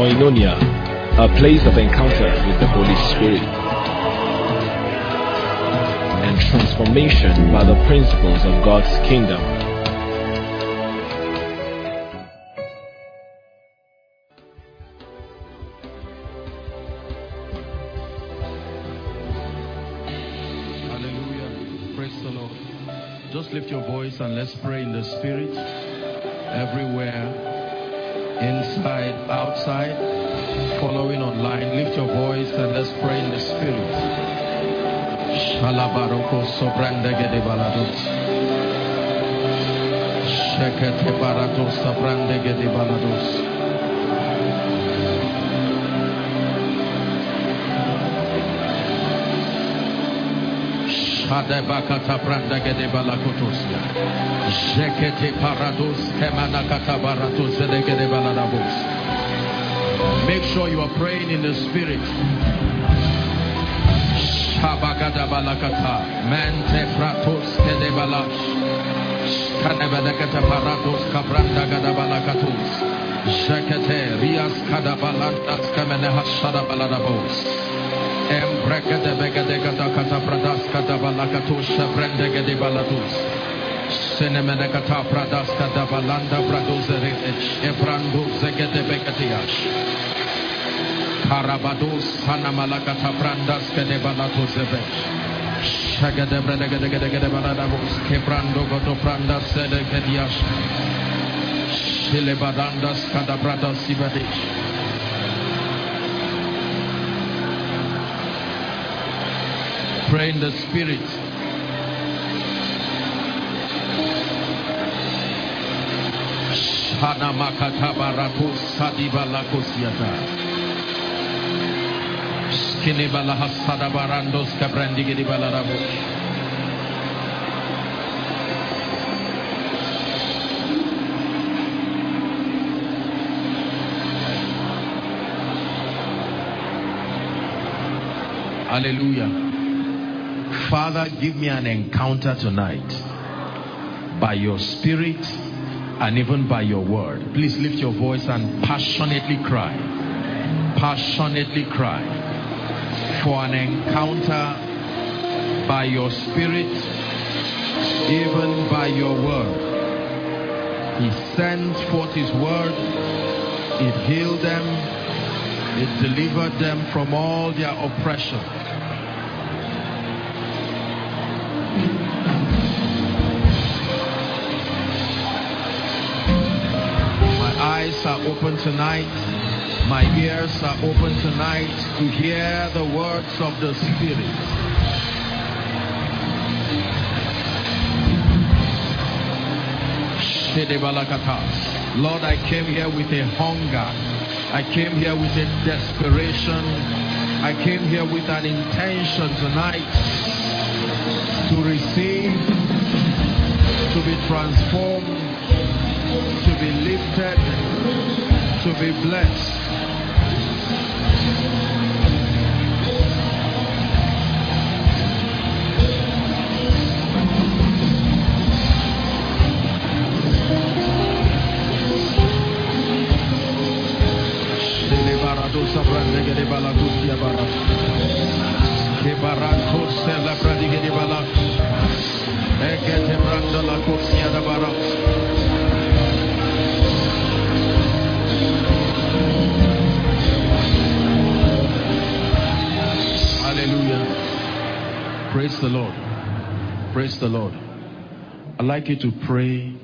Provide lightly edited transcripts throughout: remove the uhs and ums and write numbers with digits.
Koinonia, a place of encounter with the Holy Spirit and transformation by the principles of God's kingdom. Hallelujah. Praise the Lord. Just lift your voice and let's pray in the Spirit. Everywhere, inside, outside, following online, lift your voice and let's pray in the Spirit. Shalabaroko sobrandegede balados. Shekete baratos sobrandegede balados. Shadebakata brandegede balakotosia. Shekete parados kemanakata baratos zedegede baladabos. Make sure you are praying in the Spirit. Shabagada balakata, mente pratos kedebalash, kanebedekata paratos kabranda gada balakatos, shekete rias kadabalantas kemenehashada baladabos, embrekede begedekata kata pradas kadabalakatos, shabrendegede balados, senemenekata pradas kadabalanda bradozerech, ebrando zegede begetiash. Karabados Hanamalakata Brandas Kedebalato Zebesh Shagadebredegede Baladabos Kebrando Godo Brandas Sedekediash Shilebadandas Kadabradas Sibadish. Pray in the Spirit. Shanamakata Baratos Sadibalakosiata. Hallelujah. Father, give me an encounter tonight by your Spirit and even by your word. Please lift your voice and passionately cry. Passionately cry for an encounter by your Spirit, even by your word. He sent forth his word, it healed them, it delivered them from all their oppression. My eyes are open tonight. My ears are open tonight to hear the words of the Spirit. Lord, I came here with a hunger. I came here with a desperation. I came here with an intention tonight to receive, to be transformed, to be lifted, to be blessed. Hallelujah. Praise the Lord. Praise the Lord. I'd like you to pray.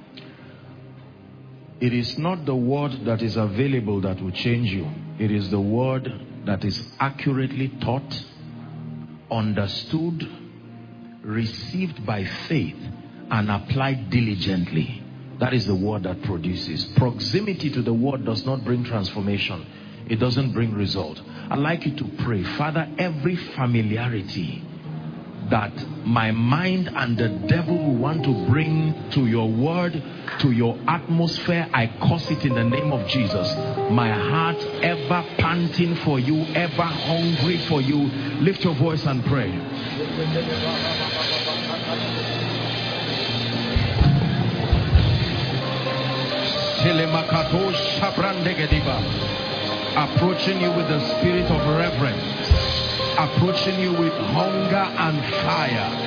It is not the word that is available that will change you. It is the word that is accurately taught, understood, received by faith, and applied diligently. That is the word that produces. Proximity to the word does not bring transformation. It doesn't bring result. I'd like you to pray, Father, every familiarity that my mind and the devil will want to bring to your word, to your atmosphere, I curse it in the name of Jesus. My heart ever panting for you, ever hungry for you. Lift your voice and pray. Approaching you with the spirit of reverence. Approaching you with hunger and fire.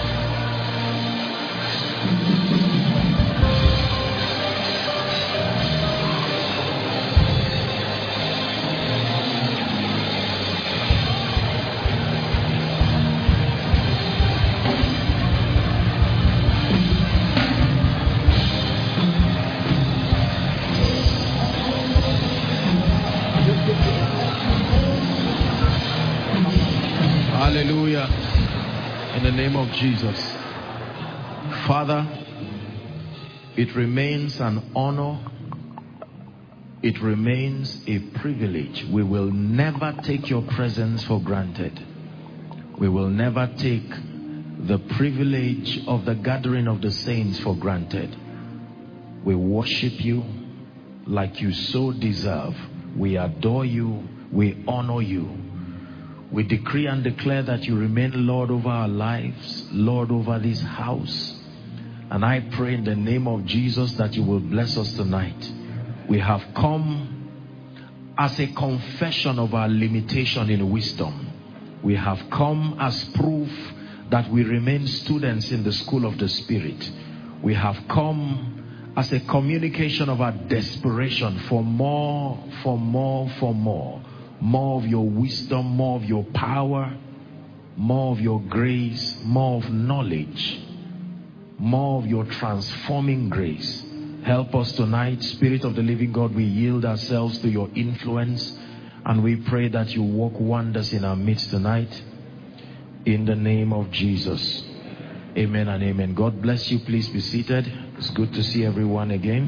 Hallelujah. In the name of Jesus. Father, it remains an honor. It remains a privilege. We will never take your presence for granted. We will never take the privilege of the gathering of the saints for granted. We worship you like you so deserve. We adore you. We honor you. We decree and declare that you remain Lord over our lives, Lord over this house. And I pray in the name of Jesus that you will bless us tonight. We have come as a confession of our limitation in wisdom. We have come as proof that we remain students in the school of the Spirit. We have come as a communication of our desperation for more, for more, for more. More of your wisdom, more of your power, more of your grace, more of knowledge, more of your transforming grace. Help us tonight, Spirit of the living God. We yield ourselves to your influence and we pray that you work wonders in our midst tonight. In the name of Jesus. Amen and amen. God bless you. Please be seated. It's good to see everyone again.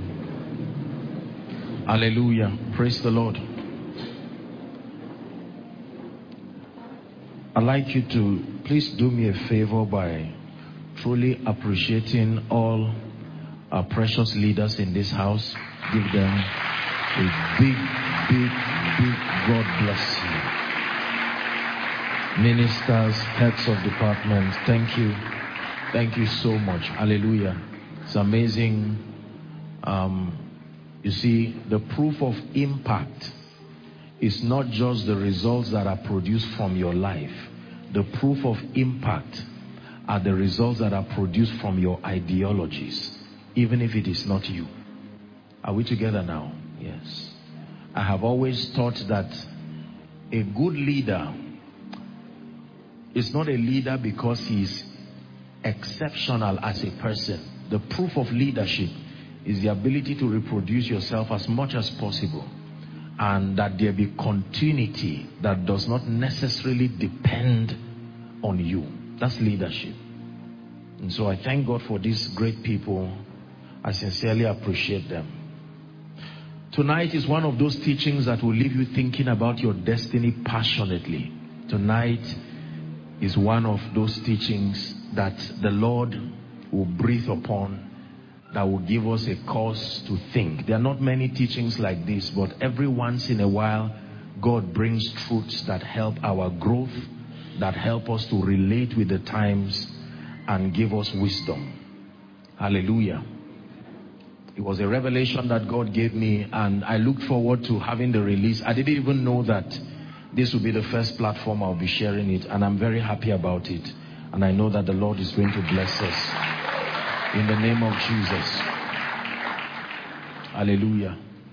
Hallelujah. Praise the Lord. I'd like you to please do me a favor by truly appreciating all our precious leaders in this house. Give them a big God bless you. Ministers, heads of departments, thank you. Thank you so much. Hallelujah. It's amazing. You see, the proof of impact is not just the results that are produced from your life. The proof of impact are the results that are produced from your ideologies, even if it is not you. Are we together now? Yes. I have always thought that a good leader is not a leader because he is exceptional as a person. The proof of leadership is the ability to reproduce yourself as much as possible, and that there be continuity that does not necessarily depend on you. That's leadership. And so I thank God for these great people. I sincerely appreciate them. Tonight is one of those teachings that will leave you thinking about your destiny passionately. Tonight is one of those teachings that the Lord will breathe upon, that will give us a cause to think. There are not many teachings like this, but every once in a while God brings truths that help our growth, that help us to relate with the times and give us wisdom. Hallelujah. It was a revelation that God gave me, and I looked forward to having the release. I didn't even know that this would be the first platform I'll be sharing it, and I'm very happy about it. And I know that the Lord is going to bless us. In the name of Jesus. Hallelujah.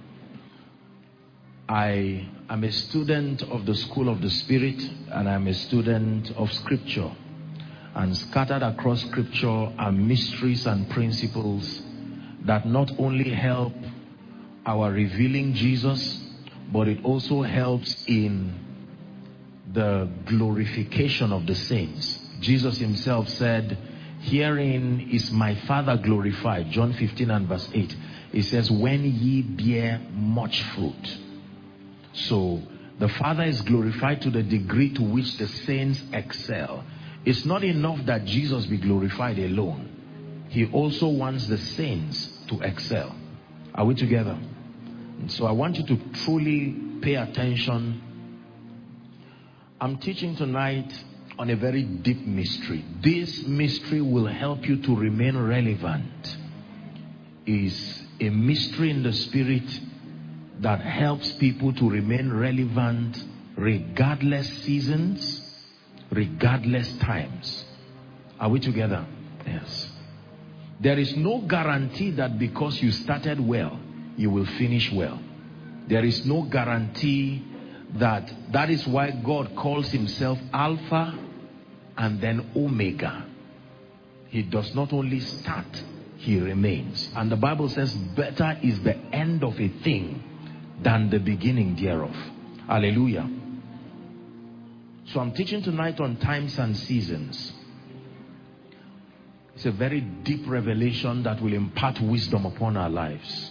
I am a student of the School of the Spirit, and I'm a student of Scripture. And scattered across Scripture are mysteries and principles that not only help our revealing Jesus, but it also helps in the glorification of the saints. Jesus himself said, "Herein is my Father glorified." John 15 and verse 8. He says, "When ye bear much fruit." So the Father is glorified to the degree to which the saints excel. It's not enough that Jesus be glorified alone. He also wants the saints to excel. Are we together? And so I want you to truly pay attention. I'm teaching tonight on a very deep mystery. This mystery will help you to remain relevant. It's a mystery in the spirit that helps people to remain relevant regardless seasons, regardless times. Are we together? Yes. There is no guarantee that because you started well, you will finish well. There is no guarantee that is why God calls himself Alpha and then Omega. He does not only start, he remains. And the Bible says, better is the end of a thing than the beginning thereof. Hallelujah. So I'm teaching tonight on times and seasons. It's a very deep revelation that will impart wisdom upon our lives.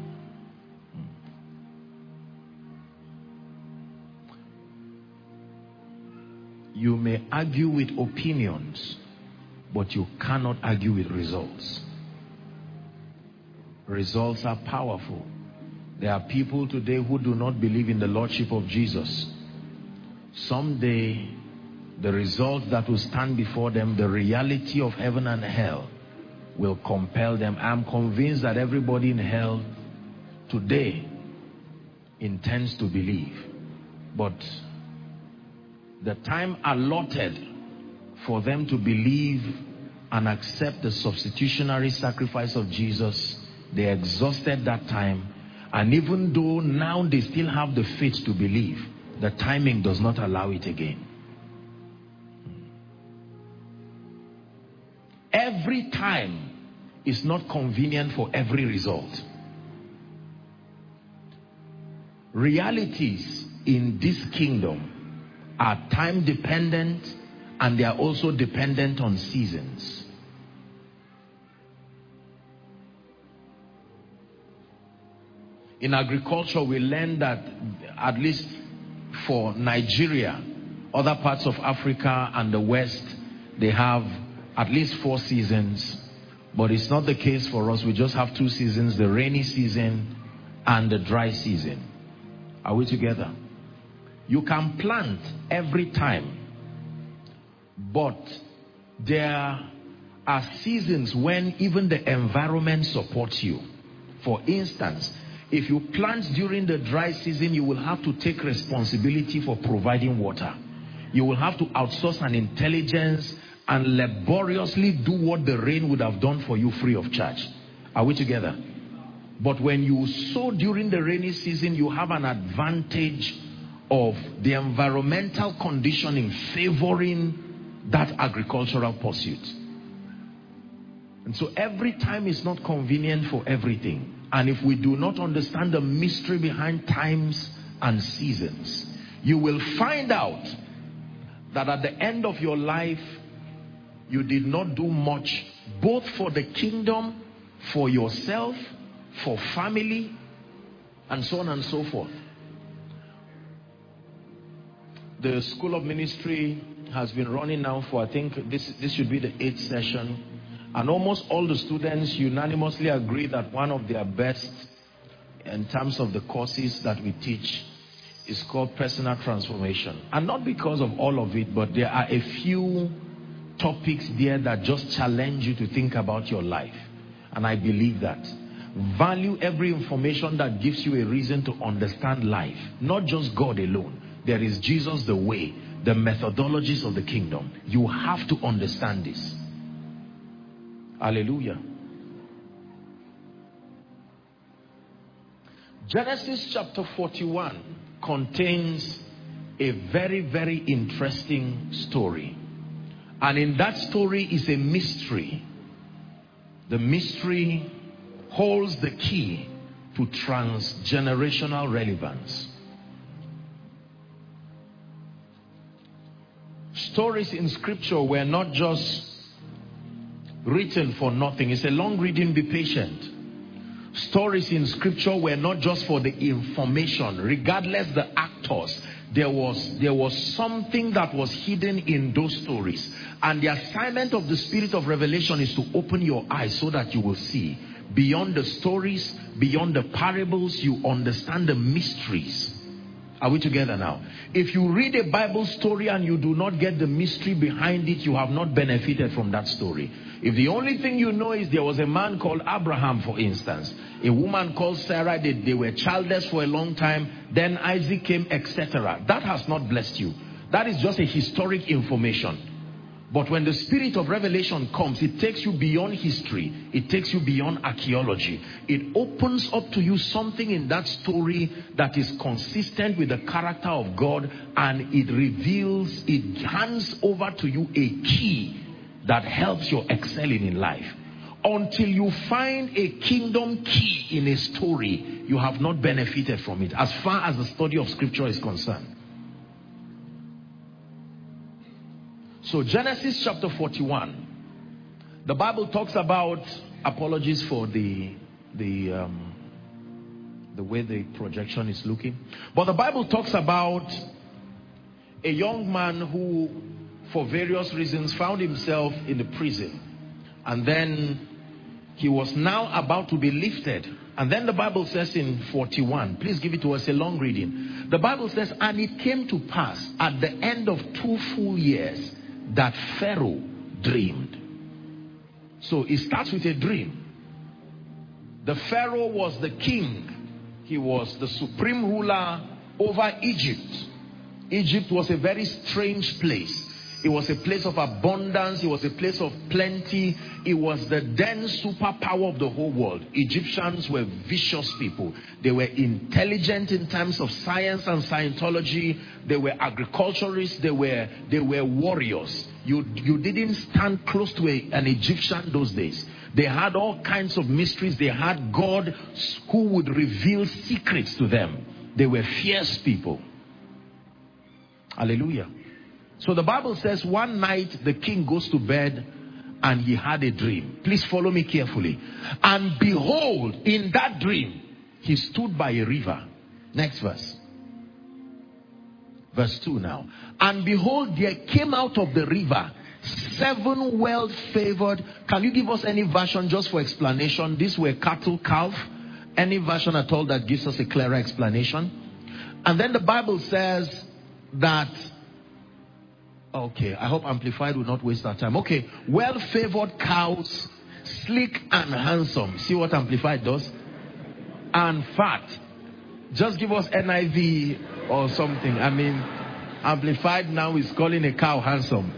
You may argue with opinions, but you cannot argue with results. Results are powerful. There are people today who do not believe in the Lordship of Jesus. Someday, the result that will stand before them, the reality of heaven and hell, will compel them. I'm convinced that everybody in hell today intends to believe. But the time allotted for them to believe and accept the substitutionary sacrifice of Jesus, they exhausted that time. And even though now they still have the faith to believe, the timing does not allow it again. Every time is not convenient for every result. Realities in this kingdom are time dependent, and they are also dependent on seasons. In agriculture, we learn that at least for Nigeria, other parts of Africa and the West, they have at least 4 seasons. But it's not the case for us. We just have 2 seasons, the rainy season and the dry season. Are we together? You can plant every time, but there are seasons when even the environment supports you. For instance, if you plant during the dry season, you will have to take responsibility for providing water. You will have to outsource an intelligence and laboriously do what the rain would have done for you free of charge. Are we together? But when you sow during the rainy season, you have an advantage of the environmental conditioning favoring that agricultural pursuit. And so every time is not convenient for everything. And if we do not understand the mystery behind times and seasons, you will find out that at the end of your life, you did not do much, both for the kingdom, for yourself, for family, and so on and so forth. The School of Ministry has been running now for, I think this should be the 8th session. And almost all the students unanimously agree that one of their best in terms of the courses that we teach is called personal transformation. And not because of all of it, but there are a few topics there that just challenge you to think about your life. And I believe that. Value every information that gives you a reason to understand life. Not just God alone. There is Jesus the way, the methodologies of the kingdom. You have to understand this. Hallelujah. Genesis chapter 41 contains a very, very interesting story. And in that story is a mystery. The mystery holds the key to transgenerational relevance. Stories in scripture were not just written for nothing. It's a long reading, be patient. Stories in scripture were not just for the information. Regardless the actors, there was something that was hidden in those stories. And the assignment of the Spirit of revelation is to open your eyes so that you will see. Beyond the stories, beyond the parables, you understand the mysteries. Are we together now? If you read a Bible story and you do not get the mystery behind it, you have not benefited from that story. If the only thing you know is there was a man called Abraham, for instance, a woman called Sarah, they were childless for a long time, then Isaac came, etc. That has not blessed you. That is just a historic information. But when the spirit of revelation comes, it takes you beyond history. It takes you beyond archaeology. It opens up to you something in that story that is consistent with the character of God, and it reveals, it hands over to you a key that helps you excelling in life. Until you find a kingdom key in a story, you have not benefited from it as far as the study of scripture is concerned. So Genesis chapter 41, the Bible talks about, apologies for the way the projection is looking, but the Bible talks about a young man who, for various reasons, found himself in the prison, and then he was now about to be lifted. And then the Bible says in 41, please give it to us, a long reading. The Bible says, and it came to pass at the end of 2 full years that Pharaoh dreamed. So it starts with a dream. The Pharaoh was the king. He was the supreme ruler over Egypt. Egypt was a very strange place. It was a place of abundance. It was a place of plenty. It was the then superpower of the whole world. Egyptians were vicious people. They were intelligent in terms of science and Scientology. They were agriculturists. They were warriors. You didn't stand close to an Egyptian those days. They had all kinds of mysteries. They had God who would reveal secrets to them. They were fierce people. Hallelujah. So the Bible says one night the king goes to bed and he had a dream. Please follow me carefully. And behold, in that dream, he stood by a river. Next verse. Verse 2 now. And behold, there came out of the river 7 well-favored. Can you give us any version just for explanation? These were cattle, calf. Any version at all that gives us a clearer explanation? And then the Bible says that, okay, I hope Amplified will not waste our time. Okay, well-favored cows, sleek and handsome. See what Amplified does? And fat. Just give us NIV or something. I mean, Amplified now is calling a cow handsome.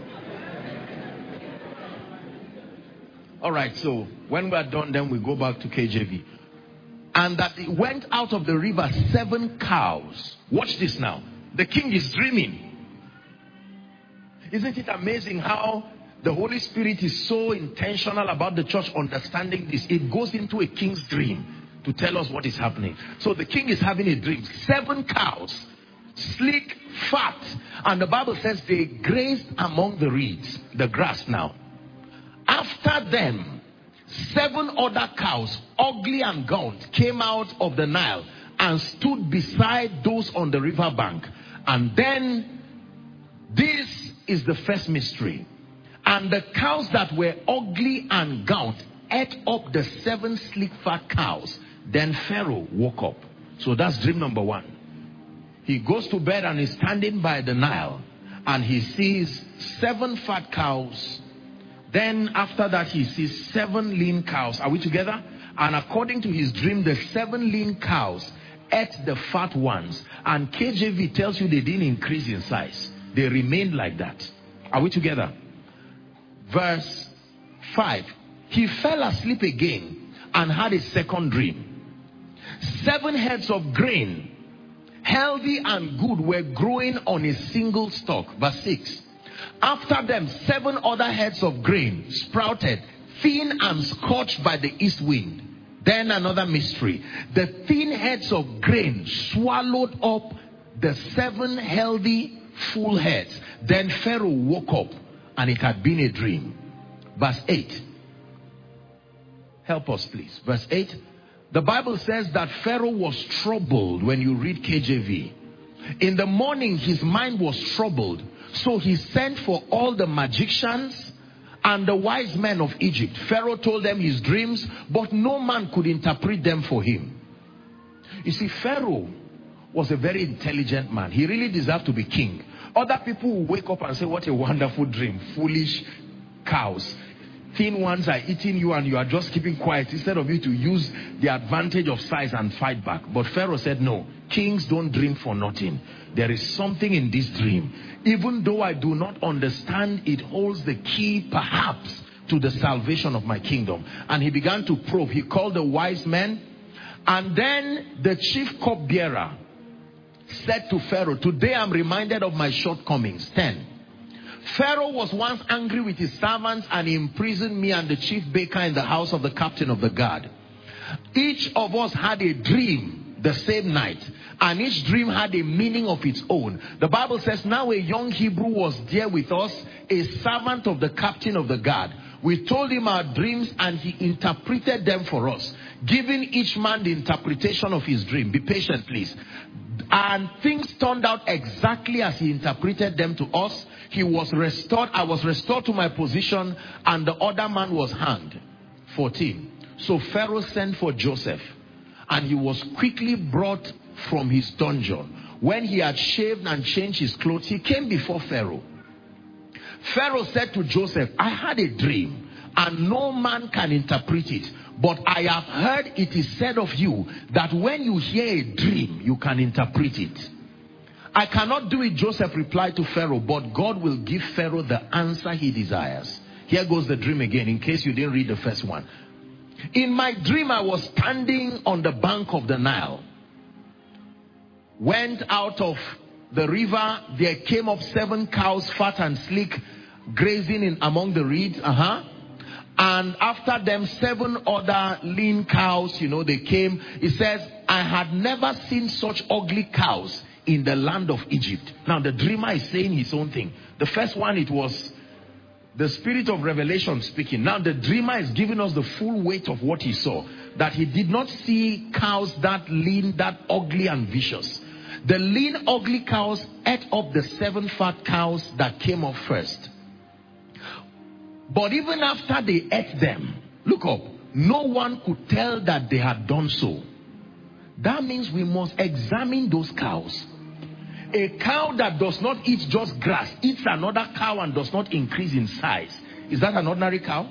Alright, so when we are done, then we go back to KJV. And that it went out of the river 7 cows. Watch this now. The king is dreaming. Isn't it amazing how the Holy Spirit is so intentional about the church understanding this? It goes into a king's dream to tell us what is happening. So the king is having a dream. 7 cows, sleek, fat. And the Bible says they grazed among the reeds, the grass now. After them, 7 other cows, ugly and gaunt, came out of the Nile and stood beside those on the river bank. And then, this is the first mystery. And the cows that were ugly and gaunt ate up the 7 sleek fat cows. Then Pharaoh woke up. So that's dream number 1. He goes to bed and is standing by the Nile. And he sees 7 fat cows. Then after that he sees 7 lean cows. Are we together? And according to his dream, the 7 lean cows ate the fat ones. And KJV tells you they didn't increase in size. They remained like that. Are we together? Verse 5. He fell asleep again and had a second dream. 7 heads of grain, healthy and good, were growing on a single stalk. Verse 6. After them, 7 other heads of grain sprouted, thin and scorched by the east wind. Then another mystery. The thin heads of grain swallowed up the 7 healthy full heads. Then Pharaoh woke up and it had been a dream. Verse 8. Help us please. Verse 8. The Bible says that Pharaoh was troubled. When you read KJV, in the morning his mind was troubled. So he sent for all the magicians and the wise men of Egypt. Pharaoh told them his dreams, but no man could interpret them for him. You see, Pharaoh was a very intelligent man. He really deserved to be king. Other people will wake up and say, what a wonderful dream. Foolish cows. Thin ones are eating you and you are just keeping quiet instead of you to use the advantage of size and fight back. But Pharaoh said, no, kings don't dream for nothing. There is something in this dream. Even though I do not understand, it holds the key perhaps to the salvation of my kingdom. And he began to probe. He called the wise men, and then the chief cupbearer said to Pharaoh, today I'm reminded of my shortcomings. 10. Pharaoh was once angry with his servants and he imprisoned me and the chief baker in the house of the captain of the guard. Each of us had a dream the same night, and each dream had a meaning of its own. The Bible says, now a young Hebrew was there with us, a servant of the captain of the guard. We told him our dreams and he interpreted them for us, giving each man the interpretation of his dream. Be patient, please. And things turned out exactly as he interpreted them to us. He was restored. I was restored to my position, and the other man was hanged. 14. So Pharaoh sent for Joseph, and he was quickly brought from his dungeon. When he had shaved and changed his clothes, he came before Pharaoh. Pharaoh said to Joseph, I had a dream, and no man can interpret it. But I have heard it is said of you that when you hear a dream, you can interpret it. I cannot do it, Joseph replied to Pharaoh, but God will give Pharaoh the answer he desires. Here goes the dream again, in case you didn't read the first one. In my dream, I was standing on the bank of the Nile. Went out of the river, there came up 7 cows, fat and sleek, grazing in among the reeds. And after them 7 other lean cows, they came. It says, I had never seen such ugly cows in the land of Egypt. Now the dreamer is saying his own thing. The first one, it was the spirit of revelation speaking. Now the dreamer is giving us the full weight of what he saw. That he did not see cows that lean, that ugly and vicious. The lean, ugly cows ate up the 7 fat cows that came up first. But even after they ate them, look up, no one could tell that they had done so. That means we must examine those cows. A cow that does not eat just grass, eats another cow and does not increase in size. Is that an ordinary cow?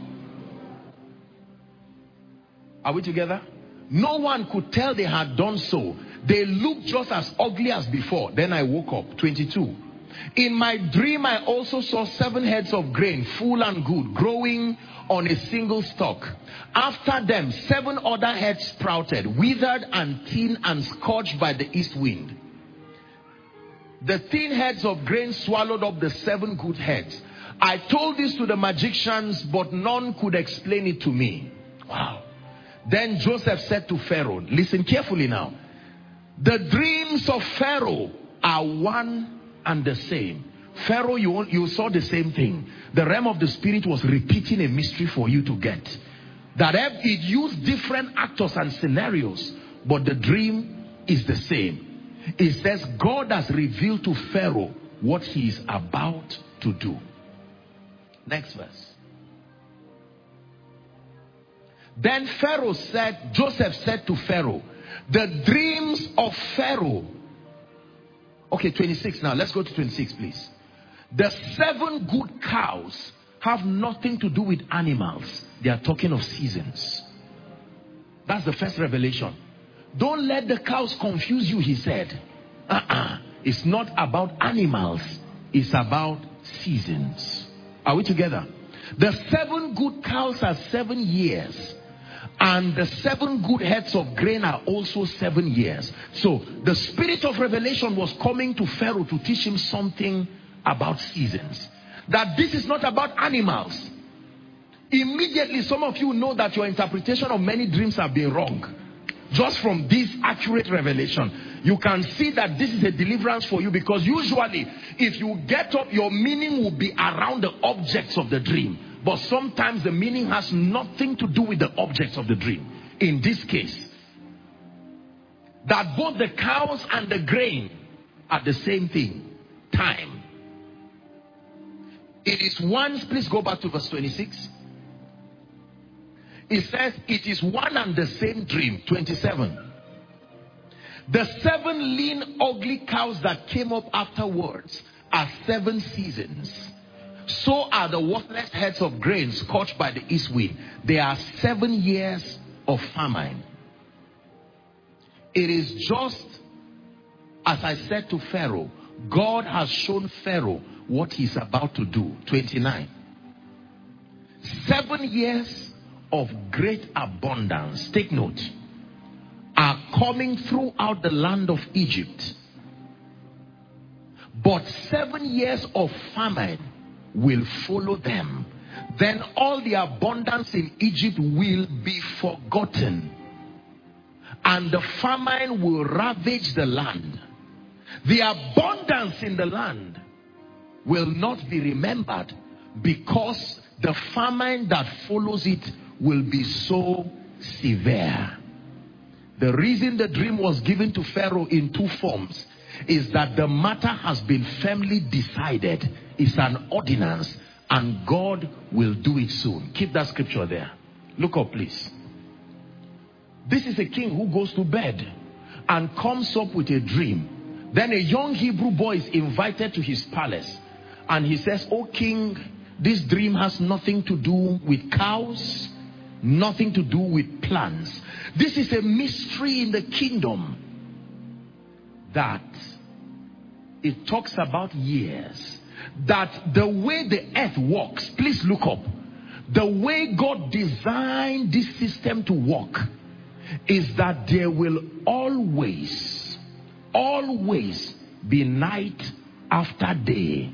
Are we together? No one could tell they had done so. They looked just as ugly as before. Then I woke up. 22. In my dream, I also saw 7 heads of grain, full and good, growing on a single stalk. After them, 7 other heads sprouted, withered and thin and scorched by the east wind. The thin heads of grain swallowed up the 7 good heads. I told this to the magicians, but none could explain it to me. Wow. Then Joseph said to Pharaoh, listen carefully now. The dreams of Pharaoh are one and the same. Pharaoh, you saw the same thing. The realm of the spirit was repeating a mystery for you to get. That it used different actors and scenarios, but the dream is the same. It says God has revealed to Pharaoh what he is about to do. Next verse. Then Joseph said to Pharaoh, the dreams of Pharaoh. Okay, 26 now. Let's go to 26, please. The 7 good cows have nothing to do with animals. They are talking of seasons. That's the first revelation. Don't let the cows confuse you, he said. It's not about animals. It's about seasons. Are we together? The 7 good cows are 7 years. And the 7 good heads of grain are also 7 years. So the spirit of revelation was coming to Pharaoh to teach him something about seasons. That this is not about animals. Immediately some of you know that your interpretation of many dreams have been wrong. Just from this accurate revelation, you can see that this is a deliverance for you, because usually if you get up, your meaning will be around the objects of the dream. But sometimes the meaning has nothing to do with the objects of the dream. In this case, that both the cows and the grain are the same thing. Time. It is one, please go back to verse 26. It says it is one and the same dream. 27. The 7 lean, ugly cows that came up afterwards are 7 seasons. So are the worthless heads of grain scorched by the east wind. They are 7 years of famine. It is just as I said to Pharaoh. God has shown Pharaoh what he's about to do. 29. 7 years of great abundance, take note, are coming throughout the land of Egypt. But 7 years of famine will follow them. Then all the abundance in Egypt will be forgotten, and the famine will ravage the land. The abundance in the land will not be remembered, because the famine that follows it will be so severe. The reason the dream was given to Pharaoh in 2 forms is that the matter has been firmly decided. It's an ordinance, and God will do it soon. Keep that scripture there. Look up, please. This is a king who goes to bed and comes up with a dream. Then a young Hebrew boy is invited to his palace, and he says, "Oh king, this dream has nothing to do with cows, nothing to do with plants. This is a mystery in the kingdom that it talks about years. That the way the earth works," please look up, the way God designed this system to work is that there will always be night after day.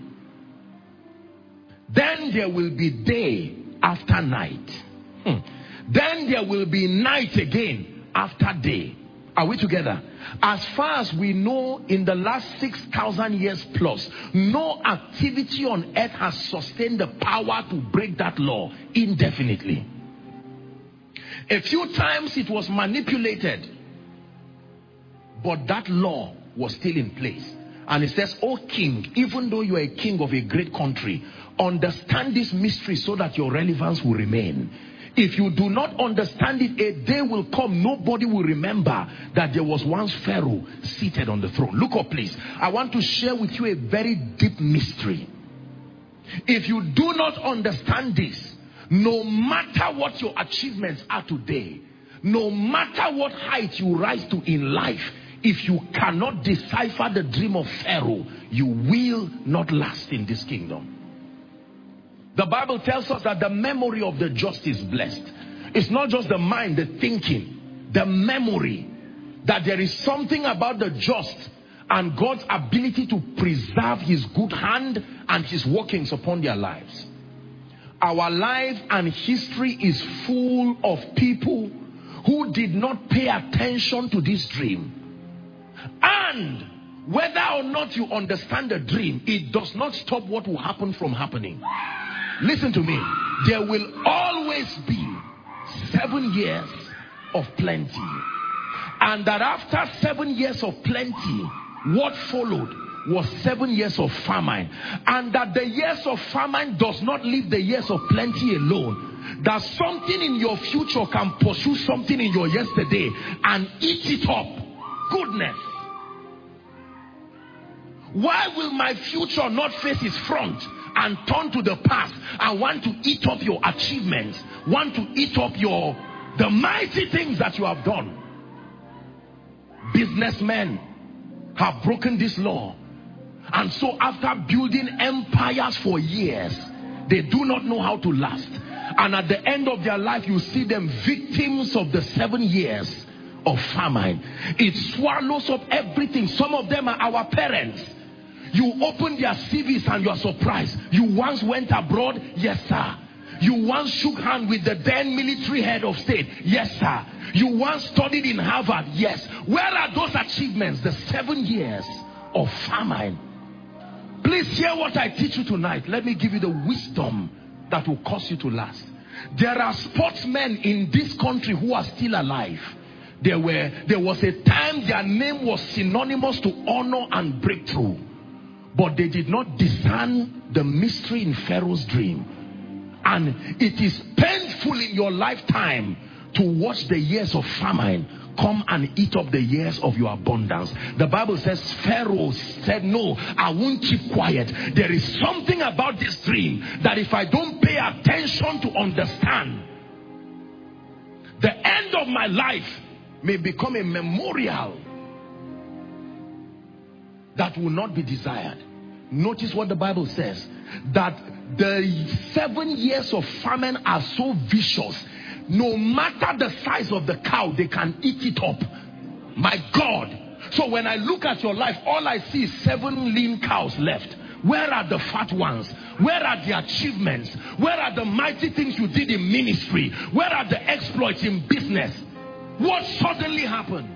Then there will be day after night. Then there will be night again after day. Are we together? As far as we know, in the last 6,000 years plus, no activity on earth has sustained the power to break that law indefinitely. A few times it was manipulated, but that law was still in place. And it says, "Oh king, even though you are a king of a great country, understand this mystery so that your relevance will remain. If you do not understand it, a day will come, nobody will remember that there was once Pharaoh seated on the throne." Look up, please. I want to share with you a very deep mystery. If you do not understand this, no matter what your achievements are today, no matter what height you rise to in life, if you cannot decipher the dream of Pharaoh, you will not last in this kingdom. The Bible tells us that the memory of the just is blessed. It's not just the mind, the thinking, the memory. That there is something about the just and God's ability to preserve his good hand and his workings upon their lives. Our life and history is full of people who did not pay attention to this dream. And whether or not you understand the dream, it does not stop what will happen from happening. Listen to me. There will always be 7 years of plenty. And that after 7 years of plenty, what followed was 7 years of famine. And that the years of famine does not leave the years of plenty alone. That something in your future can pursue something in your yesterday and eat it up. Goodness. Why will my future not face its front and turn to the past and want to eat up your achievements, want to eat up the mighty things that you have done? Businessmen have broken this law, and so after building empires for years, they do not know how to last, and at the end of their life you see them victims of the 7 years of famine. It swallows up everything. Some of them are our parents. You open their CVs and you are surprised. You once went abroad? Yes, sir. You once shook hands with the then military head of state? Yes, sir. You once studied in Harvard? Yes. Where are those achievements? The 7 years of famine. Please hear what I teach you tonight. Let me give you the wisdom that will cause you to last. There are sportsmen in this country who are still alive. There was a time their name was synonymous to honor and breakthrough. But they did not discern the mystery in Pharaoh's dream. And it is painful in your lifetime to watch the years of famine come and eat up the years of your abundance. The Bible says Pharaoh said, no, I won't keep quiet. There is something about this dream that if I don't pay attention to understand, the end of my life may become a memorial that will not be desired. Notice what the Bible says, that the 7 years of famine are so vicious. No matter the size of the cow, they can eat it up. My God. So when I look at your life, all I see is 7 lean cows left. Where are the fat ones? Where are the achievements? Where are the mighty things you did in ministry? Where are the exploits in business? What suddenly happened?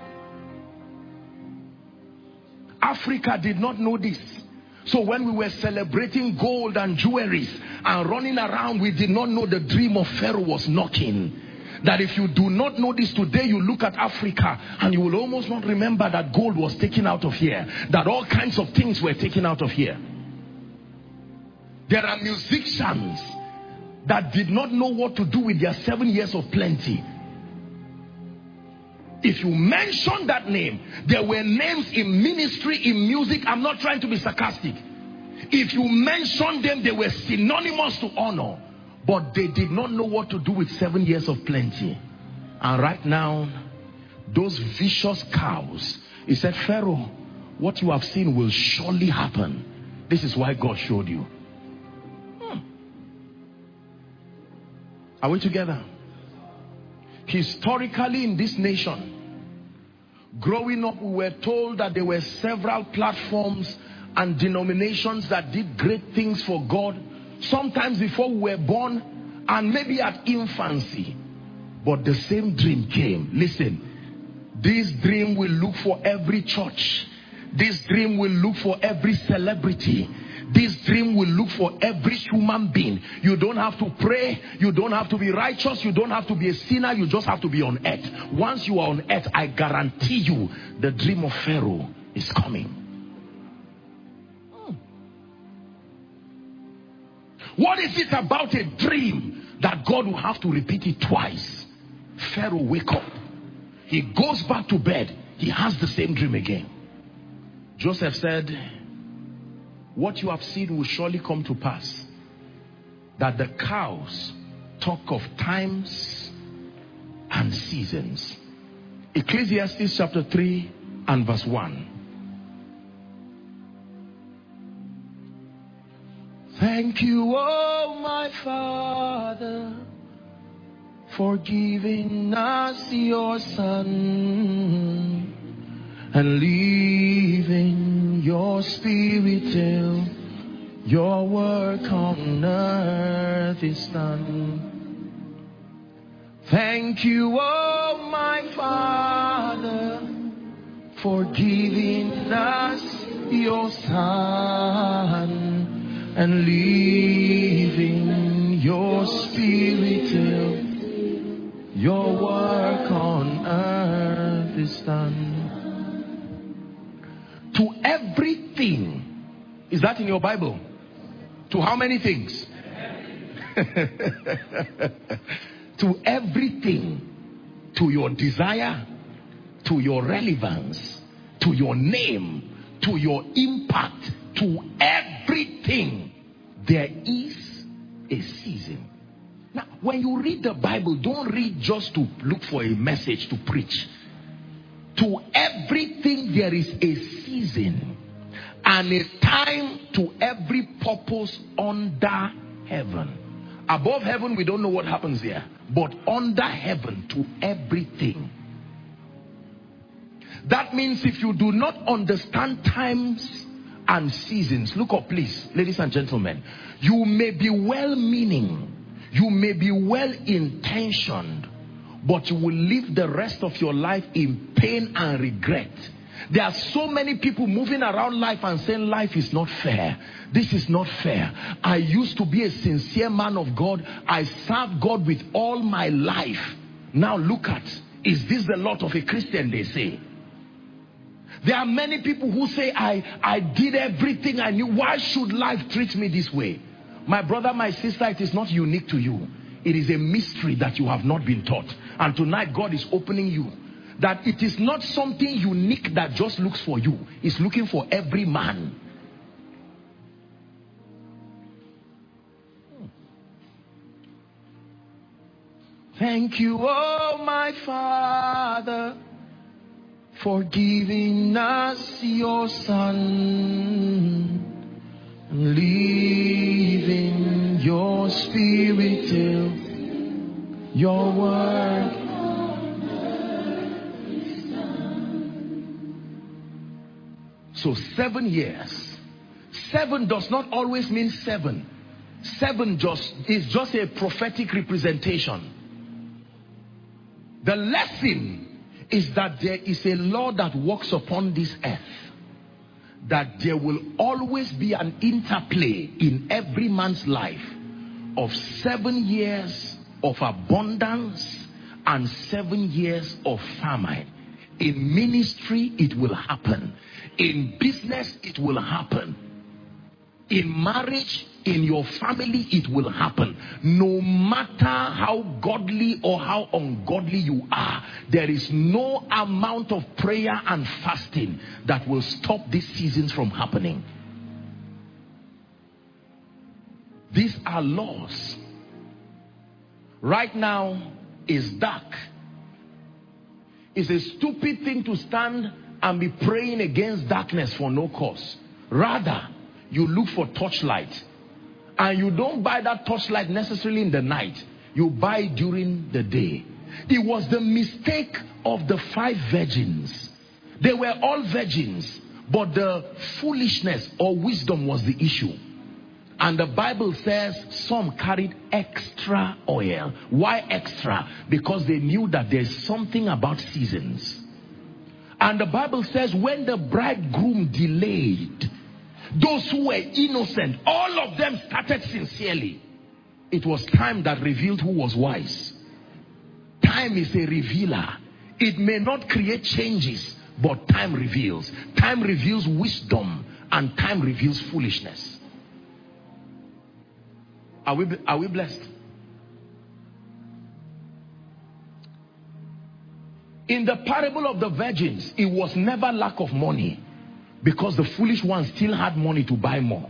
Africa did not know this. So when we were celebrating gold and jewelries and running around, we did not know the dream of Pharaoh was knocking. That if you do not know this today, you look at Africa and you will almost not remember that gold was taken out of here. That all kinds of things were taken out of here. There are musicians that did not know what to do with their 7 years of plenty. If you mention that name, there were names in ministry, in music. I'm not trying to be sarcastic. If you mention them, they were synonymous to honor. But they did not know what to do with 7 years of plenty. And right now, those vicious cows, he said, Pharaoh, what you have seen will surely happen. This is why God showed you. Are we together? Historically in this nation, growing up, we were told that there were several platforms and denominations that did great things for God, sometimes before we were born and maybe at infancy. But the same dream came. Listen, this dream will look for every church. This dream will look for every celebrity. This dream will look for every human being. You don't have to pray. You don't have to be righteous. You don't have to be a sinner. You just have to be on earth. Once you are on earth, I guarantee you the dream of Pharaoh is coming. What is it about a dream that God will have to repeat it twice? Pharaoh wake up. He goes back to bed. He has the same dream again. Joseph said, what you have seen will surely come to pass. That the cows talk of times and seasons. Ecclesiastes chapter 3 and verse 1. Thank you, oh my Father, for giving us your Son and leaving your Spirit till your work on earth is done. Thank you, oh my Father, for giving us your Son and leaving your Spirit till your work on earth is done. To everything. Is that in your Bible? To how many things? To everything. To your desire, to your relevance, to your name, to your impact, to everything, there is a season. Now, when you read the Bible, don't read just to look for a message to preach. To everything there is a season and a time to every purpose under heaven. Above heaven, we don't know what happens there. But under heaven, to everything. That means if you do not understand times and seasons, look up please, ladies and gentlemen. You may be well-meaning, you may be well-intentioned, but you will live the rest of your life in pain and regret. There are so many people moving around life and saying life is not fair. This is not fair. I used to be a sincere man of God. I served God with all my life. Now look at, is this the lot of a Christian, they say. There are many people who say, I did everything I knew. Why should life treat me this way? My brother, my sister, it is not unique to you. It is a mystery that you have not been taught. And tonight God is opening you. that it is not something unique that just looks for you. It's looking for every man. Thank you, oh my Father, for giving us your Son and leaving your Spirit till your word. So 7 years. 7 does not always mean 7. 7 is just a prophetic representation. The lesson is that there is a law that works upon this earth, that there will always be an interplay in every man's life of 7 years of abundance and 7 years of famine. In ministry, it will happen. In business, it will happen. In marriage, in your family, it will happen. No matter how godly or how ungodly you are, there is no amount of prayer and fasting that will stop these seasons from happening. These are laws. Right now is dark. It's a stupid thing to stand and be praying against darkness for no cause. Rather, you look for torchlight. And you don't buy that torchlight necessarily in the night. You buy it during the day. It was the mistake of the 5 virgins. They were all virgins, but the foolishness or wisdom was the issue. And the Bible says some carried extra oil. Why extra? Because they knew that there's something about seasons. And the Bible says when the bridegroom delayed, those who were innocent, all of them started sincerely. It was time that revealed who was wise. Time is a revealer. It may not create changes, but time reveals. Time reveals wisdom, and time reveals foolishness. Are we blessed? In the parable of the virgins, it was never lack of money, because the foolish ones still had money to buy more.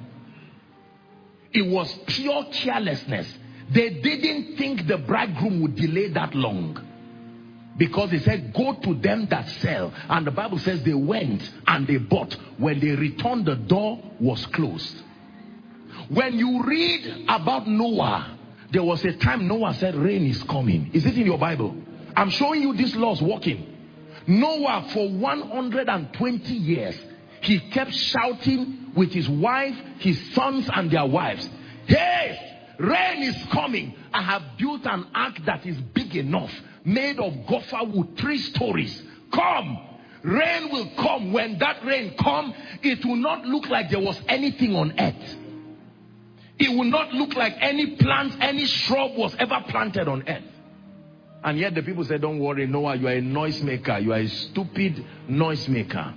It was pure carelessness. They didn't think the bridegroom would delay that long, because he said, go to them that sell. And the Bible says they went and they bought. When they returned, the door was closed. When you read about Noah, there was a time Noah said rain is coming. Is it in your Bible? I'm showing you these laws working. Noah, for 120 years, he kept shouting with his wife, his sons and their wives, hey, rain is coming. I have built an ark that is big enough, made of gopher wood, 3 stories. Come, rain will come. When that rain comes, it will not look like there was anything on earth. It will not look like any plant, any shrub was ever planted on earth. And yet the people said, don't worry, Noah, you are a noisemaker. You are a stupid noisemaker.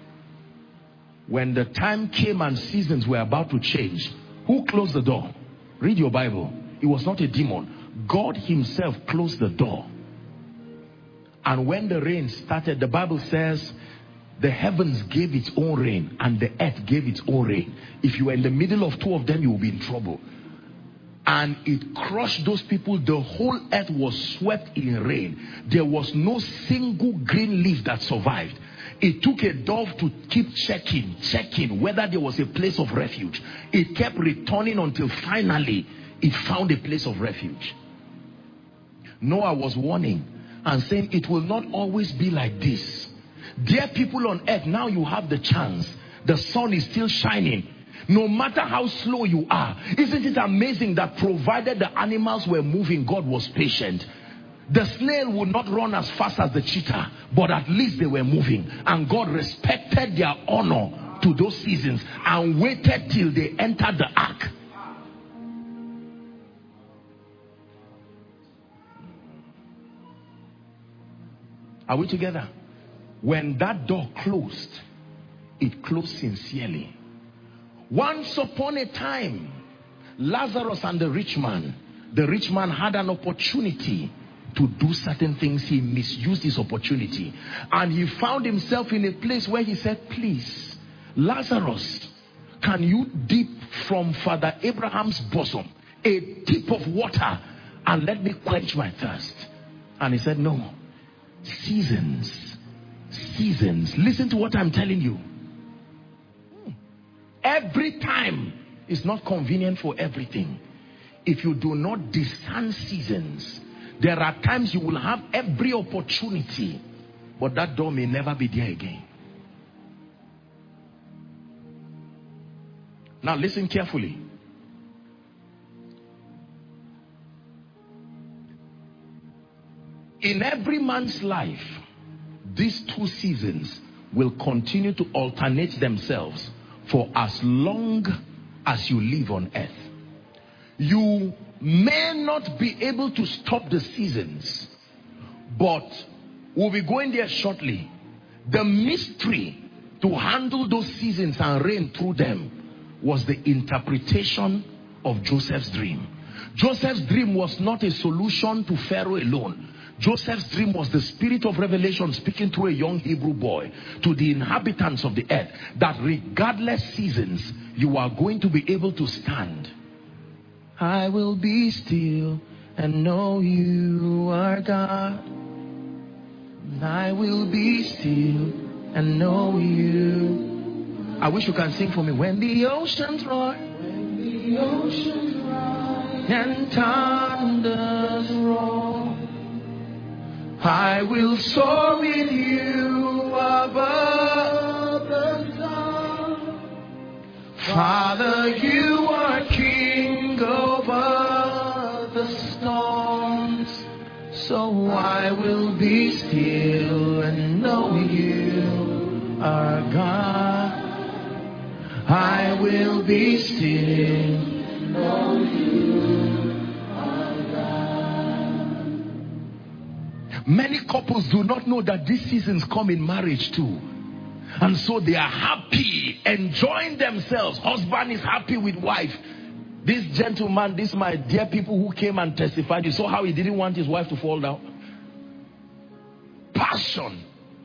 When the time came and seasons were about to change, who closed the door? Read your Bible. It was not a demon. God himself closed the door. And when the rain started, the Bible says the heavens gave its own rain and the earth gave its own rain. If you were in the middle of 2 of them, you will be in trouble. And it crushed those people. The whole earth was swept in rain. There was no single green leaf that survived. It took a dove to keep checking whether there was a place of refuge. It kept returning until finally it found a place of refuge. Noah was warning and saying it will not always be like this. Dear people on earth, now you have the chance. The sun is still shining. No matter how slow you are. Isn't it amazing that provided the animals were moving, God was patient? The snail would not run as fast as the cheetah, but at least they were moving. And God respected their honor to those seasons and waited till they entered the ark. Are we together? When that door closed, it closed sincerely. Once upon a time, Lazarus and the rich man had an opportunity to do certain things, he misused his opportunity. And he found himself in a place where he said, please, Lazarus, can you dip from Father Abraham's bosom a tip of water and let me quench my thirst? And he said, no. Seasons. Listen to what I'm telling you. Every time is not convenient for everything. If you do not discern seasons, there are times you will have every opportunity, but that door may never be there again. Now listen carefully. In every man's life, these two seasons will continue to alternate themselves for as long as you live on earth. You may not be able to stop the seasons, but we'll be going there shortly. The mystery to handle those seasons and reign through them was the interpretation of Joseph's dream. Joseph's dream was not a solution to Pharaoh alone. Joseph's dream was the spirit of revelation speaking through a young Hebrew boy to the inhabitants of the earth, that regardless seasons, you are going to be able to stand. I will be still and know you are God. I will be still and know you. I wish you can sing for me. When the oceans roar, and thunders roar, I will soar with you above the sun. Father, you are King over the storms, so I will be still and know you are God. I will be still and know you are God. Many couples do not know that these seasons come in marriage too. And so they are happy, enjoying themselves. Husband is happy with wife. This gentleman, this my dear people who came and testified, you saw how he didn't want his wife to fall down. Passion.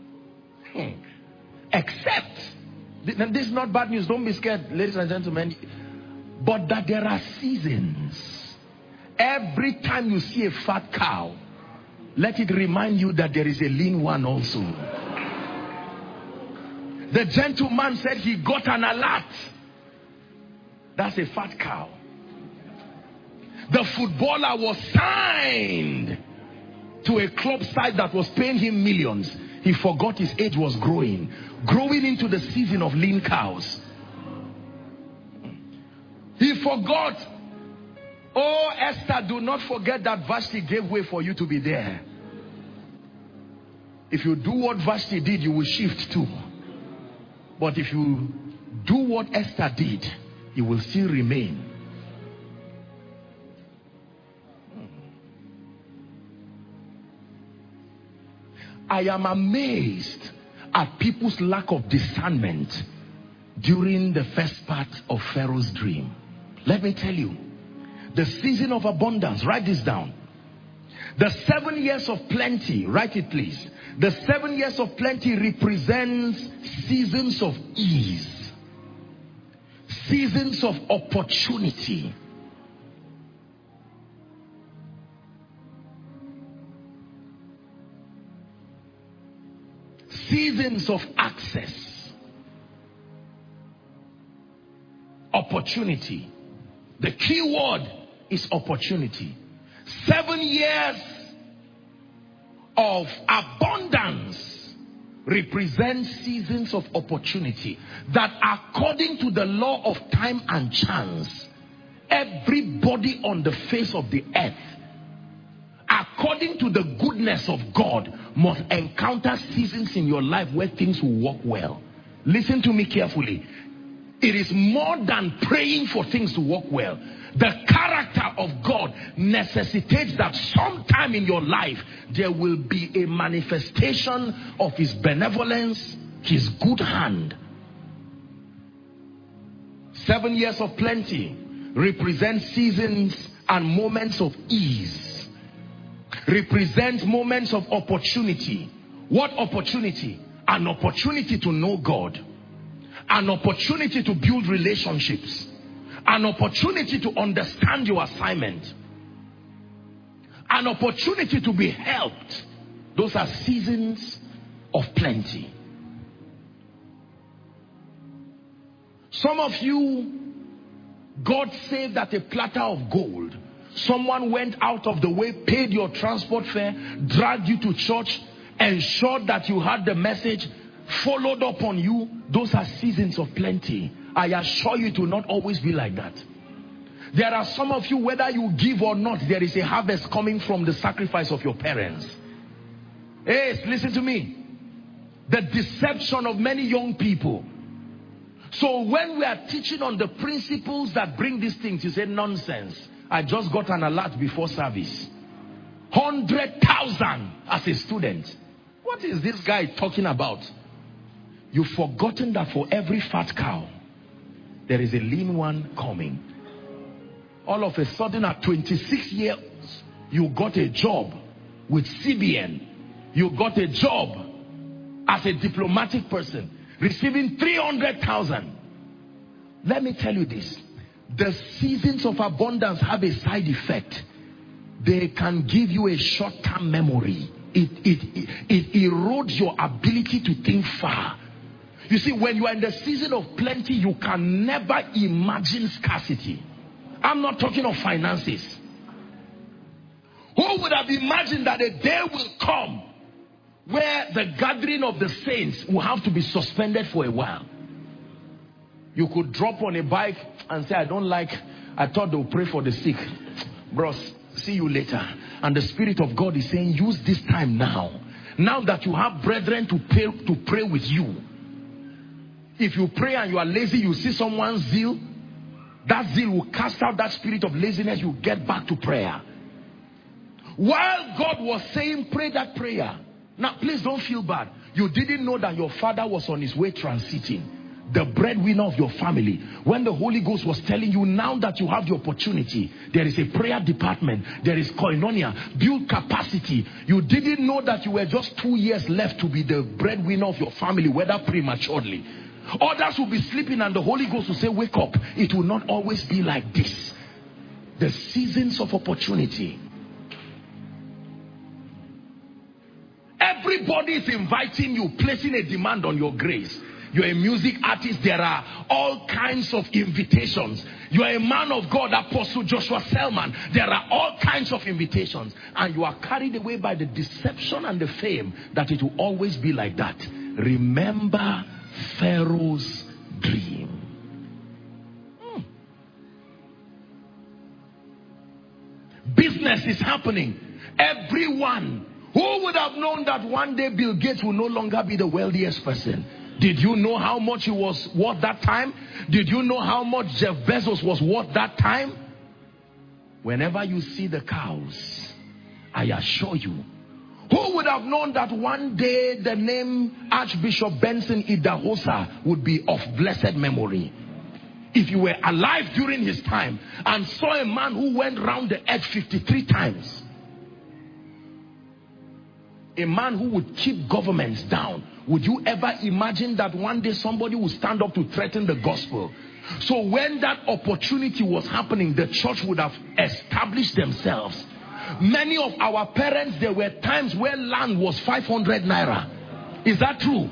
Except, this is not bad news, don't be scared, ladies and gentlemen, but that there are seasons. Every time you see a fat cow, let it remind you that there is a lean one also. The gentleman said he got an alert. That's a fat cow. The footballer was signed to a club side that was paying him millions. He forgot his age was growing into the season of lean cows. He forgot. Oh, Esther, do not forget that Vashti gave way for you to be there. If you do what Vashti did, you will shift too. But if you do what Esther did, you will still remain. I am amazed at people's lack of discernment during the first part of Pharaoh's dream. Let me tell you, the season of abundance, write this down. The 7 years of plenty, write it please. The 7 years of plenty represents seasons of ease, seasons of opportunity. Seasons of access, opportunity. The key word is opportunity. 7 years of abundance represent seasons of opportunity that, according to the law of time and chance, everybody on the face of the earth, according to the goodness of God, must encounter seasons in your life where things will work well. Listen to me carefully. It is more than praying for things to work well. The character of God necessitates that sometime in your life there will be a manifestation of His benevolence, His good hand. 7 years of plenty represent seasons and moments of ease. represent moments of opportunity. What opportunity? An opportunity to know God. An opportunity to build relationships. An opportunity to understand your assignment. An opportunity to be helped. Those are seasons of plenty. Some of you, God saved at a platter of gold. Someone went out of the way, paid your transport fare, dragged you to church, ensured that you had the message, followed up on you. Those are seasons of plenty. I assure you it will not always be like that. There are some of you, whether you give or not, there is a harvest coming from the sacrifice of your parents. Hey, listen to me. The deception of many young people. So when we are teaching on the principles that bring these things, you say nonsense. I just got an alert before service. 100,000 as a student. What is this guy talking about? You've forgotten that for every fat cow, there is a lean one coming. All of a sudden at 26 years, you got a job with CBN. You got a job as a diplomatic person, receiving 300,000. Let me tell you this. The seasons of abundance have a side effect. They can give you a short-term memory. It erodes your ability to think far. You see, when you are in the season of plenty, you can never imagine scarcity. I'm not talking of finances. Who would have imagined that a day will come where the gathering of the saints will have to be suspended for a while? You could drop on a bike and say, I thought they would pray for the sick. Bros, see you later. And the Spirit of God is saying, use this time now. Now that you have brethren to pray with you. If you pray and you are lazy, you see someone's zeal, that zeal will cast out that spirit of laziness. You get back to prayer. While God was saying, pray that prayer. Now, please don't feel bad. You didn't know that your father was on his way transiting, the breadwinner of your family. When the Holy Ghost was telling you, now that you have the opportunity, there is a prayer department, there is koinonia, build capacity. You didn't know that you were just 2 years left to be the breadwinner of your family, whether prematurely. Others will be sleeping and the Holy Ghost will say, wake up. It will not always be like this. The seasons of opportunity. Everybody is inviting you, placing a demand on your grace. You're a music artist, there are all kinds of invitations. You're a man of God, Apostle Joshua Selman, there are all kinds of invitations. And you are carried away by the deception and the fame that it will always be like that. Remember Pharaoh's dream. Business is happening. Everyone. Who would have known that one day Bill Gates will no longer be the wealthiest person? Did you know how much he was worth that time? Did you know how much Jeff Bezos was worth that time? Whenever you see the cows, I assure you, who would have known that one day the name Archbishop Benson Idahosa would be of blessed memory? If you were alive during his time and saw a man who went round the earth 53 times, a man who would keep governments down, would you ever imagine that one day somebody would stand up to threaten the gospel? So when that opportunity was happening, the church would have established themselves. Many of our parents, there were times where land was 500 naira. Is that true?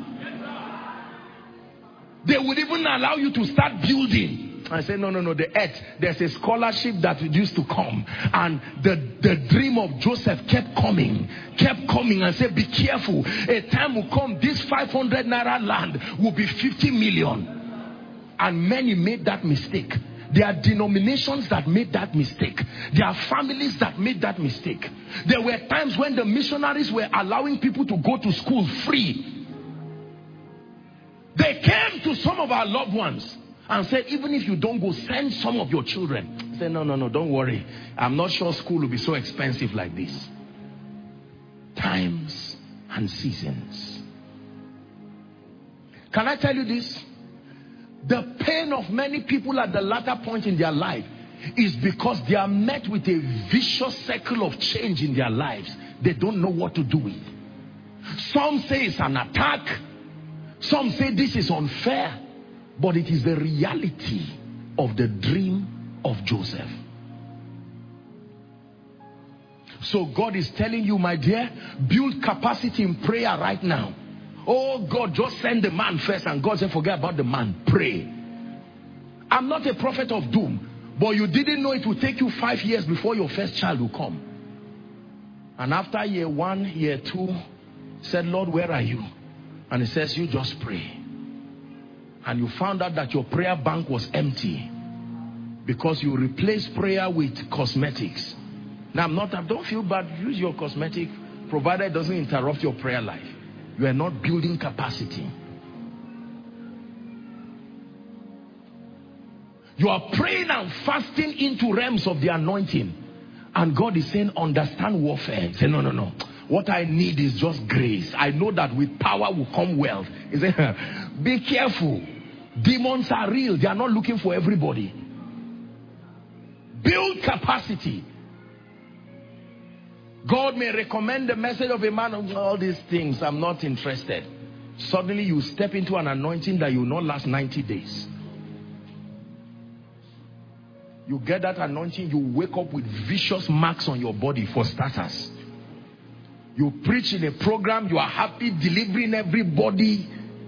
They would even allow you to start building. I said, no, the earth. There's a scholarship that used to come. And the dream of Joseph kept coming and said, be careful. A time will come, this 500 naira land will be 50 million. And many made that mistake. There are denominations that made that mistake. There are families that made that mistake. There were times when the missionaries were allowing people to go to school free. They came to some of our loved ones and said, even if you don't go, send some of your children. I said, no, don't worry. I'm not sure school will be so expensive like this. Times and seasons. Can I tell you this? The pain of many people at the latter point in their life is because they are met with a vicious cycle of change in their lives they don't know what to do with. Some say it's an attack. Some say this is unfair. But it is the reality of the dream of Joseph. So God is telling you, my dear, build capacity in prayer right now. Oh God, just send the man first. And God said, forget about the man. Pray. I'm not a prophet of doom. But you didn't know it would take you 5 years before your first child will come. And after year 1, year 2, said, Lord, where are you? And he says, you just pray. And you found out that your prayer bank was empty because you replaced prayer with cosmetics. Now, don't feel bad. Use your cosmetic, provided it doesn't interrupt your prayer life. You are not building capacity. You are praying and fasting into realms of the anointing. And God is saying, understand warfare. He said, no. What I need is just grace. I know that with power will come wealth. He said, be careful. Demons are real. They are not looking for everybody. Build capacity. God may recommend the message of a man of all these things. I'm not interested. Suddenly you step into an anointing that you will not last 90 days. You get that anointing, you wake up with vicious marks on your body for starters. You preach in a program, you are happy delivering everybody.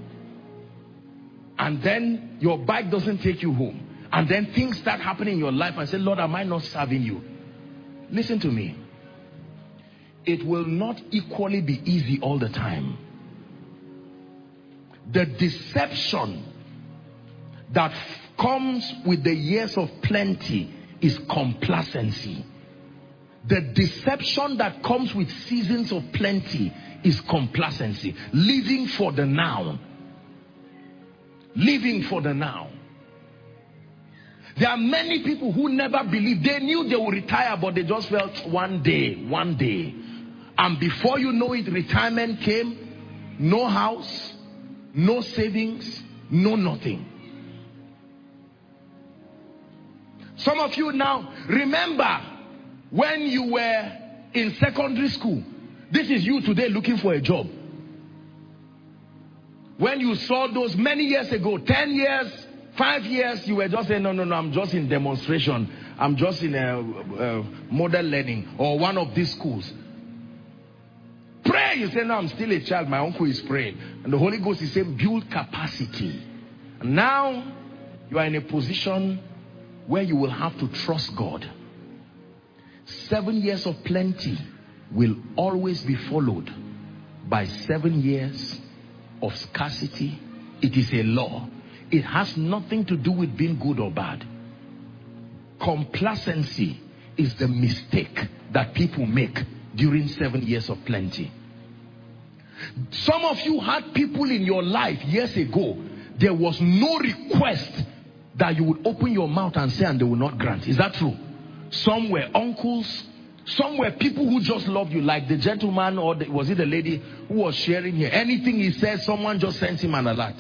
And then your bike doesn't take you home. And then things start happening in your life and say, Lord, am I not serving you? Listen to me. It will not equally be easy all the time. The deception that comes with the years of plenty is complacency. The deception that comes with seasons of plenty is complacency. Living for the now. Living for the now. There are many people who never believed. They knew they would retire, but they just felt one day. And before you know it, retirement came. No house, no savings, no nothing. Some of you now, remember when you were in secondary school. This is you today looking for a job. When you saw those many years ago, 10 years, 5 years, you were just saying, no, I'm just in demonstration. I'm just in a model learning or one of these schools. Pray. You say, no, I'm still a child. My uncle is praying. And the Holy Ghost is saying, build capacity. And now you are in a position where you will have to trust God. 7 years of plenty will always be followed by 7 years of scarcity. It is a law. It has nothing to do with being good or bad. Complacency is the mistake that people make during 7 years of plenty. Some of you had people in your life years ago. There was no request that you would open your mouth and say and they will not grant. Is that true? Some were uncles. Some were people who just loved you, like the gentleman, or was it the lady who was sharing here? Anything he said, someone just sent him an alert.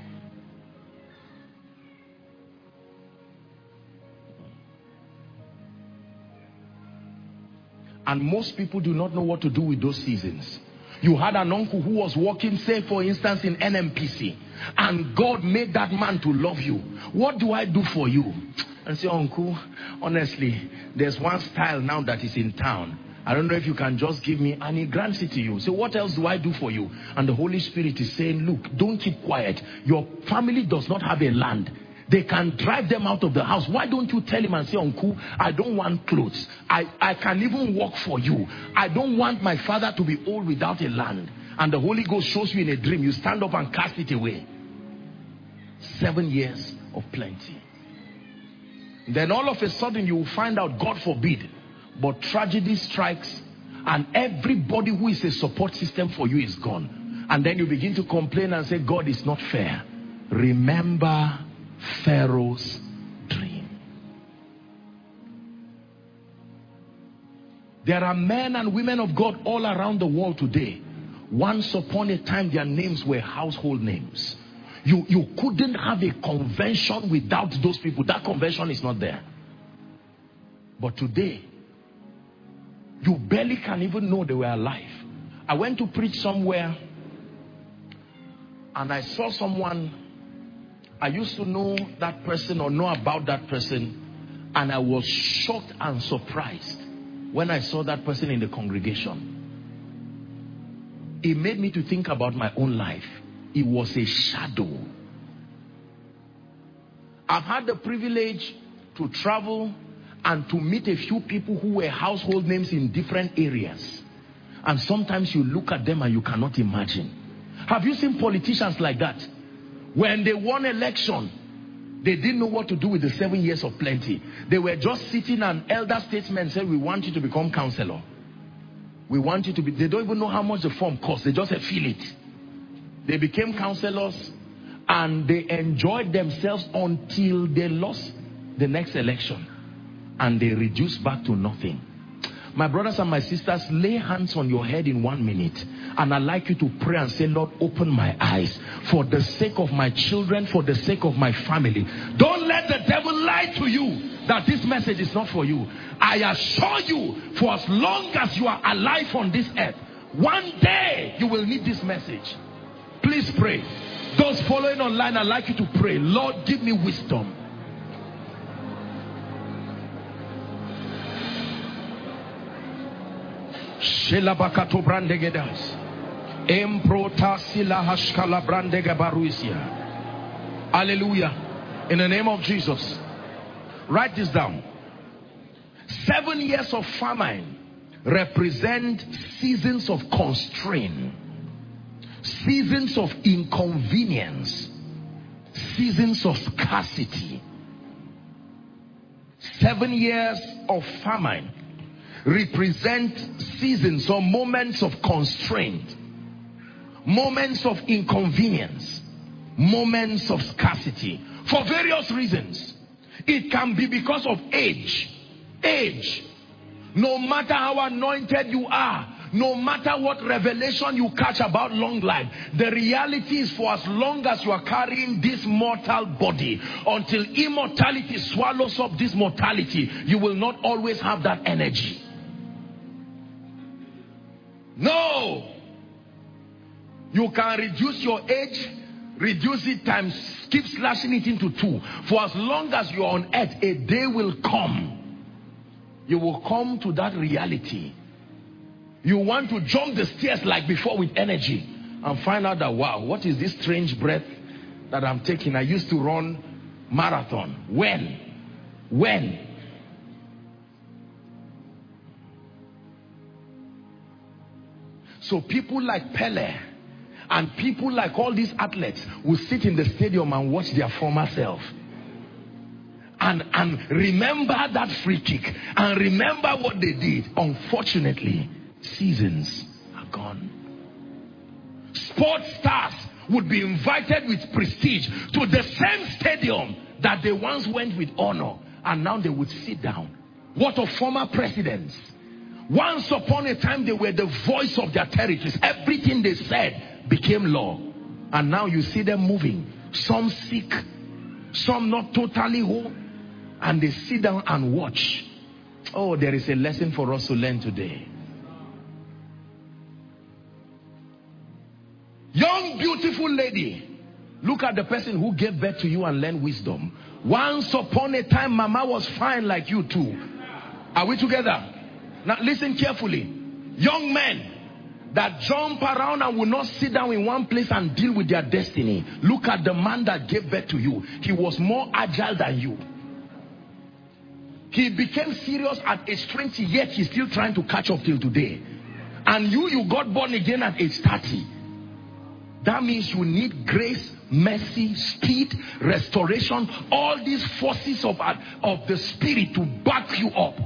And most people do not know what to do with those seasons. You had an uncle who was working, say for instance, in NMPC, and God made that man to love you. What do I do for you? And say, uncle, honestly, there's one style now that is in town. I don't know if you can just give me, and he grants it to you. So what else do I do for you? And the Holy Spirit is saying, look, don't keep quiet. Your family does not have a land. They can drive them out of the house. Why don't you tell him and say, uncle, I don't want clothes. I can even work for you. I don't want my father to be old without a land. And the Holy Ghost shows you in a dream. You stand up and cast it away. 7 years of plenty. Then all of a sudden you will find out, God forbid, but tragedy strikes and everybody who is a support system for you is gone. And then you begin to complain and say, God is not fair. Remember Pharaoh's dream. There are men and women of God all around the world today. Once upon a time, their names were household names. You couldn't have a convention without those people. That convention is not there. But today, you barely can even know they were alive. I went to preach somewhere and I saw someone. I used to know that person or know about that person, and I was shocked and surprised when I saw that person in the congregation. It made me to think about my own life. It was a shadow. I've had the privilege to travel and to meet a few people who were household names in different areas. And sometimes you look at them and you cannot imagine. Have you seen politicians like that? When they won election, they didn't know what to do with the 7 years of plenty. They were just sitting, and elder statesmen said, we want you to become councillor. We want you to be, they don't even know how much the form costs. They just said, feel it. They became councillors and they enjoyed themselves until they lost the next election. And they reduced back to nothing. My brothers and my sisters, lay hands on your head in 1 minute. And I'd like you to pray and say, Lord, open my eyes for the sake of my children, for the sake of my family. Don't let the devil lie to you that this message is not for you. I assure you, for as long as you are alive on this earth, one day you will need this message. Please pray. Those following online, I'd like you to pray, Lord, give me wisdom. Shelabakato brandegedas. Emprota sila hashkala brandega baruisia. Hallelujah. In the name of Jesus. Write this down. 7 years of famine represent seasons of constraint, seasons of inconvenience, seasons of scarcity. 7 years of famine represent seasons or moments of constraint, moments of inconvenience, moments of scarcity, for various reasons. It can be because of age. No matter how anointed you are, no matter what revelation you catch about long life, the reality is, for as long as you are carrying this mortal body, until immortality swallows up this mortality, you will not always have that energy. No. You can reduce your age, reduce it times, keep slashing it into 2. For as long as you are on earth, a day will come. You will come to that reality. You want to jump the stairs like before with energy and find out that, wow, what is this strange breath that I'm taking? I used to run marathon. When? So people like Pele and people like all these athletes will sit in the stadium and watch their former self. And remember that free kick. And remember what they did. Unfortunately, seasons are gone. Sports stars would be invited with prestige to the same stadium that they once went with honor. And now they would sit down. What of former presidents? Once upon a time, they were the voice of their territories. Everything they said became law. And now you see them moving. Some sick, some not totally whole. And they sit down and watch. Oh, there is a lesson for us to learn today. Young, beautiful lady, look at the person who gave birth to you and learned wisdom. Once upon a time, Mama was fine like you too. Are we together? Now listen carefully. Young men that jump around and will not sit down in one place and deal with their destiny. Look at the man that gave birth to you. He was more agile than you. He became serious at age 20, yet he's still trying to catch up till today. And you got born again at age 30. That means you need grace, mercy, speed, restoration, all these forces of the spirit to back you up.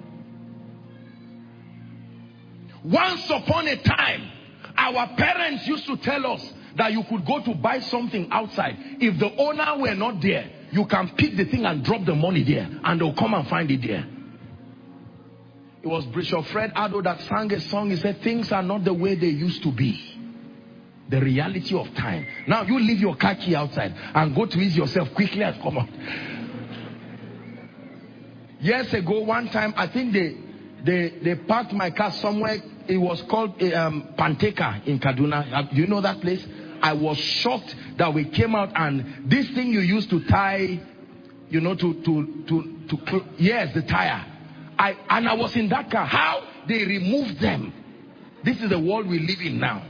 Once upon a time, our parents used to tell us that you could go to buy something outside. If the owner were not there, you can pick the thing and drop the money there, and they'll come and find it there. It was Bishop Fred Addo that sang a song. He said, things are not the way they used to be. The reality of time. Now you leave your car key outside and go to ease yourself quickly and come out. Years ago, one time, I think they parked my car somewhere. It was called Panteka in Kaduna. Do you know that place? I was shocked that we came out and this thing you used to tie, you know, yes, the tire. I was in that car. How? They removed them. This is the world we live in now.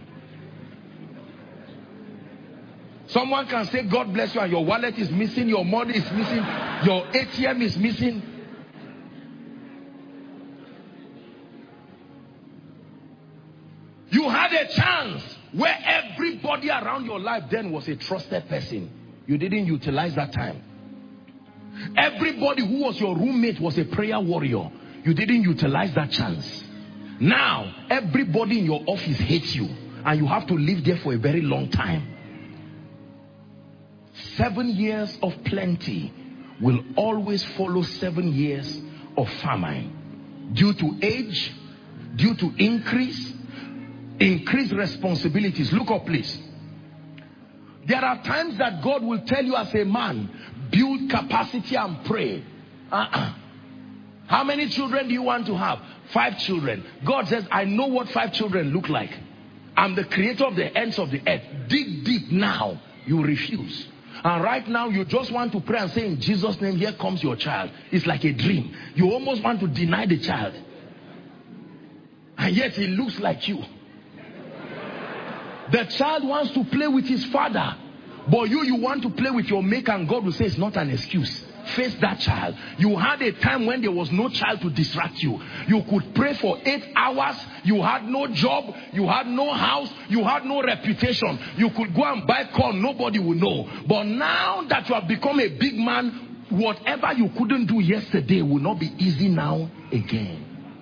Someone can say, God bless you, and your wallet is missing, your money is missing, your ATM is missing. You had a chance where everybody around your life then was a trusted person. You didn't utilize that time. Everybody who was your roommate was a prayer warrior. You didn't utilize that chance. Now, everybody in your office hates you, and you have to live there for a very long time. 7 years of plenty will always follow 7 years of famine. Due to age, due to increased responsibilities. Look up, please. There are times that God will tell you as a man, build capacity and pray. How many children do you want to have? 5 children. God says, I know what 5 children look like. I'm the creator of the ends of the earth. Dig deep now. You refuse. And right now you just want to pray and say, in Jesus' name, here comes your child. It's like a dream. You almost want to deny the child. And yet he looks like you. The child wants to play with his father. But you want to play with your maker, and God will say it's not an excuse. Face that child. You had a time when there was no child to distract you. You could pray for 8 hours. You had no job. You had no house. You had no reputation. You could go and buy corn. Nobody would know. But now that you have become a big man, whatever you couldn't do yesterday will not be easy now again.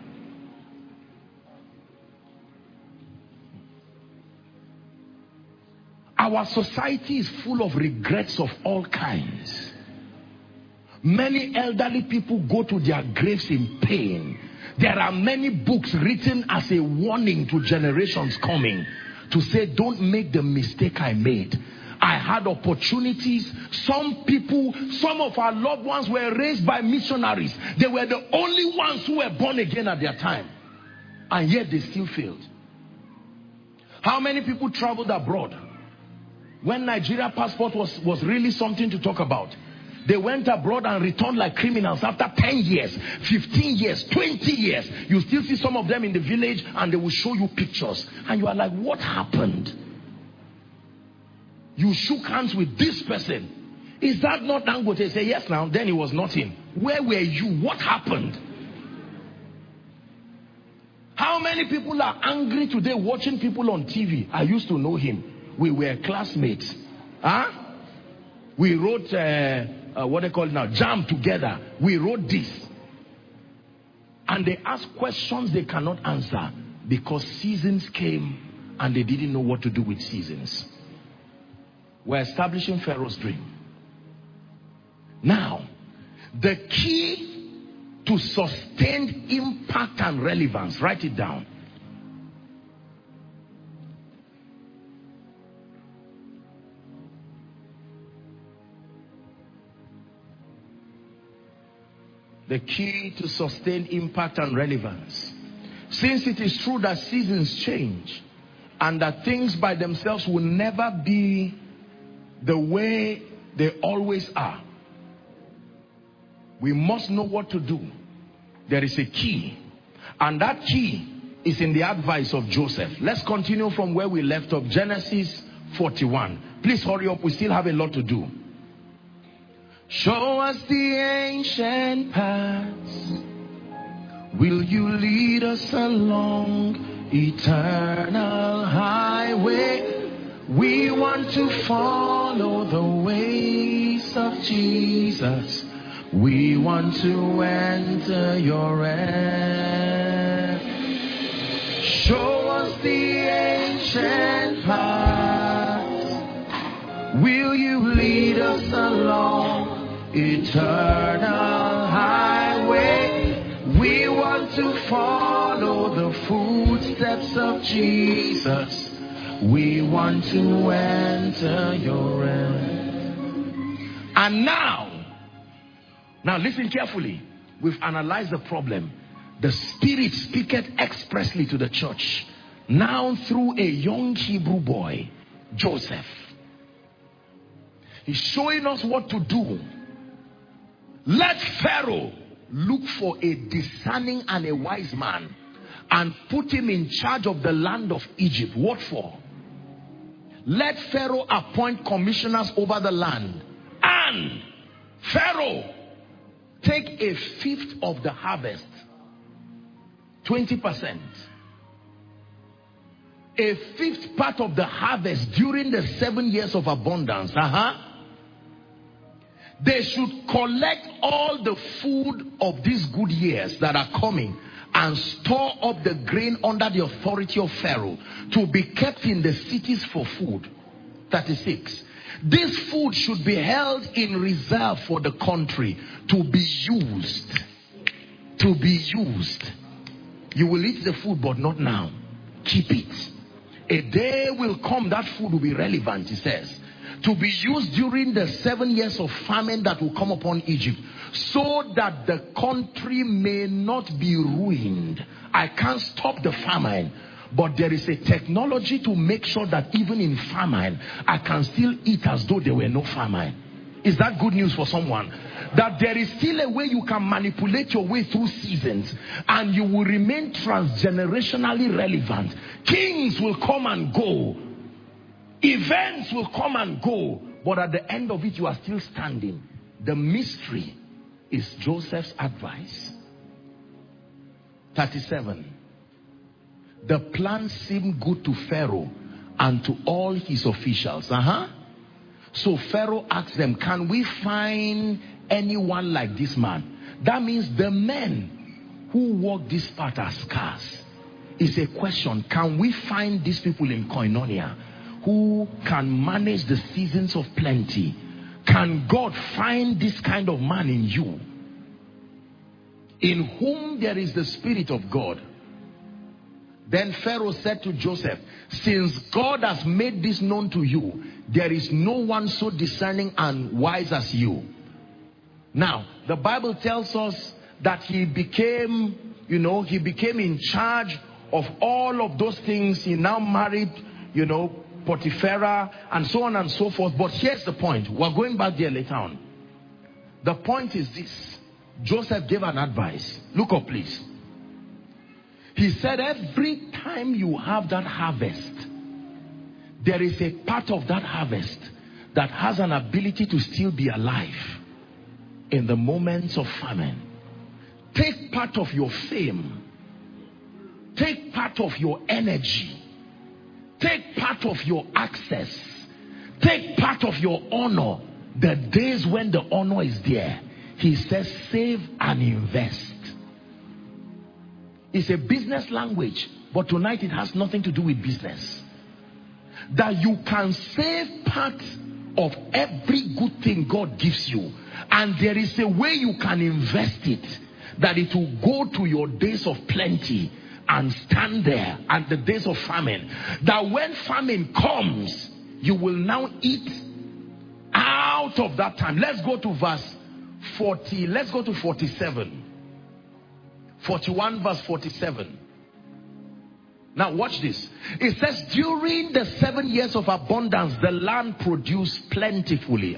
Our society is full of regrets of all kinds. Many elderly people go to their graves in pain. There are many books written as a warning to generations coming to say, don't make the mistake I made. I had opportunities. Some people, some of our loved ones were raised by missionaries. They were the only ones who were born again at their time. And yet they still failed. How many people traveled abroad? When Nigeria passport was really something to talk about, they went abroad and returned like criminals after 10 years, 15 years, 20 years. You still see some of them in the village and they will show you pictures. And you are like, what happened? You shook hands with this person. Is that not Dangote? Say yes now. Then it was not him. Where were you? What happened? How many people are angry today watching people on TV? I used to know him. We were classmates. We wrote, what they call it now, jam together. We wrote this. And they ask questions they cannot answer because seasons came and they didn't know what to do with seasons. We're establishing Pharaoh's dream. Now, the key to sustained impact and relevance, write it down. The key to sustain impact and relevance. Since it is true that seasons change and that things by themselves will never be the way they always are, we must know what to do. There is a key, and that key is in the advice of Joseph. Let's continue from where we left off. Genesis 41. Please hurry up. We still have a lot to do. Show us the ancient paths. Will you lead us along eternal highway? We want to follow the ways of Jesus. We want to enter your rest. Show us the ancient paths. Will you lead us along eternal highway? We want to follow the footsteps of Jesus. We want to enter your rest. And now listen carefully. we've analyzed the problem. The Spirit speaketh expressly to the church now through a young Hebrew boy, Joseph. He's showing us what to do. Let Pharaoh look for a discerning and a wise man and put him in charge of the land of Egypt. What for? Let Pharaoh appoint commissioners over the land, and Pharaoh take a fifth of the harvest, 20%. A fifth part of the harvest during the 7 years of abundance. They should collect all the food of these good years that are coming and store up the grain under the authority of Pharaoh to be kept in the cities for food. 36. This food should be held in reserve for the country to be used. To be used. You will eat the food, but not now. Keep it. A day will come that food will be relevant, he says, to be used during the 7 years of famine that will come upon Egypt, so that the country may not be ruined. I can't stop the famine, but there is a technology to make sure that even in famine, I can still eat as though there were no famine. Is that good news for someone? That there is still a way you can manipulate your way through seasons and you will remain transgenerationally relevant. Kings will come and go. Events will come and go. But at the end of it, you are still standing. The mystery is Joseph's advice. 37. The plan seemed good to Pharaoh and to all his officials. So Pharaoh asked them, can we find anyone like this man? That means the men who walk this path are scarce. It's a question. Can we find these people in Koinonia who can manage the seasons of plenty? Can God find this kind of man in you, in whom there is the Spirit of God? Then Pharaoh said to Joseph, since God has made this known to you, there is no one so discerning and wise as you. Now, the Bible tells us that he became in charge of all of those things. He now married, Potiphera and so on and so forth. But here's the point. We're going back there later on. The point is this. Joseph gave an advice. Look up, please. He said, every time you have that harvest, there is a part of that harvest that has an ability to still be alive in the moments of famine. Take part of your fame. Take part of your energy. Take part of your access. Take part of your honor. The days when the honor is there. He says, save and invest. It's a business language, but tonight it has nothing to do with business. That you can save part of every good thing God gives you, and there is a way you can invest it, that it will go to your days of plenty and stand there and the days of famine. That when famine comes, you will now eat out of that time. Let's go to verse 40. Let's go to 47. 41 verse 47. Now watch this. It says, during the 7 years of abundance, the land produced plentifully.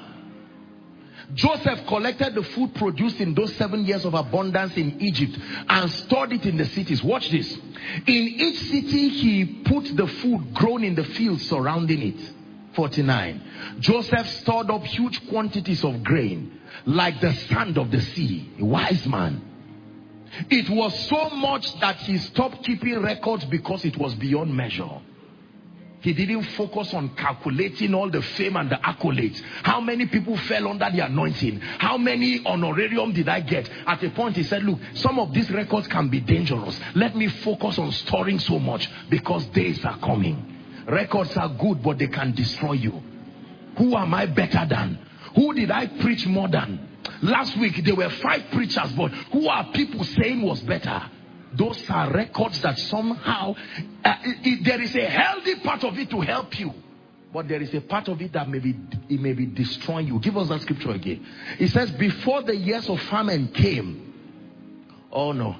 Joseph collected the food produced in those 7 years of abundance in Egypt and stored it in the cities. Watch this. In each city, he put the food grown in the fields surrounding it. 49. Joseph stored up huge quantities of grain, like the sand of the sea. A wise man. It was so much that he stopped keeping records because it was beyond measure. He didn't focus on calculating all the fame and the accolades. How many people fell under the anointing? How many honorarium did I get? At a point he said, look, some of these records can be dangerous. Let me focus on storing so much, because days are coming. Records are good, but they can destroy you. Who am I better than? Who did I preach more than? Last week there were 5 preachers, but who are people saying was better? Those are records that somehow there is a healthy part of it to help you. but there is a part of it that may be destroying you. Give us that scripture again. It says, before the years of famine came. Oh no.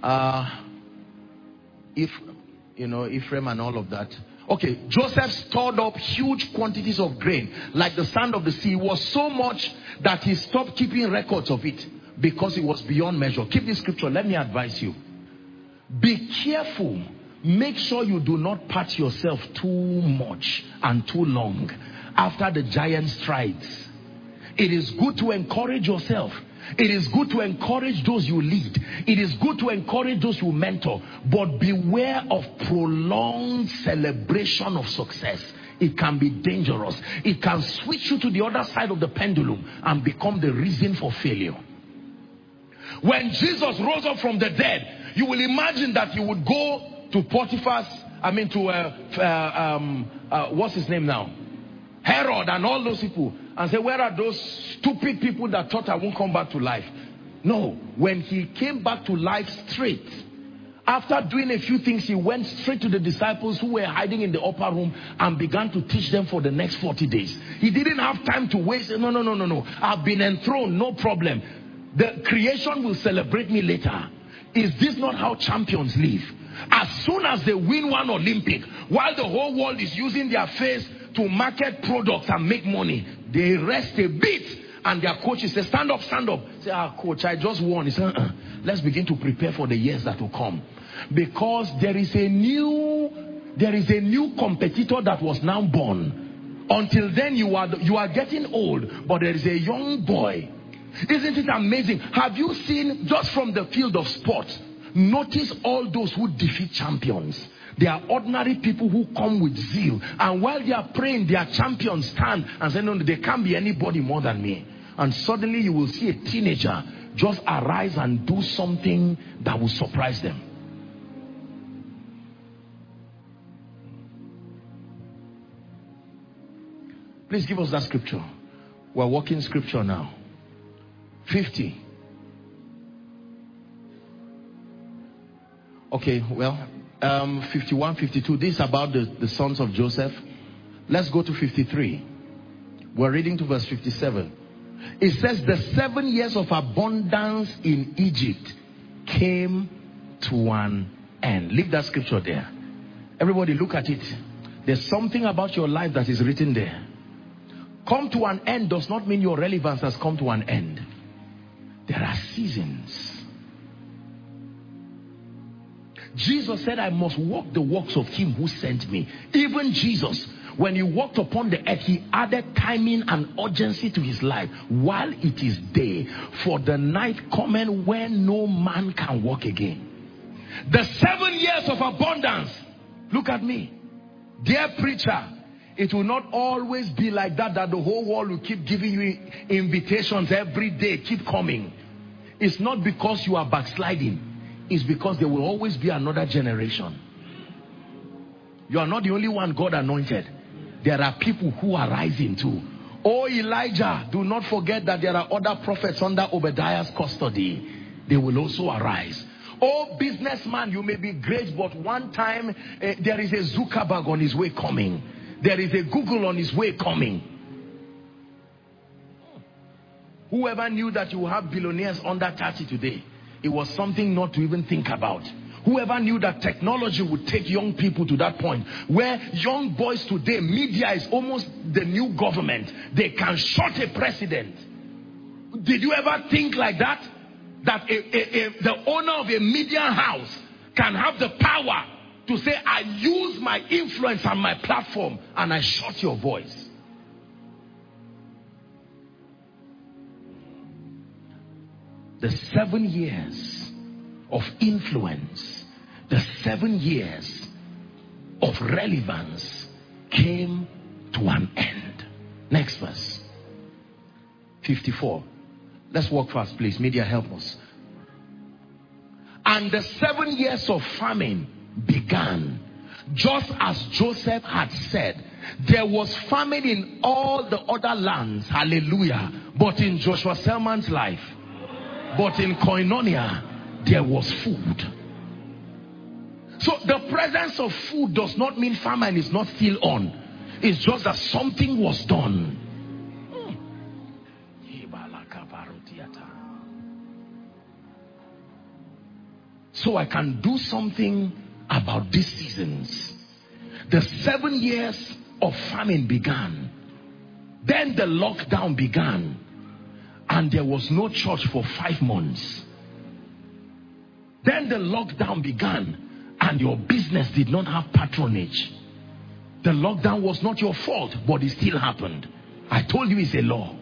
Ephraim and all of that. Okay, Joseph stored up huge quantities of grain, like the sand of the sea. It was so much that he stopped keeping records of it because it was beyond measure. Keep this scripture. Let me advise you. Be careful. Make sure you do not pat yourself too much and too long after the giant strides. It is good to encourage yourself. It is good to encourage those you lead. It is good to encourage those you mentor. But beware of prolonged celebration of success. It can be dangerous. It can switch you to the other side of the pendulum and become the reason for failure. When Jesus rose up from the dead, you will imagine that he would go to Potiphar's, what's his name now? Herod and all those people, and say, where are those stupid people that thought I won't come back to life? No, when he came back to life straight, after doing a few things, he went straight to the disciples who were hiding in the upper room and began to teach them for the next 40 days. He didn't have time to waste. No. I've been enthroned, no problem. The creation will celebrate me later. Is this not how champions live? As soon as they win one Olympic, while the whole world is using their face to market products and make money, they rest a bit and their coaches say, stand up. Say, coach, I just won. He said, let's begin to prepare for the years that will come. Because there is a new competitor that was now born. Until then, you are getting old, but there is a young boy. Isn't it amazing? Have you seen, just from the field of sports, notice all those who defeat champions? They are ordinary people who come with zeal. And while they are praying, their champions stand and say, no, they can't be anybody more than me. And suddenly you will see a teenager just arise and do something that will surprise them. Please give us that scripture. We're walking scripture now. 50. Okay, well, 51, 52. This is about the sons of Joseph. Let's go to 53. We're reading to verse 57. It says, the 7 years of abundance in Egypt came to an end. Leave that scripture there. Everybody look at it. There's something about your life that is written there. Come to an end does not mean your relevance has come to an end. There are seasons. Jesus said, I must walk the works of him who sent me. Even Jesus, when he walked upon the earth, he added timing and urgency to his life. While it is day, for the night cometh when no man can walk again. The 7 years of abundance. Look at me. Dear preacher, it will not always be like that the whole world will keep giving you invitations every day. Keep coming. It's not because you are backsliding. It's because there will always be another generation. You are not the only one God anointed. There are people who are rising too. Oh Elijah, do not forget that there are other prophets under Obadiah's custody. They will also arise. Oh businessman, you may be great, but one time there is a Zuckerberg on his way coming. There is a Google on his way coming. Whoever knew that you have billionaires under 30 today, it was something not to even think about. Whoever knew that technology would take young people to that point where young boys today, media is almost the new government. They can shut a president. Did you ever think like that? That the owner of a media house can have the power to say, I use my influence and my platform and I shut your voice. The 7 years of influence, the 7 years of relevance came to an end. Next verse. 54. Let's walk fast, please. Media, help us. And the 7 years of famine began, just as Joseph had said. There was famine in all the other lands. Hallelujah. But in Joshua Selman's life, but in Koinonia, there was food. So the presence of food does not mean famine is not still on. It's just that something was done. So I can do something about these seasons. The 7 years of famine began. Then the lockdown began. And there was no church for 5 months. Then the lockdown began. And your business did not have patronage. The lockdown was not your fault, but it still happened. I told you it's a law.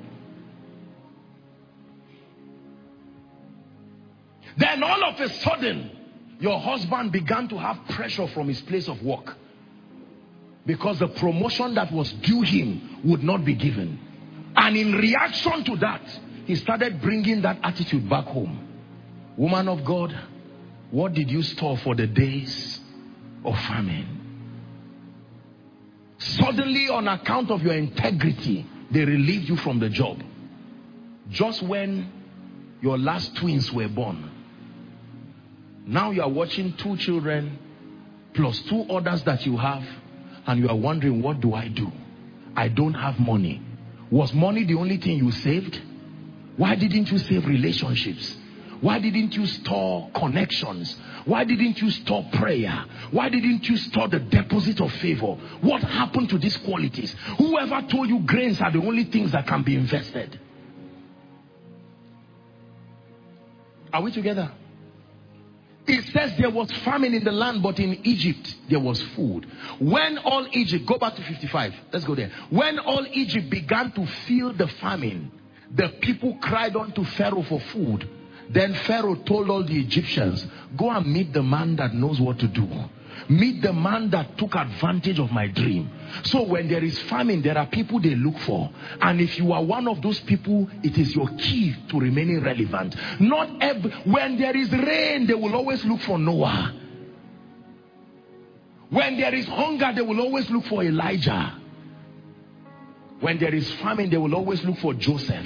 Then all of a sudden, your husband began to have pressure from his place of work. Because the promotion that was due him would not be given. And in reaction to that, he started bringing that attitude back home. Woman of God, what did you store for the days of famine? Suddenly, on account of your integrity, they relieved you from the job. Just when your last twins were born. Now you are watching 2 children plus 2 others that you have, and you are wondering, what do I do? I don't have money. Was money the only thing you saved? Why didn't you save relationships? Why didn't you store connections? Why didn't you store prayer? Why didn't you store the deposit of favor? What happened to these qualities? Whoever told you grains are the only things that can be invested? Are we together? It says there was famine in the land, but in Egypt there was food. When all Egypt, go back to 55, let's go there. When all Egypt began to feel the famine, the people cried unto Pharaoh for food. Then Pharaoh told all the Egyptians, go and meet the man that knows what to do. Meet the man that took advantage of my dream. So when there is famine, there are people they look for. And if you are one of those people, it is your key to remaining relevant. When there is rain, they will always look for Noah. When there is hunger, they will always look for Elijah. When there is famine, they will always look for Joseph.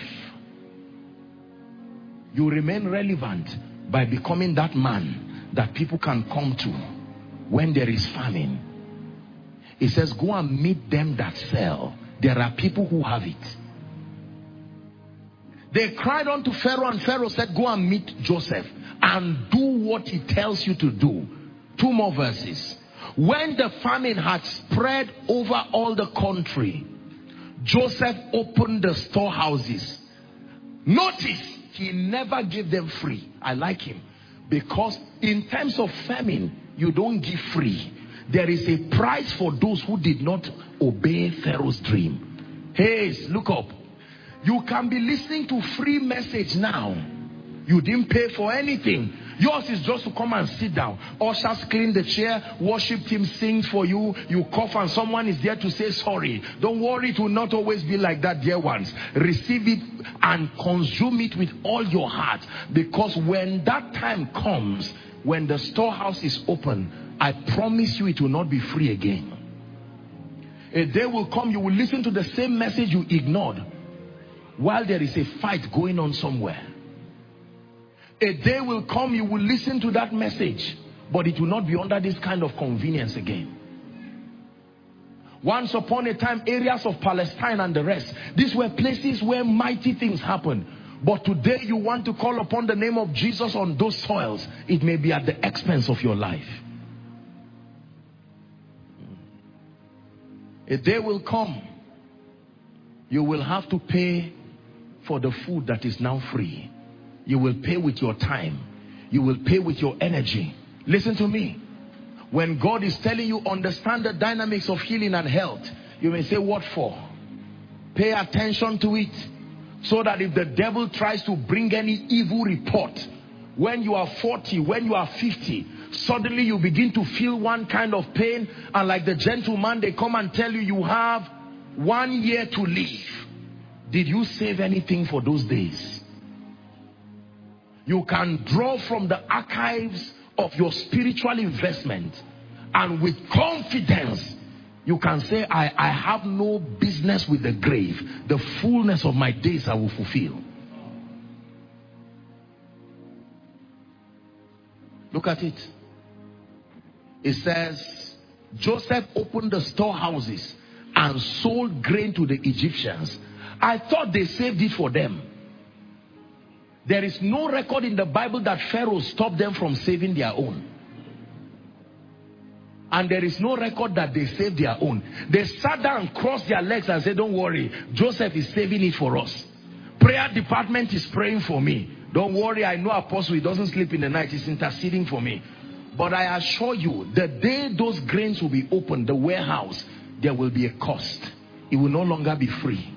You remain relevant by becoming that man that people can come to when there is famine. It says, go and meet them that sell. There are people who have it. They cried unto Pharaoh, and Pharaoh said, go and meet Joseph and do what he tells you to do. 2 more verses. When the famine had spread over all the country, Joseph opened the storehouses. Notice, he never gave them free. I like him. Because in times of famine, you don't give free. There is a price for those who did not obey Pharaoh's dream. Hey, look up. You can be listening to free message now. You didn't pay for anything. Yours is just to come and sit down. Ushers clean the chair, worship team sings for you, you cough and someone is there to say sorry. Don't worry, it will not always be like that, dear ones. Receive it and consume it with all your heart. Because when that time comes, when the storehouse is open, I promise you it will not be free again. A day will come, you will listen to the same message you ignored while there is a fight going on somewhere. A day will come, you will listen to that message, but it will not be under this kind of convenience again. Once upon a time, areas of Palestine and the rest, these were places where mighty things happened. But today you want to call upon the name of Jesus on those soils. It may be at the expense of your life. A day will come, you will have to pay for the food that is now free. You will pay with your time. You will pay with your energy. Listen to me. When God is telling you, understand the dynamics of healing and health, you may say, what for? Pay attention to it. So that if the devil tries to bring any evil report, when you are 40, when you are 50, suddenly you begin to feel one kind of pain. And like the gentleman, they come and tell you, you have 1 year to live. Did you save anything for those days? You can draw from the archives of your spiritual investment, and with confidence you can say, I have no business with the grave. The fullness of my days I will fulfill. Look at it. It says Joseph opened the storehouses and sold grain to the Egyptians. I thought they saved it for them. There is no record in the Bible that Pharaoh stopped them from saving their own. And there is no record that they saved their own. They sat down, crossed their legs and said, don't worry, Joseph is saving it for us. Prayer department is praying for me. Don't worry, I know Apostle, he doesn't sleep in the night, he's interceding for me. But I assure you, the day those grains will be opened, the warehouse, there will be a cost. It will no longer be free.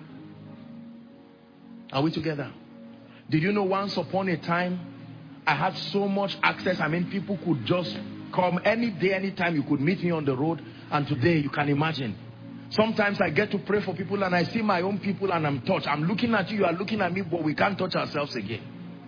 Are we together? Did you know once upon a time, I had so much access. I mean, people could just come any day, anytime. You could meet me on the road. And today, you can imagine. Sometimes I get to pray for people and I see my own people and I'm touched. I'm looking at you, you are looking at me, but we can't touch ourselves again.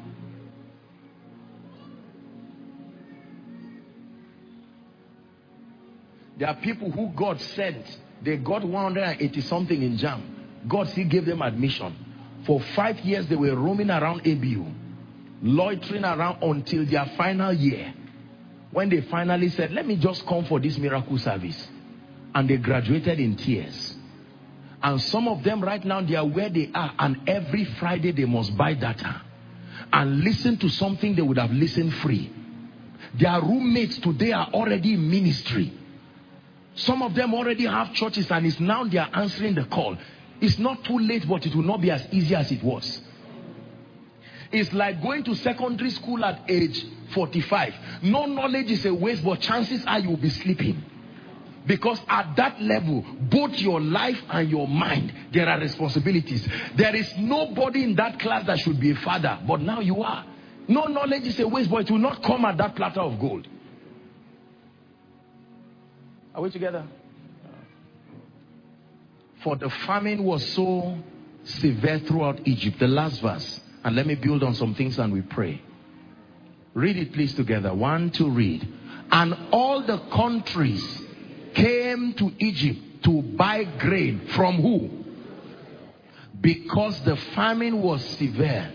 There are people who God sent. They got 180 something in JAMB. God still gave them admission. For 5 years they were roaming around ABU, loitering around until their final year, when they finally said, let me just come for this miracle service. And they graduated in tears. And some of them right now, they are where they are, and every Friday they must buy data and listen to something they would have listened free. Their roommates today are already in ministry. Some of them already have churches, and it's now they are answering the call. It's not too late, but it will not be as easy as it was. It's like going to secondary school at age 45. No knowledge is a waste, but chances are you will be sleeping. Because at that level, both your life and your mind, there are responsibilities. There is nobody in that class that should be a father, but now you are. No knowledge is a waste, but it will not come at that platter of gold. Are we together? For the famine was so severe throughout Egypt. The last verse. And let me build on some things and we pray. Read it please together. 1, 2, read. And all the countries came to Egypt to buy grain. From who? Because the famine was severe.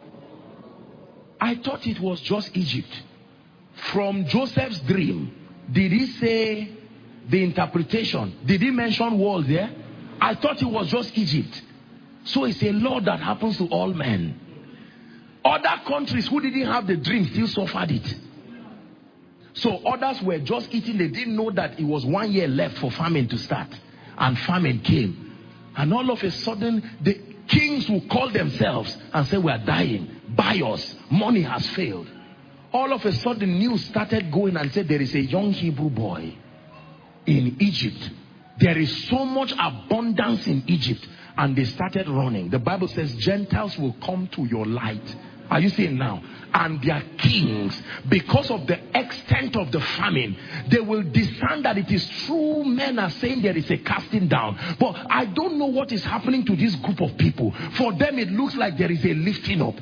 I thought it was just Egypt. From Joseph's dream, did he say the interpretation? Did he mention world there? I thought it was just Egypt. So it's a law that happens to all men. Other countries who didn't have the dream still suffered it. So others were just eating. They didn't know that it was 1 year left for famine to start. And famine came. And all of a sudden, the kings will call themselves and say, we are dying. Buy us. Money has failed. All of a sudden, news started going and said, there is a young Hebrew boy in Egypt. There is so much abundance in Egypt. And they started running. The Bible says Gentiles will come to your light. Are you seeing now? And their kings, because of the extent of the famine, they will discern that it is true. Men are saying there is a casting down. But I don't know what is happening to this group of people. For them it looks like there is a lifting up.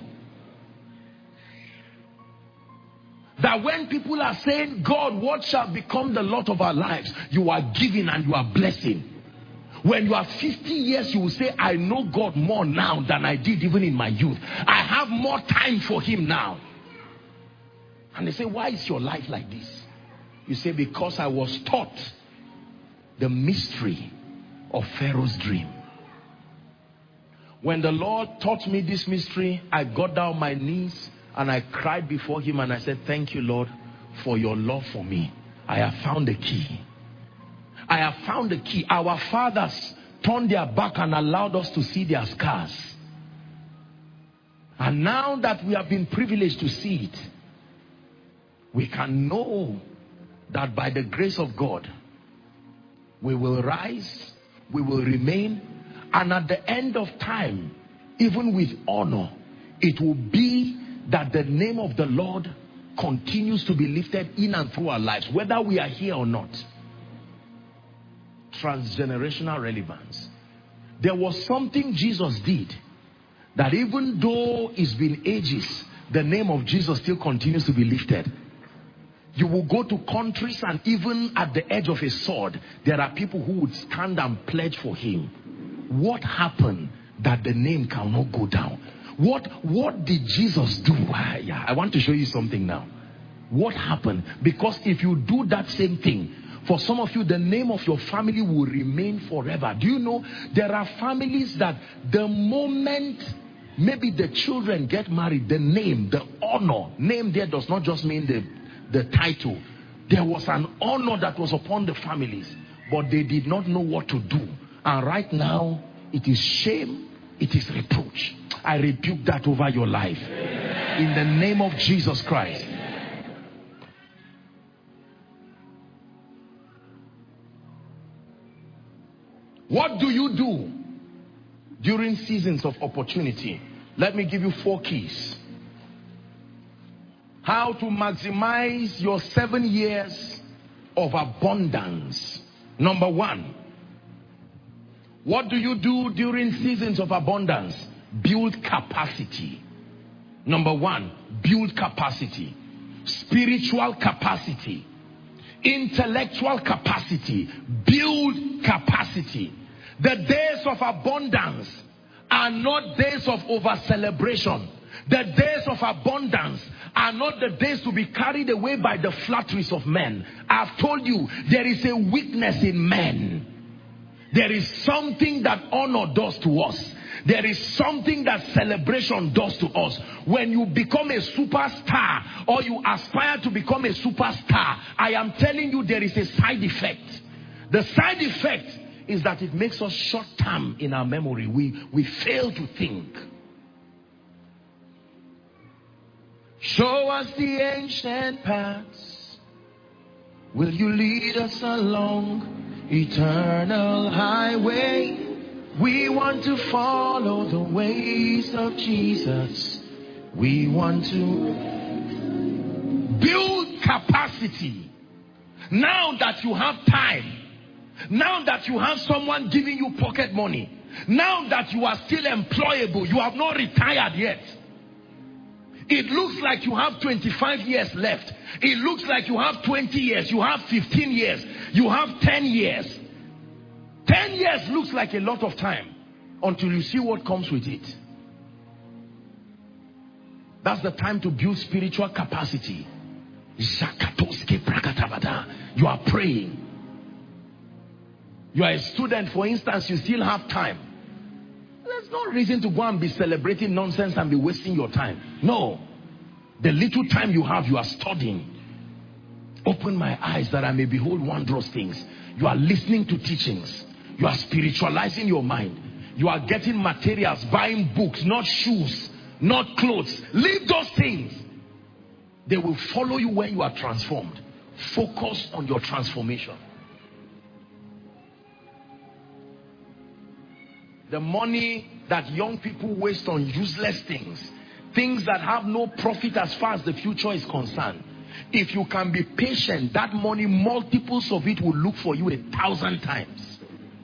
That when people are saying, God, what shall become the lot of our lives? You are giving and you are blessing. When you are 50 years, you will say, I know God more now than I did even in my youth. I have more time for him now. And they say, why is your life like this? You say, because I was taught the mystery of Pharaoh's dream. When the Lord taught me this mystery, I got down on my knees and I cried before him and I said, thank you, Lord, for your love for me. I have found the key. I have found the key. Our fathers turned their back and allowed us to see their scars. And now that we have been privileged to see it, we can know that by the grace of God, we will rise, we will remain, and at the end of time, even with honor, it will be that the name of the Lord continues to be lifted in and through our lives, whether we are here or not. Transgenerational relevance. There was something Jesus did that even though it's been ages, the name of Jesus still continues to be lifted. You will go to countries and even at the edge of a sword, there are people who would stand and pledge for him. What happened that the name cannot go down? What did Jesus do? I want to show you something now. What happened? Because if you do that same thing, For some of you, the name of your family will remain forever. Do you know there are families that the moment maybe the children get married, the name, the honor, name there does not just mean the title. There was an honor that was upon the families, but they did not know what to do. And right now, it is shame, it is reproach. I rebuke that over your life. In the name of Jesus Christ. What do you do during seasons of opportunity? Let me give you 4 keys. How to maximize your 7 years of abundance. Number 1. What do you do during seasons of abundance? Build capacity. Number 1, build capacity. Spiritual capacity. Intellectual capacity. Build capacity. The days of abundance are not days of over celebration. The days of abundance are not the days to be carried away by the flatteries of men. I've told you, there is a weakness in men. There is something that honor does to us. There is something that celebration does to us. When you become a superstar or you aspire to become a superstar, I am telling you there is a side effect. The side effect is that it makes us short-term in our memory. We fail to think. Show us the ancient paths. Will you lead us along eternal highway? We want to follow the ways of Jesus. We want to build capacity. Now that you have time, now that you have someone giving you pocket money, now that you are still employable, you have not retired yet. It looks like you have 25 years left. It looks like you have 20 years. You have 15 years. You have 10 years. 10 years looks like a lot of time until you see what comes with it. That's the time to build spiritual capacity. You are praying. You are a student, for instance, you still have time. There's no reason to go and be celebrating nonsense and be wasting your time. No. The little time you have, you are studying. Open my eyes that I may behold wondrous things. You are listening to teachings. You are spiritualizing your mind. You are getting materials, buying books, not shoes, not clothes. Leave those things. They will follow you when you are transformed. Focus on your transformation. The money that young people waste on useless things, things that have no profit as far as the future is concerned. If you can be patient, that money, multiples of it will look for you 1,000 times.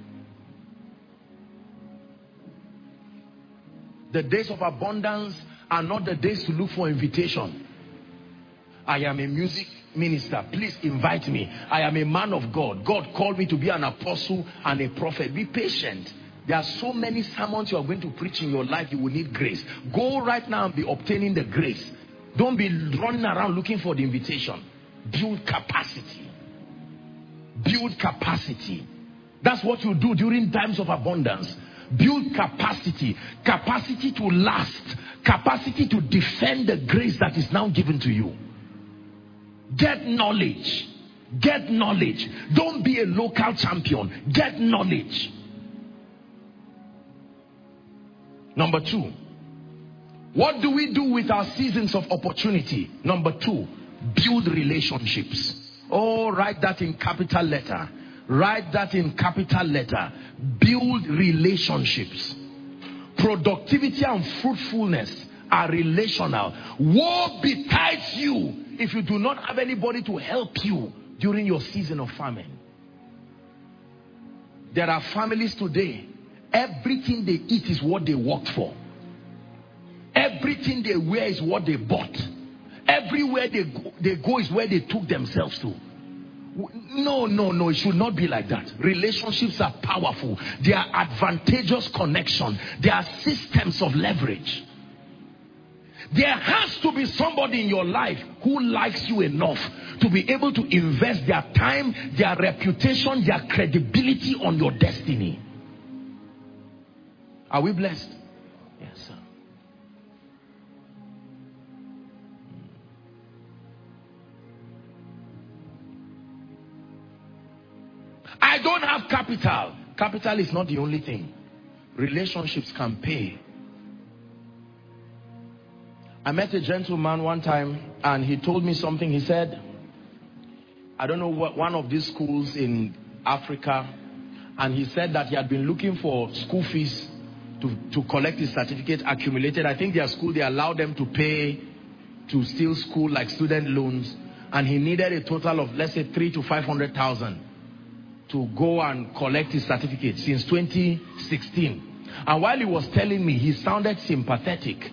The days of abundance are not the days to look for invitation. I am a music minister. Please invite me. I am a man of God. God called me to be an apostle and a prophet. Be patient. There are so many sermons you are going to preach in your life. You will need grace. Go right now and be obtaining the grace. Don't be running around looking for the invitation. Build capacity. Build capacity. That's what you do during times of abundance. Build capacity. Capacity to last. Capacity to defend the grace that is now given to you. Get knowledge. Get knowledge. Don't be a local champion. Get knowledge. Number 2. What do we do with our seasons of opportunity? Number 2. Build relationships. Oh, write that in capital letter. Write that in capital letter. Build relationships. Productivity and fruitfulness are relational. Woe betides you if you do not have anybody to help you during your season of famine. There are families today, everything they eat is what they worked for. Everything they wear is what they bought. Everywhere they go is where they took themselves to. No, it should not be like that. Relationships are powerful. They are advantageous connection. They are systems of leverage. There has to be somebody in your life who likes you enough to be able to invest their time, their reputation, their credibility on your destiny. Are we blessed? Yes, sir. I don't have capital. Capital is not the only thing. Relationships can pay. I met a gentleman one time and he told me something. He said, I don't know what, one of these schools in Africa, and he said that he had been looking for school fees to collect his certificate accumulated. I think their school, they allowed them to pay to still school like student loans, and he needed a total of, let's say, 300,000 to 500,000 to go and collect his certificate since 2016. And while he was telling me, he sounded sympathetic.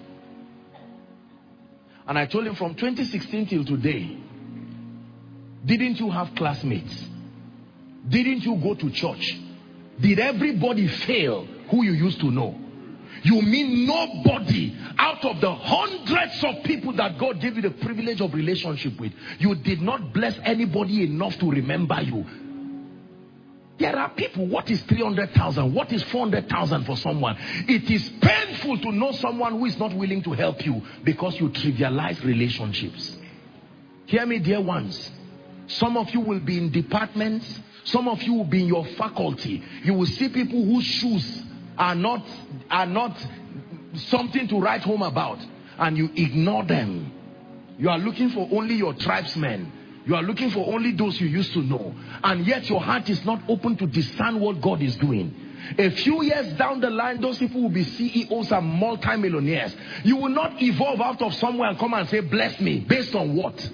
And I told him, from 2016 till today, didn't you have classmates? Didn't you go to church? Did everybody fail who you used to know? You mean nobody out of the hundreds of people that God gave you the privilege of relationship with, you did not bless anybody enough to remember you? There are people, what is 300,000? What is 400,000 for someone? It is painful to know someone who is not willing to help you because you trivialize relationships. Hear me, dear ones. Some of you will be in departments. Some of you will be in your faculty. You will see people whose shoes are not something to write home about, and you ignore them. You are looking for only your tribesmen. You are looking for only those you used to know, and yet your heart is not open to discern what God is doing. A few years down the line, those people will be CEOs and multi-millionaires. You will not evolve out of somewhere and come and say, bless me. Based on what?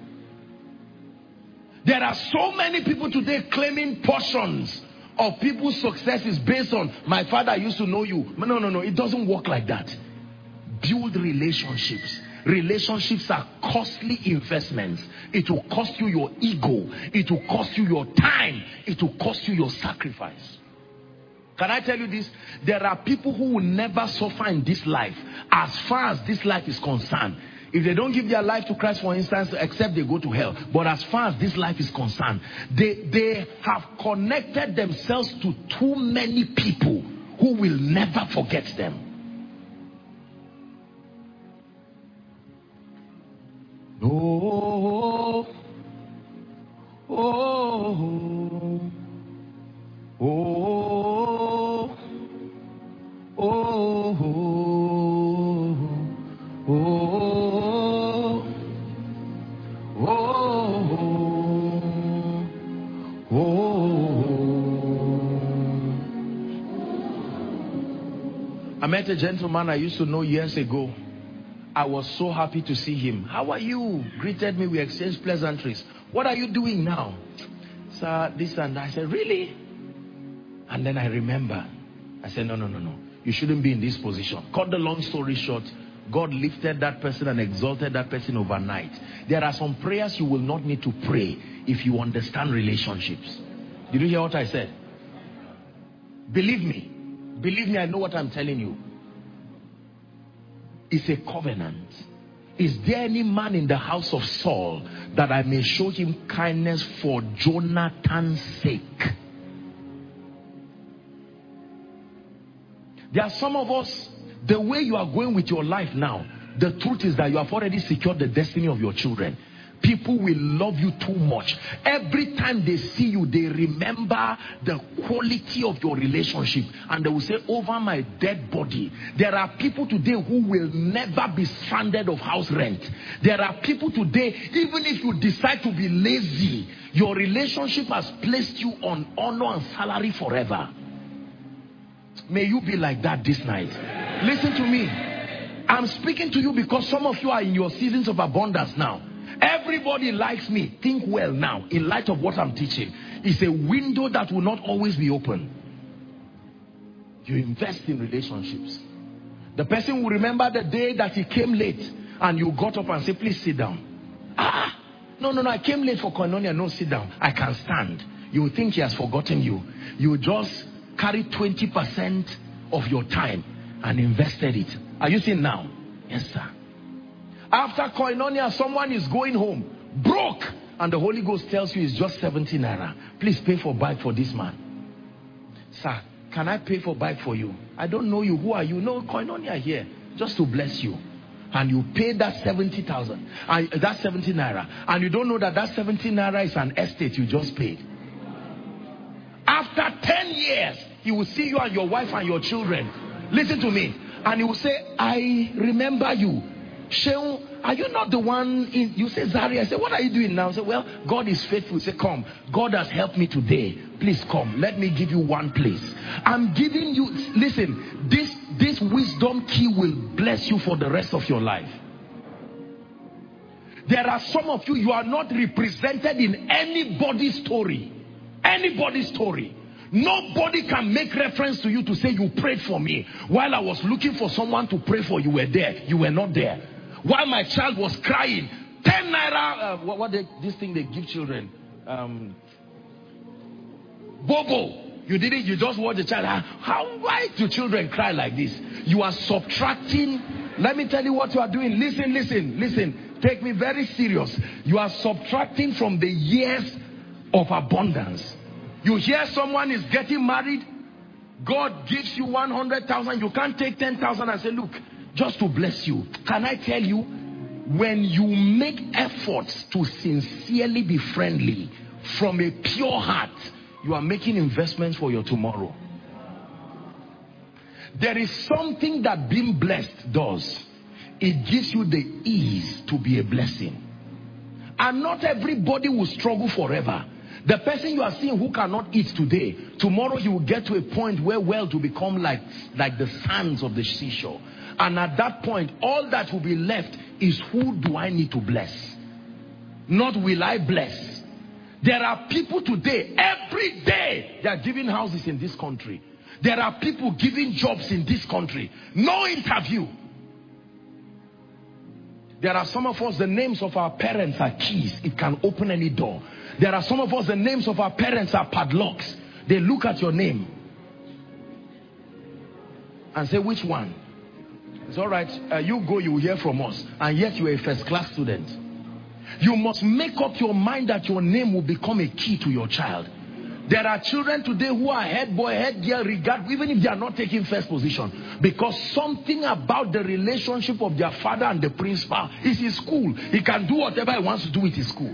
There are so many people today claiming portions of people's successes based on, my father used to know you. No. It doesn't work like that. Build relationships. Relationships are costly investments. It will cost you your ego. It will cost you your time. It will cost you your sacrifice. Can I tell you this? There are people who will never suffer in this life as far as this life is concerned. If they don't give their life to Christ, for instance, except they go to hell. But as far as this life is concerned, they have connected themselves to too many people who will never forget them. Oh, oh, oh, oh, oh, oh, oh, I met a gentleman I used to know years ago. I was so happy to see him. How are you? Greeted me. We exchanged pleasantries. What are you doing now? Sir, this and that. I said, really? And then I remember. I said, no. You shouldn't be in this position. Cut the long story short. God lifted that person and exalted that person overnight. There are some prayers you will not need to pray if you understand relationships. Did you hear what I said? Believe me. Believe me, I know what I'm telling you. It's a covenant. Is there any man in the house of Saul that I may show him kindness for Jonathan's sake? There are some of us, the way you are going with your life now, the truth is that you have already secured the destiny of your children. People will love you too much. Every time they see you, they remember the quality of your relationship, and they will say, over my dead body. There are people today who will never be stranded of house rent. There are people today, even if you decide to be lazy, your relationship has placed you on honor and salary forever. May you be like that this night. Listen to me. I'm speaking to you because some of you are in your seasons of abundance now. Everybody likes me. Think well now in light of what I'm teaching. It's a window that will not always be open. You invest in relationships. The person will remember the day that he came late and you got up and said, please sit down. No, I came late for koinonia. No, sit down. I can stand. You will think he has forgotten you. You just carry 20% of your time and invested it. Are you seeing now? Yes, sir. After koinonia, someone is going home, broke, and the Holy Ghost tells you it's just 70 naira. Please pay for bike for this man. Sir, can I pay for bike for you? I don't know you. Who are you? No, koinonia here, just to bless you. And you pay that 70,000, and that's 70 naira, and you don't know that that 70 naira is an estate you just paid. After 10 years, he will see you and your wife and your children. Listen to me. And he will say, I remember you. Sheung, are you not the one in, you say, Zari? I say, what are you doing now? I say, well, God is faithful. Say, come. God has helped me today. Please come. Let me give you one place. I'm giving you, listen, this wisdom key will bless you for the rest of your life. There are some of you, you are not represented in anybody's story. Anybody's story. Nobody can make reference to you to say you prayed for me. While I was looking for someone to pray for, you were there. You were not there. While my child was crying, 10 naira, this thing they give children, Bobo. You did it, you just watch the child. Why do children cry like this? You are subtracting. Let me tell you what you are doing. Listen. Take me very serious. You are subtracting from the years of abundance. You hear someone is getting married, God gives you 100,000, you can't take 10,000 and say, look, just to bless you. Can I tell you, when you make efforts to sincerely be friendly from a pure heart, you are making investments for your tomorrow. There is something that being blessed does. It gives you the ease to be a blessing. And not everybody will struggle forever. The person you are seeing who cannot eat today, tomorrow he will get to a point where wealth will become like the sands of the seashore. And at that point, all that will be left is, who do I need to bless? Not will I bless. There are people today, every day, they are giving houses in this country. There are people giving jobs in this country. No interview. There are some of us, the names of our parents are keys. It can open any door. There are some of us, the names of our parents are padlocks. They look at your name and say, which one? It's all right. You go, you will hear from us. And yet you are a first class student. You must make up your mind that your name will become a key to your child. There are children today who are head boy, head girl, regard, even if they are not taking first position, because something about the relationship of their father and the principal is in school. He can do whatever he wants to do with his school.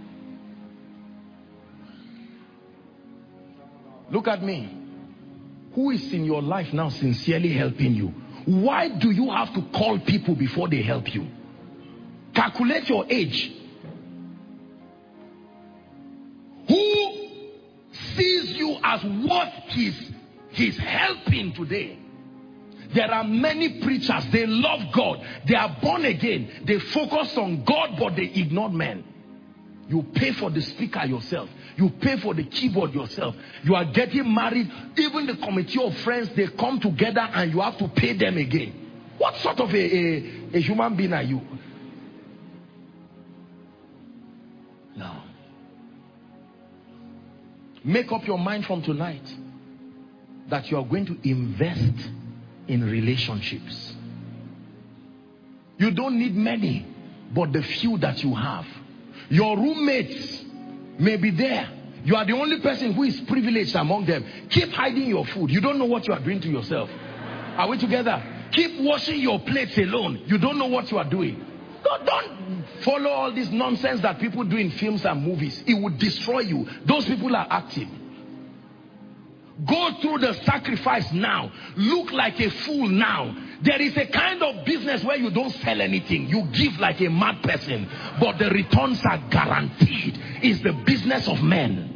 Look at me. Who is in your life now sincerely helping you? Why do you have to call people before they help you? Calculate your age. Who sees you as what he's helping today? There are many preachers, they love God, they are born again, they focus on God, but they ignore men. You pay for the speaker yourself. You pay for the keyboard yourself. You are getting married. Even the committee of friends, they come together and you have to pay them again. What sort of a human being are you? No. Make up your mind from tonight that you are going to invest in relationships. You don't need many, but the few that you have. Your roommates may be there. You are the only person who is privileged among them. Keep hiding your food. You don't know what you are doing to yourself. Are we together? Keep washing your plates alone. You don't know what you are doing. Don't follow all this nonsense that people do in films and movies. It would destroy you. Those people are active. Go through the sacrifice now. Look like a fool now. There is a kind of business where you don't sell anything. You give like a mad person, but the returns are guaranteed. It's the business of men.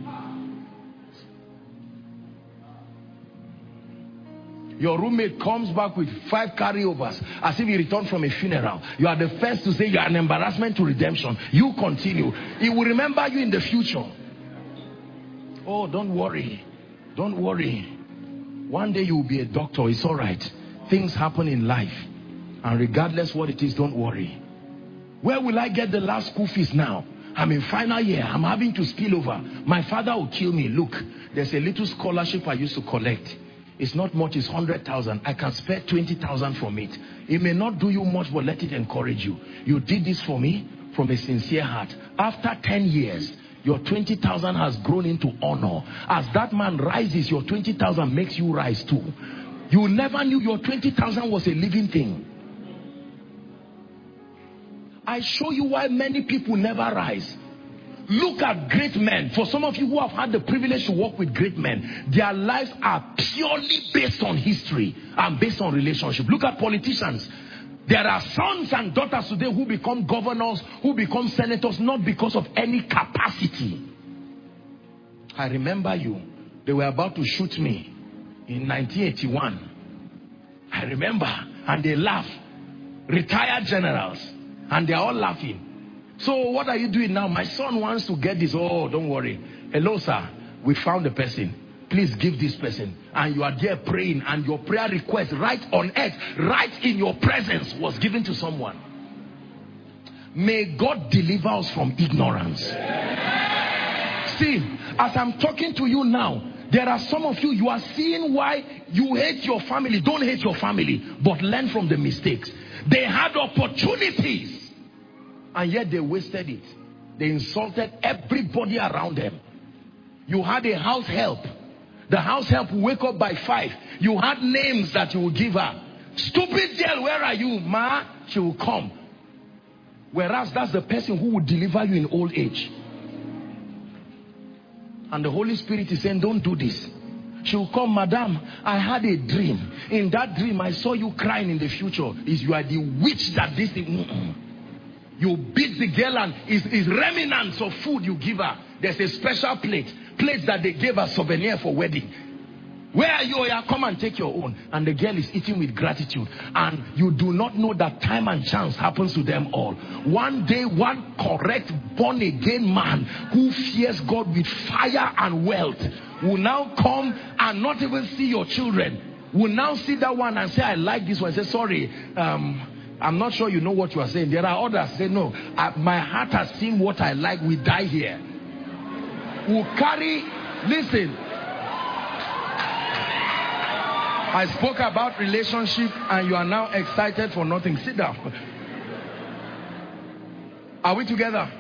Your roommate comes back with 5 carryovers as if he returned from a funeral. You are the first to say you are an embarrassment to redemption. You continue. He will remember you in the future. Oh, don't worry. Don't worry. One day you will be a doctor. It's all right. Things happen in life. And regardless what it is, don't worry. Where will I get the last school fees now? I'm in final year. I'm having to spill over. My father will kill me. Look, there's a little scholarship I used to collect. It's not much, it's 100,000. I can spare 20,000 from it. It may not do you much, but let it encourage you. You did this for me from a sincere heart. After 10 years, your 20,000 has grown into honor. As that man rises, your 20,000 makes you rise too. You never knew your 20,000 was a living thing. I show you why many people never rise. Look at great men. For some of you who have had the privilege to work with great men, their lives are purely based on history and based on relationship. Look at politicians. There are sons and daughters today who become governors, who become senators, not because of any capacity. I remember you. They were about to shoot me in 1981. I remember. And they laugh. Retired generals. And they are all laughing. So what are you doing now? My son wants to get this. Oh, don't worry. Hello, sir. We found the person. Please give this person. And you are there praying. And your prayer request right on earth, right in your presence, was given to someone. May God deliver us from ignorance. See, as I'm talking to you now, there are some of you, you are seeing why you hate your family. Don't hate your family, but learn from the mistakes. They had opportunities. And yet they wasted it. They insulted everybody around them. You had a house help. The house help will wake up by 5. You had names that you will give her. Stupid girl, where are you? Ma, she will come. Whereas that's the person who will deliver you in old age. And the Holy Spirit is saying, don't do this. She will come, madam, I had a dream. In that dream, I saw you crying in the future. Is you are the witch that this thing... You beat the girl and is remnants of food you give her. There's a special plate. Plates that they gave as souvenir for wedding. Where are you? Yeah, come and take your own. And the girl is eating with gratitude. And you do not know that time and chance happens to them all. One day, one correct born again man who fears God with fire and wealth will now come and not even see your children. Will now see that one and say, I like this one. Say, sorry, I'm not sure you know what you are saying. There are others say, no, my heart has seen what I like. We die here. We'll carry, listen. I spoke about relationship and you are now excited for nothing. Sit down. Are we together?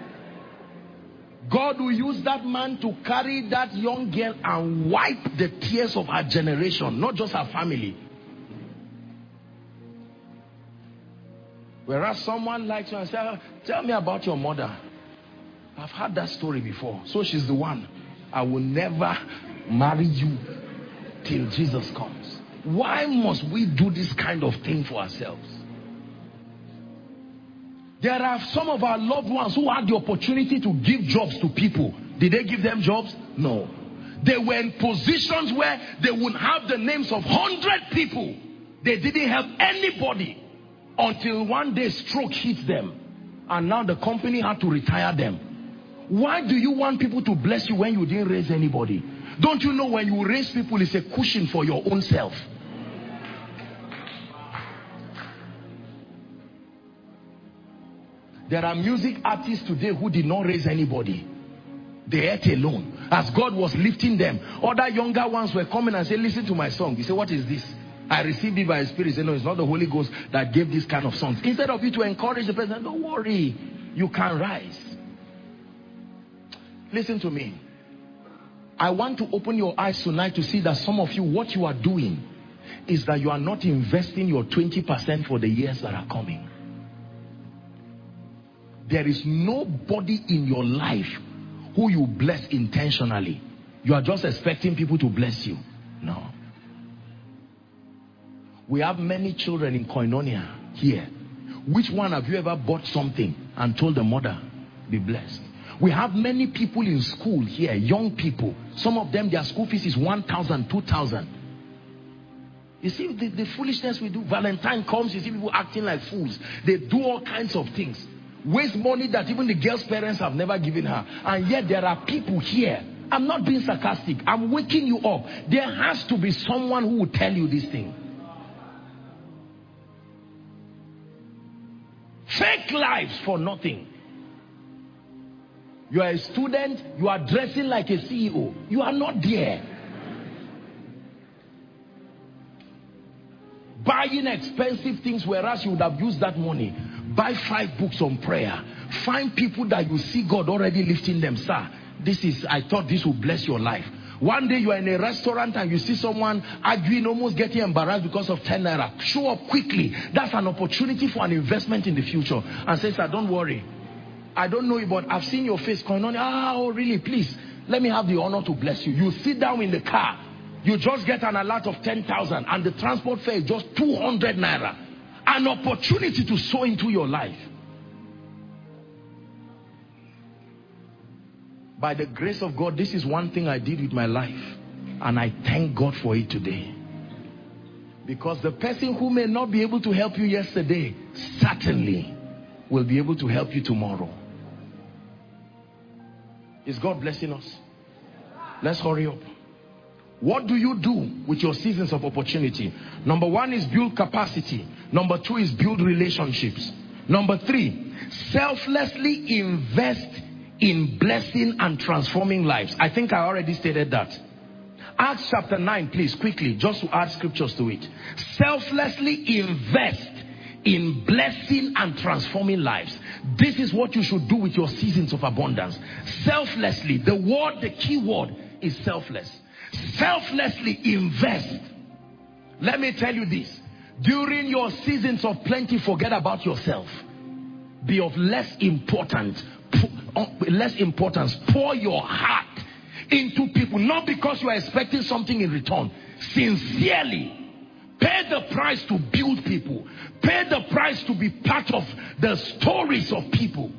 God will use that man to carry that young girl and wipe the tears of her generation, not just her family. Whereas someone likes you and says, tell me about your mother. I've heard that story before. So she's the one. I will never marry you till Jesus comes. Why must we do this kind of thing for ourselves? There are some of our loved ones who had the opportunity to give jobs to people. Did they give them jobs? No. They were in positions where they would have the names of 100 people. They didn't help anybody. Until one day stroke hit them. And now the company had to retire them. Why do you want people to bless you when you didn't raise anybody? Don't you know when you raise people, it's a cushion for your own self? There are music artists today who did not raise anybody. They ate alone. As God was lifting them, other younger ones were coming and saying, listen to my song. You say, what is this? I received it by the Spirit. Say, no, it's not the Holy Ghost that gave this kind of songs. Instead of you to encourage the person, don't worry, you can rise. Listen to me. I want to open your eyes tonight to see that some of you, what you are doing is that you are not investing your 20% for the years that are coming. There is nobody in your life who you bless intentionally. You are just expecting people to bless you. No. We have many children in Koinonia here. Which one have you ever bought something and told the mother, be blessed? We have many people in school here, young people. Some of them, their school fees is 1,000, 2,000. You see the foolishness we do. Valentine comes, you see people acting like fools. They do all kinds of things. Waste money that even the girl's parents have never given her. And yet there are people here. I'm not being sarcastic. I'm waking you up. There has to be someone who will tell you this thing. Fake lives for nothing. You are a student, you are dressing like a CEO. You are not there. buying expensive things, whereas you would have used that money. Buy 5 books on prayer. Find people that you see God already lifting them. Sir, I thought this would bless your life. One day you are in a restaurant and you see someone arguing, almost getting embarrassed because of 10 naira. Show up quickly. That's an opportunity for an investment in the future. And say, sir, don't worry. I don't know you, but I've seen your face going on. Oh, really? Please, let me have the honor to bless you. You sit down in the car. You just get an alert of 10,000 and the transport fare is just 200 naira. An opportunity to sow into your life. By the grace of God, this is one thing I did with my life. And I thank God for it today. Because the person who may not be able to help you yesterday, certainly will be able to help you tomorrow. Is God blessing us? Let's hurry up. What do you do with your seasons of opportunity? Number 1 is build capacity. Number 2 is build relationships. Number 3, selflessly invest in blessing and transforming lives. I think I already stated that. Acts chapter 9, please, quickly, just to add scriptures to it. Selflessly invest in blessing and transforming lives. This is what you should do with your seasons of abundance. Selflessly, the key word is selfless. Selflessly invest. Let me tell you this. During your seasons of plenty, forget about yourself. Be of less importance. Pour your heart into people, not because you are expecting something in return. Sincerely, pay the price to build people. Pay the price to be part of the stories of people.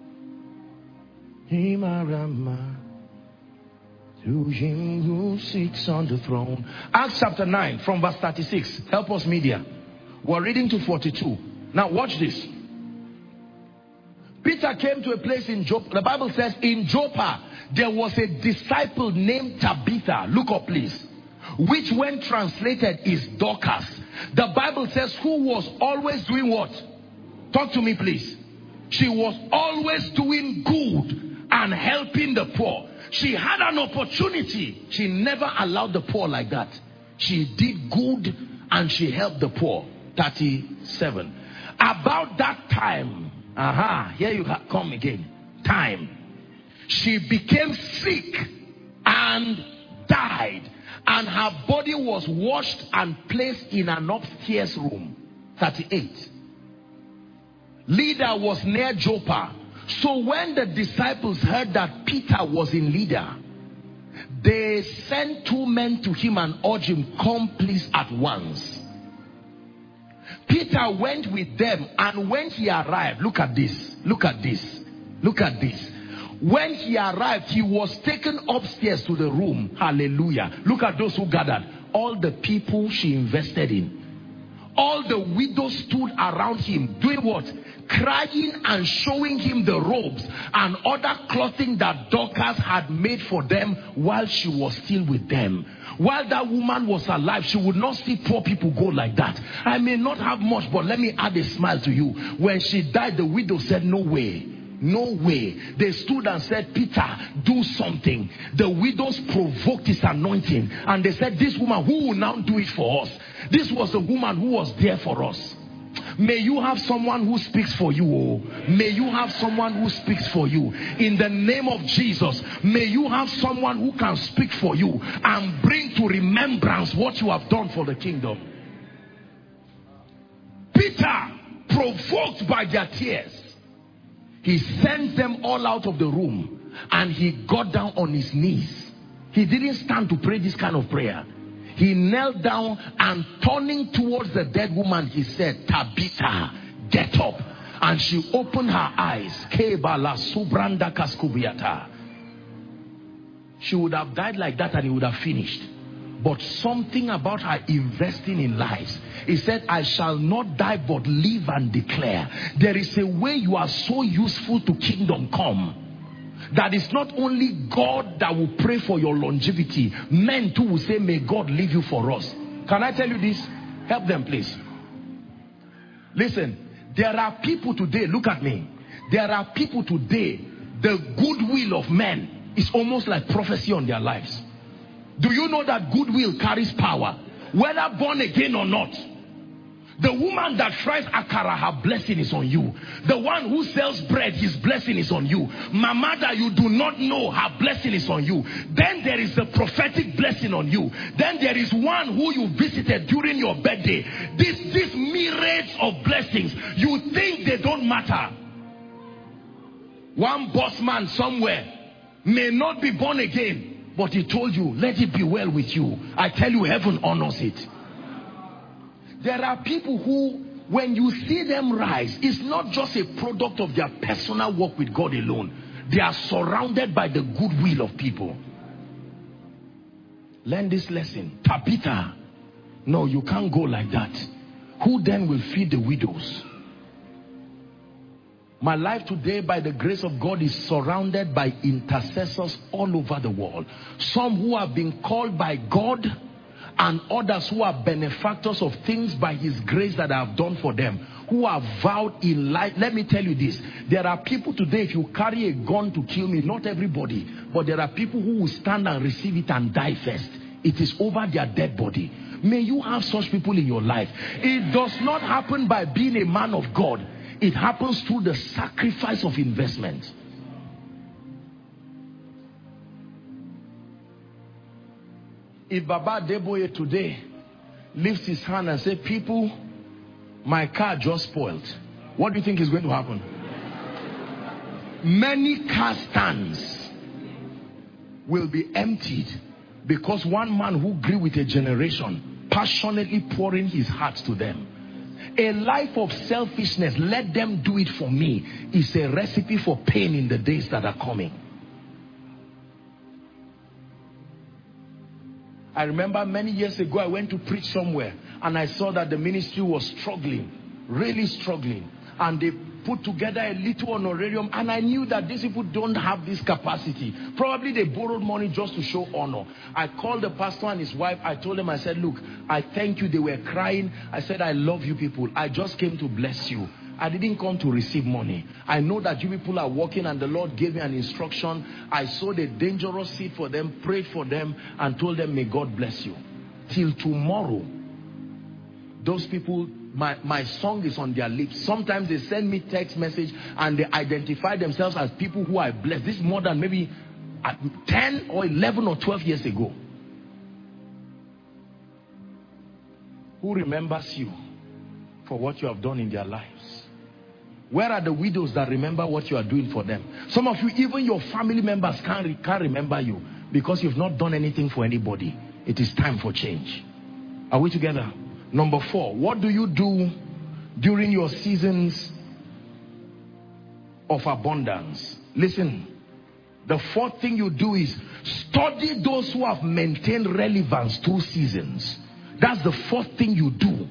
To him who sits on the throne. Acts chapter 9 from verse 36. Help us, media. We're reading to 42. Now watch this. Peter came to a place in Joppa. The Bible says in Joppa there was a disciple named Tabitha. Look up, please. Which when translated is Dorcas. The Bible says who was always doing what? Talk to me, please. She was always doing good and helping the poor. She had an opportunity. She never allowed the poor like that. She did good and she helped the poor. 37. About that time, here you come again. Time. She became sick and died. And her body was washed and placed in an upstairs room. 38. Lydda was near Joppa. So when the disciples heard that Peter was in Lydda, they sent 2 men to him and urged him, come please at once. Peter went with them, and when he arrived, look at this, look at this, look at this. When he arrived, he was taken upstairs to the room. Hallelujah. Look at those who gathered. All the people she invested in. All the widows stood around him, doing what? Crying and showing him the robes and other clothing that Dorcas had made for them while she was still with them. While that woman was alive, she would not see poor people go like that. I may not have much, but let me add a smile to you. When she died, the widow said, no way. No way. They stood and said, Peter, do something. The widows provoked his anointing. And they said, this woman, who will now do it for us? This was the woman who was there for us. May you have someone who speaks for you. Oh. May you have someone who speaks for you. In the name of Jesus, may you have someone who can speak for you and bring to remembrance what you have done for the kingdom. Peter, provoked by their tears, he sent them all out of the room and he got down on his knees. He didn't stand to pray this kind of prayer. He knelt down and turning towards the dead woman, he said, Tabitha, get up. And she opened her eyes. She would have died like that and he would have finished. But something about her investing in lives. He said, I shall not die but live and declare. There is a way you are so useful to kingdom come that it's not only God that will pray for your longevity. Men too will say, may God leave you for us. Can I tell you this? Help them, please. Listen, there are people today, look at me. There are people today, the goodwill of men is almost like prophecy on their lives. Do you know that goodwill carries power? Whether born again or not. The woman that fries akara, her blessing is on you. The one who sells bread, his blessing is on you. Mama that you do not know, her blessing is on you. Then there is the prophetic blessing on you. Then there is one who you visited during your birthday. These myriads of blessings, you think they don't matter. One boss man somewhere may not be born again, but he told you, let it be well with you. I tell you, heaven honors it. There are people who, when you see them rise, it's not just a product of their personal work with God alone. They are surrounded by the goodwill of people. Learn this lesson. Tabitha, no, you can't go like that. Who then will feed the widows? My life today, by the grace of God, is surrounded by intercessors all over the world. Some who have been called by God, and others who are benefactors of things by his grace that I have done for them, who are vowed in life. Let me tell you this, there are people today, if you carry a gun to kill me, not everybody, but there are people who will stand and receive it and die first. It is over their dead body. May you have such people in your life. It does not happen by being a man of God. It happens through the sacrifice of investment. If Baba Adeboye today lifts his hand and says, people, my car just spoiled, what do you think is going to happen? Many car stands will be emptied because one man who grew with a generation, passionately pouring his heart to them. A life of selfishness, let them do it for me, is a recipe for pain in the days that are coming. I remember many years ago, I went to preach somewhere and I saw that the ministry was struggling, really struggling. And they put together a little honorarium, and I knew that these people don't have this capacity. Probably they borrowed money just to show honor. I called the pastor and his wife. I told them, I said, look, I thank you. They were crying. I said, I love you people. I just came to bless you. I didn't come to receive money. I know that you people are working, and the Lord gave me an instruction. I sowed a dangerous seed for them, prayed for them, and told them, may God bless you. Till tomorrow, those people, my song is on their lips. Sometimes they send me text message and they identify themselves as people who are blessed. This is more than maybe 10 or 11 or 12 years ago. Who remembers you for what you have done in their lives? Where are the widows that remember what you are doing for them? Some of you, even your family members can't remember you because you've not done anything for anybody. It is time for change. Are we together? Number 4, what do you do during your seasons of abundance? Listen, the 4th thing you do is study those who have maintained relevance through seasons. That's the 4th thing you do.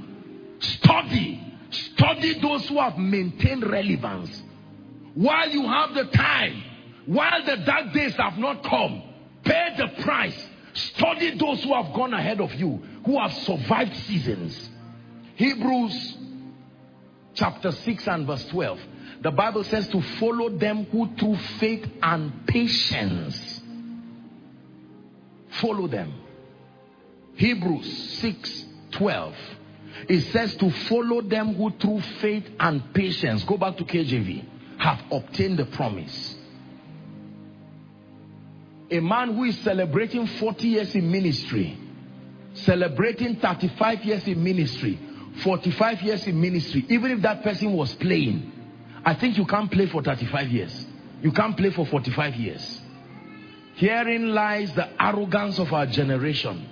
Study those who have maintained relevance. While you have the time, while the dark days have not come, pay the price. Study those who have gone ahead of you, who have survived seasons. Hebrews chapter 6 and verse 12. The Bible says to follow them who through faith and patience follow them. Hebrews 6:12. It says to follow them who through faith and patience, go back to KJV, have obtained the promise. A man who is celebrating 40 years in ministry, celebrating 35 years in ministry, 45 years in ministry, even if that person was playing, I think you can't play for 35 years. You can't play for 45 years. Herein lies the arrogance of our generation.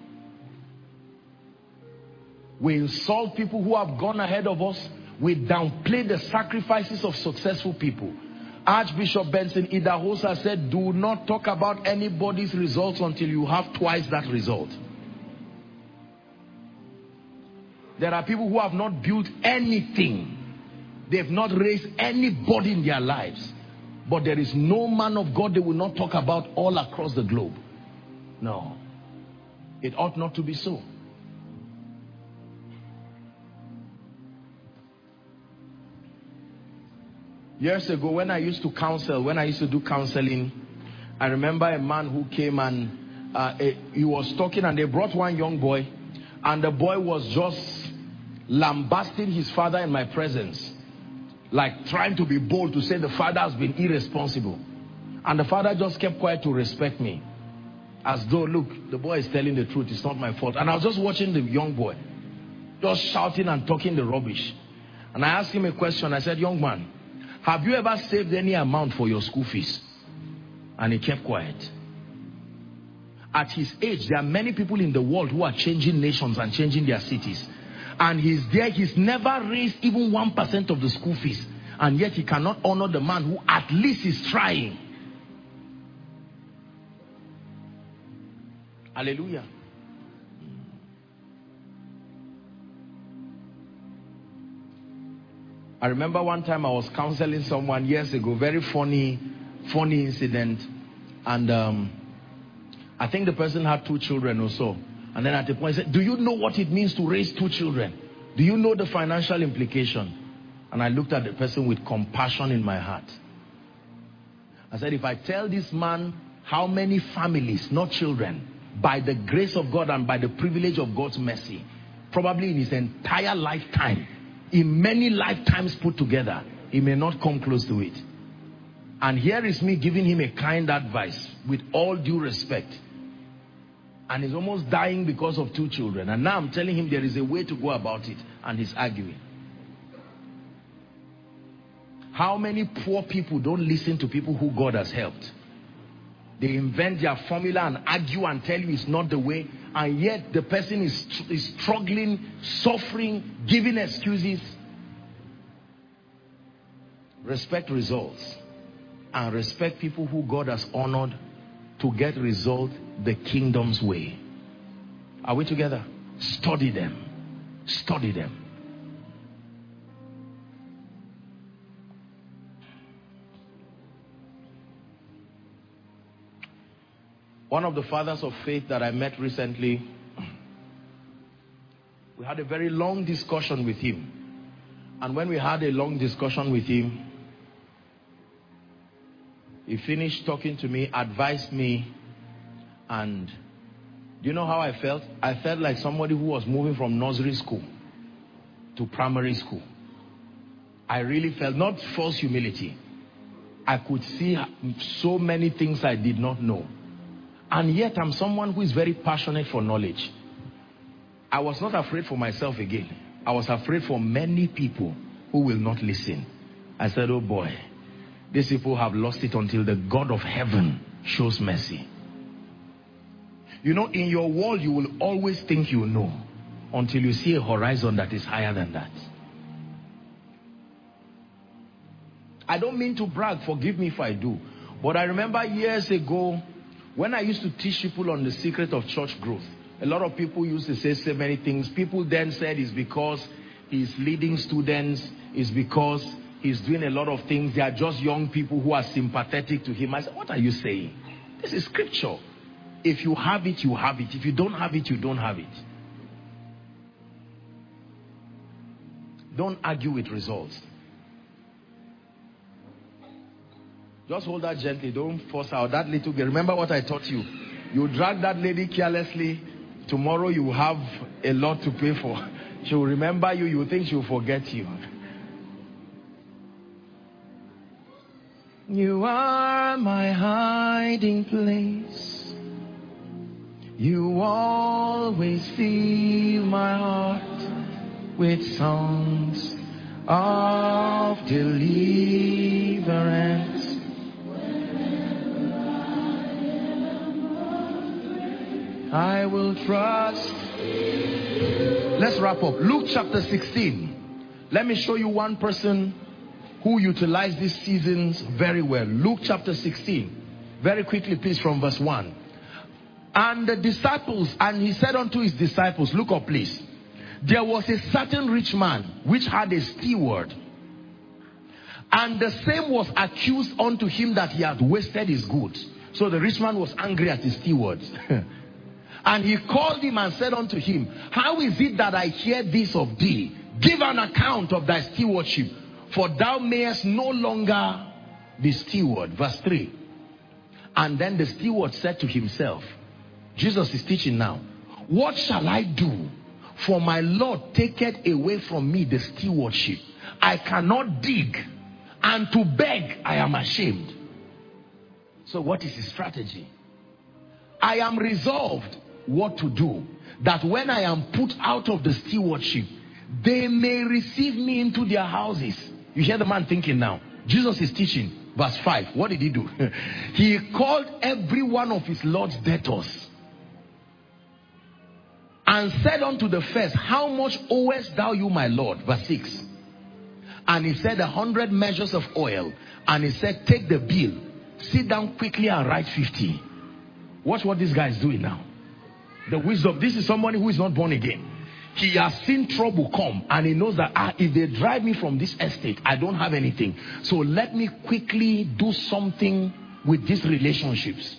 We insult people who have gone ahead of us. We downplay the sacrifices of successful people. Archbishop Benson Idahosa said, do not talk about anybody's results until you have twice that result. There are people who have not built anything. They've not raised anybody in their lives. But there is no man of God they will not talk about all across the globe. No. It ought not to be so. Years ago, when I used to counsel, when I used to do counseling, I remember a man who came and he was talking, and they brought one young boy, and the boy was just lambasting his father in my presence, like trying to be bold to say the father has been irresponsible. And the father just kept quiet to respect me, as though, look, the boy is telling the truth, it's not my fault. And I was just watching the young boy just shouting and talking the rubbish. And I asked him a question. I said, young man, have you ever saved any amount for your school fees? And he kept quiet. At his age, there are many people in the world who are changing nations and changing their cities. And he's there, he's never raised even 1% of the school fees. And yet he cannot honor the man who at least is trying. Hallelujah. I remember one time I was counseling someone years ago, very funny incident. And I think the person had 2 children or so. And then at the point he said, do you know what it means to raise 2 children? Do you know the financial implication? And I looked at the person with compassion in my heart. I said, if I tell this man how many families, not children, by the grace of God and by the privilege of God's mercy, probably in his entire lifetime, in many lifetimes put together, he may not come close to it. And here is me giving him a kind advice with all due respect. And he's almost dying because of 2 children. And now I'm telling him there is a way to go about it. And he's arguing. How many poor people don't listen to people who God has helped? They invent their formula and argue and tell you it's not the way. And yet the person is struggling, suffering, giving excuses. Respect results. And respect people who God has honored to get results the kingdom's way. Are we together? Study them. Study them. One of the fathers of faith that I met recently, we had a very long discussion with him. And when we had a long discussion with him, he finished talking to me, advised me, and do you know how I felt? I felt like somebody who was moving from nursery school to primary school. I really felt, not false humility, I could see so many things I did not know. And yet I'm someone who is very passionate for knowledge. I was not afraid for myself again. I was afraid for many people who will not listen. I said, oh boy, these people have lost it until the God of heaven shows mercy. You know, in your world, you will always think you know until you see a horizon that is higher than that. I don't mean to brag, forgive me if I do. But I remember years ago, when I used to teach people on the secret of church growth, a lot of people used to say so many things. People then said it's because he's leading students, it's because he's doing a lot of things. They are just young people who are sympathetic to him. I said, what are you saying? This is scripture. If you have it, you have it. If you don't have it, you don't have it. Don't argue with results. Just hold that gently. Don't force out that little girl. Remember what I taught you. You drag that lady carelessly. Tomorrow you will have a lot to pay for. She will remember you. You will think she will forget you. You are my hiding place. You always fill my heart with songs of deliverance. I will trust. Let's wrap up. Luke chapter 16. Let me show you one person who utilized these seasons very well. Luke chapter 16. Very quickly, please, from verse 1. And the disciples, and he said unto his disciples, look up, please. There was a certain rich man which had a steward, and the same was accused unto him that he had wasted his goods. So the rich man was angry at his stewards. And he called him and said unto him, how is it that I hear this of thee? Give an account of thy stewardship, for thou mayest no longer be steward. Verse 3. And then the steward said to himself, Jesus is teaching now, what shall I do? For my Lord taketh away from me the stewardship. I cannot dig, and to beg I am ashamed. So what is his strategy? I am resolved what to do, that when I am put out of the stewardship, they may receive me into their houses. You hear the man thinking now. Jesus is teaching. Verse 5. What did he do? He called every one of his Lord's debtors and said unto the first, how much owest thou you, my Lord? Verse 6. And he said 100 measures of oil. And he said, take the bill, sit down quickly and write 50. Watch what this guy is doing now. The wisdom. This is somebody who is not born again. He has seen trouble come, and he knows that if they drive me from this estate, I don't have anything. So let me quickly do something with these relationships.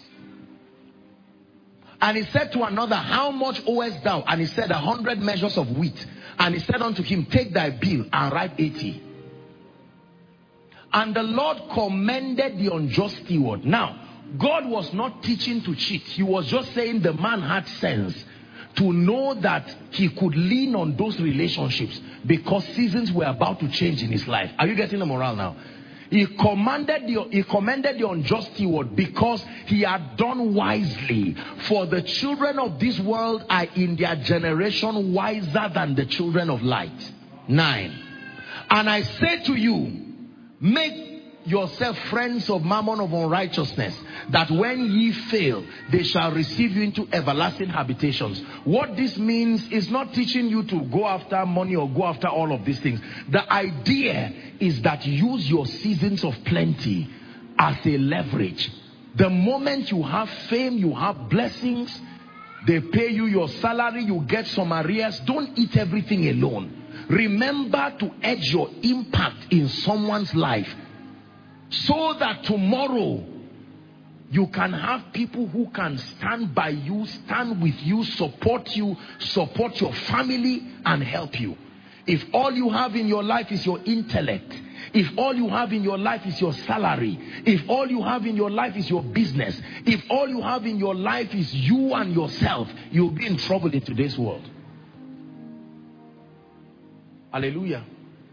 And he said to another, how much owest thou? And he said 100 measures of wheat. And he said unto him, take thy bill and write 80. And the Lord commended the unjust steward. Now, God was not teaching to cheat. He was just saying the man had sense to know that he could lean on those relationships because seasons were about to change in his life. Are you getting the moral now? He commended the unjust steward because he had done wisely. For the children of this world are in their generation wiser than the children of light. 9. And I say to you, make yourself friends of mammon of unrighteousness, that when ye fail, they shall receive you into everlasting habitations. What this means is not teaching you to go after money or go after all of these things. The idea is that use your seasons of plenty as a leverage. The moment you have fame, you have blessings, they pay you your salary, you get some arrears. Don't eat everything alone. Remember to edge your impact in someone's life, so that tomorrow you can have people who can stand by you, stand with you, support your family, and help you. If all you have in your life is your intellect, if all you have in your life is your salary, if all you have in your life is your business, if all you have in your life is you and yourself, you'll be in trouble in today's world. Hallelujah.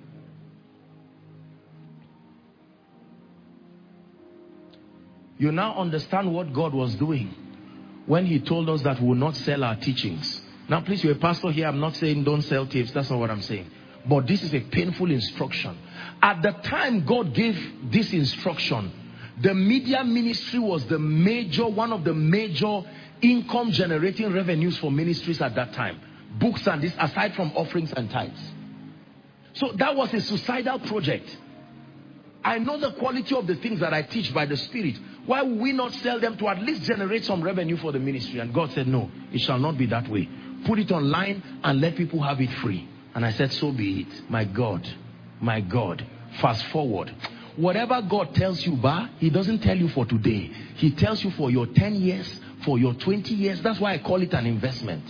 You now understand what God was doing when he told us that we will not sell our teachings. Now please, you're a pastor here. I'm not saying don't sell tapes. That's not what I'm saying. But this is a painful instruction. At the time God gave this instruction, the media ministry was one of the major income generating revenues for ministries at that time. Books and this, aside from offerings and tithes. So that was a suicidal project. I know the quality of the things that I teach by the Spirit. Why would we not sell them to at least generate some revenue for the ministry? And God said, no, it shall not be that way. Put it online and let people have it free. And I said, so be it. My God, my God. Fast forward. Whatever God tells you, he doesn't tell you for today. He tells you for your 10 years, for your 20 years. That's why I call it an investment.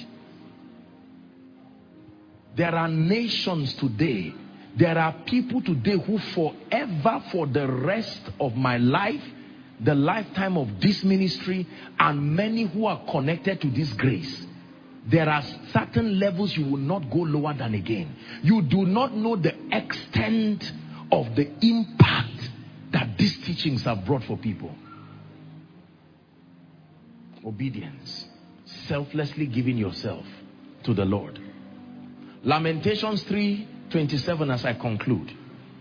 There are nations today. There are people today who forever, for the rest of my life, the lifetime of this ministry, and many who are connected to this grace, there are certain levels you will not go lower than again. You do not know the extent of the impact that these teachings have brought for people. Obedience. Selflessly giving yourself to the Lord. Lamentations 3:27 as I conclude.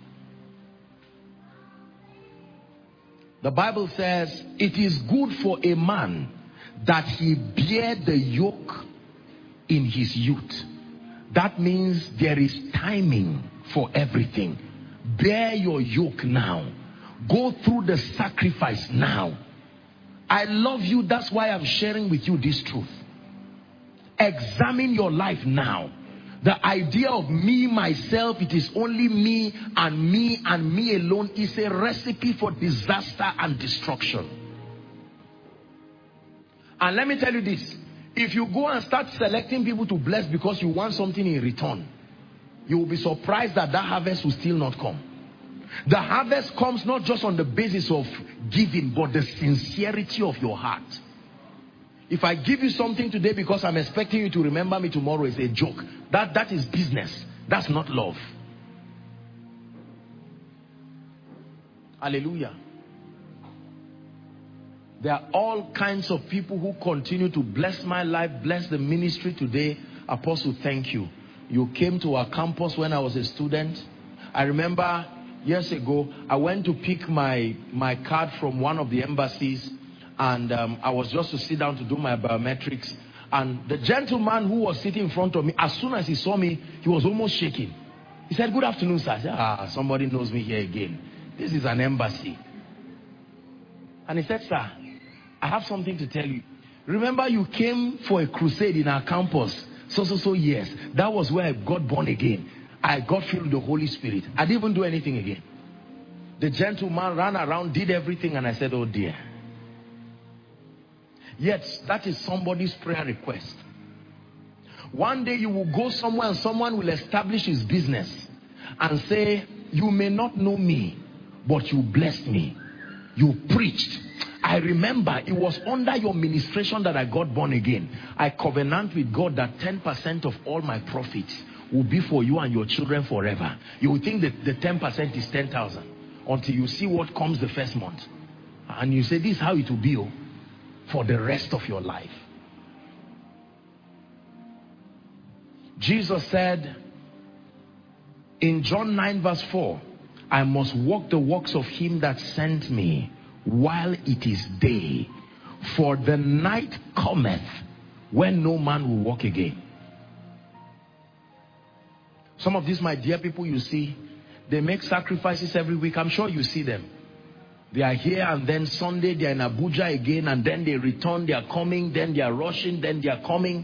The Bible says, it is good for a man that he bear the yoke in his youth. That means there is timing for everything. Bear your yoke now. Go through the sacrifice now. I love you. That's why I'm sharing with you this truth. Examine your life now. The idea of me, myself, it is only me and me alone is a recipe for disaster and destruction. And let me tell you this. If you go and start selecting people to bless because you want something in return, you will be surprised that harvest will still not come. The harvest comes not just on the basis of giving, but the sincerity of your heart. If I give you something today because I'm expecting you to remember me tomorrow, it's a joke. That is business. That's not love. Hallelujah. There are all kinds of people who continue to bless my life, bless the ministry today. Apostle, thank you. You came to our campus when I was a student. I remember years ago, I went to pick my card from one of the embassies, and I was just to sit down to do my biometrics. And the gentleman who was sitting in front of me, as soon as he saw me, he was almost shaking. He said, "Good afternoon, sir." I said, somebody knows me here again. This is an embassy. And he said, "Sir, I have something to tell you. Remember you came for a crusade in our campus so years. That was where I got born again. I got filled with the Holy Spirit. I didn't even do anything again." The gentleman ran around, did everything, and I said, "Oh dear." Yet that is somebody's prayer request. One day you will go somewhere and someone will establish his business and say, "You may not know me, but you blessed me. You preached. I remember it was under your ministration that I got born again. I covenant with God that 10% of all my profits will be for you and your children forever." You will think that the 10% is 10,000 until you see what comes the first month. And you say, "This is how it will be for the rest of your life." Jesus said in John 9 verse 4, "I must walk the works of him that sent me while it is day, for the night cometh when no man will walk again." Some of these, my dear people, you see, they make sacrifices every week. I'm sure you see them. They are here, and then Sunday they are in Abuja again, and then they return, they are coming, then they are rushing, then they are coming.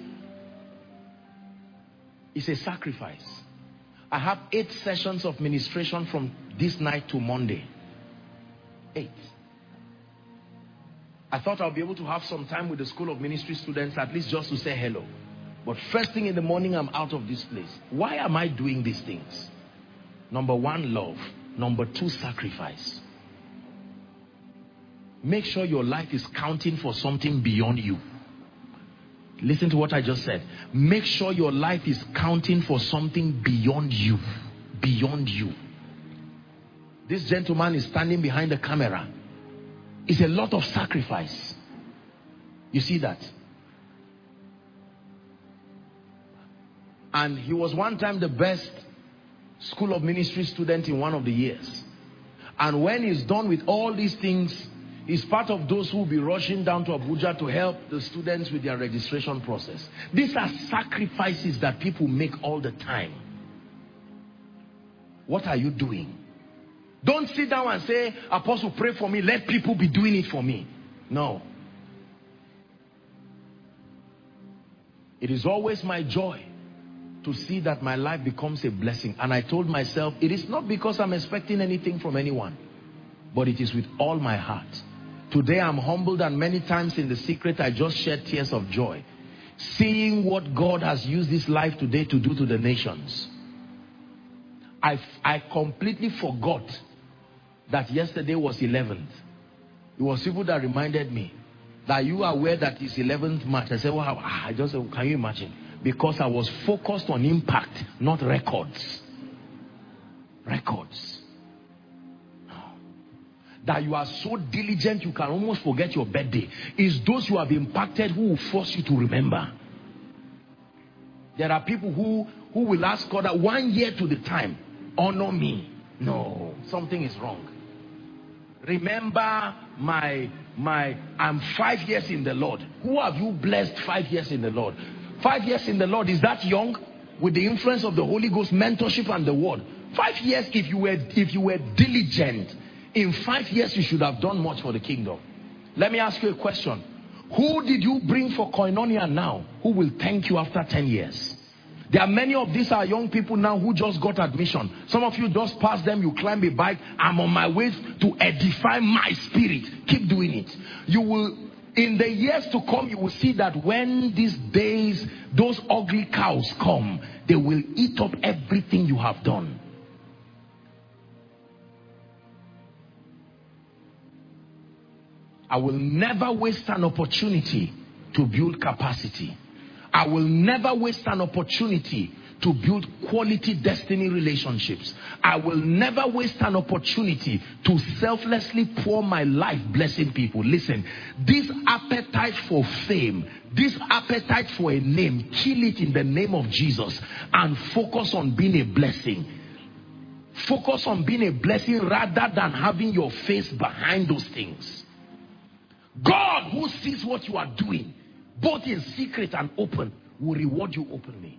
It's a sacrifice. I have 8 sessions of ministration from this night to Monday. 8. I thought I'll be able to have some time with the School of Ministry students, at least just to say hello. But first thing in the morning, I'm out of this place. Why am I doing these things? Number 1, love. Number 2, sacrifice. Make sure your life is counting for something beyond you. Listen to what I just said. Make sure your life is counting for something beyond you. Beyond you. This gentleman is standing behind the camera. It's a lot of sacrifice. You see that? And he was one time the best School of Ministry student in one of the years. And when he's done with all these things, he's part of those who will be rushing down to Abuja to help the students with their registration process. These are sacrifices that people make all the time. What are you doing? Don't sit down and say, "Apostle, pray for me. Let people be doing it for me." No. It is always my joy to see that my life becomes a blessing. And I told myself, it is not because I'm expecting anything from anyone, but it is with all my heart. Today I'm humbled, and many times in the secret I just shed tears of joy, seeing what God has used this life today to do to the nations. I completely forgot that yesterday was 11th. It was people that reminded me that you are aware that it's 11th March. I said, "Wow." I just said, "Can you imagine?" Because I was focused on impact, not records. Records. That you are so diligent you can almost forget your birthday. It's those you have impacted who will force you to remember. There are people who will ask God that 1 year to the time, honor me. No, something is wrong. Remember I'm 5 years in the Lord. Who have you blessed 5 years in the Lord? 5 years in the Lord, is that young? With the influence of the Holy Ghost, mentorship and the word. 5 years, if you were diligent, in 5 years you should have done much for the kingdom. Let me ask you a question. Who did you bring for Koinonia now who will thank you after 10 years? There are many of these are young people now who just got admission. Some of you just passed them, you climb a bike. I'm on my way to edify my spirit. Keep doing it. You will, in the years to come, you will see that when these days, those ugly cows come, they will eat up everything you have done. I will never waste an opportunity to build capacity. I will never waste an opportunity to build quality destiny relationships. I will never waste an opportunity to selflessly pour my life blessing people. Listen, this appetite for fame, this appetite for a name, kill it in the name of Jesus and focus on being a blessing. Focus on being a blessing rather than having your face behind those things. God, who sees what you are doing, both in secret and open, will reward you openly.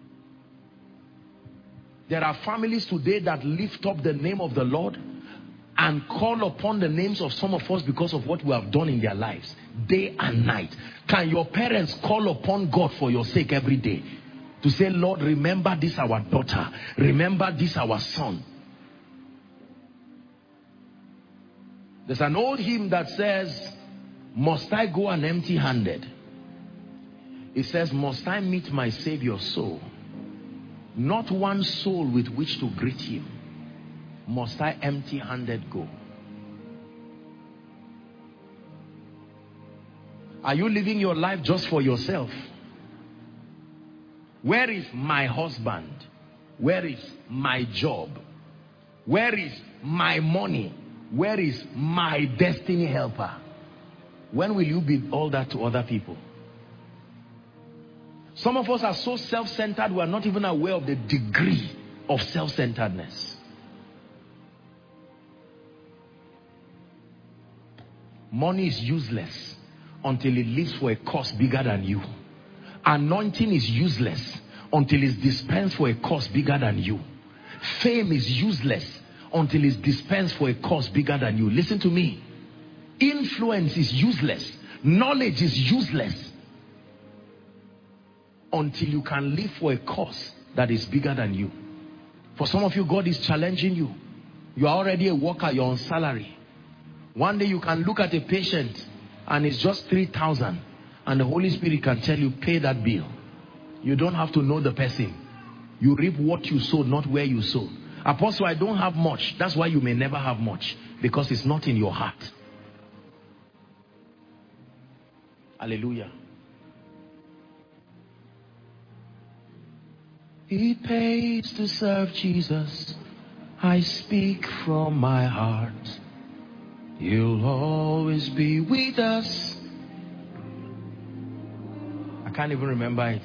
There are families today that lift up the name of the Lord and call upon the names of some of us because of what we have done in their lives, day and night. Can your parents call upon God for your sake every day? To say, Lord, remember this our daughter. Remember this our son. There's an old hymn that says, must I go an empty-handed? It says, must I meet my Savior's soul? Not one soul with which to greet him. Must I empty-handed go? Are you living your life just for yourself? Where is my husband? Where is my job? Where is my money? Where is my destiny helper? When will you be all that to other people? Some of us are so self-centered, we are not even aware of the degree of self-centeredness. Money is useless until it lives for a cause bigger than you. Anointing is useless until it's dispensed for a cause bigger than you. Fame is useless until it's dispensed for a cause bigger than you. Listen to me. Influence is useless. Knowledge is useless until you can live for a cause that is bigger than you. For some of you, God is challenging you. You are already a worker, you're on salary. One day you can look at a patient and it's just 3,000 and the Holy Spirit can tell you, pay that bill. You don't have to know the person. You reap what you sow, not where you sow. Apostle, I don't have much. That's why you may never have much, because it's not in your heart. Hallelujah. It pays to serve Jesus. I speak from my heart. You'll always be with us. I can't even remember it.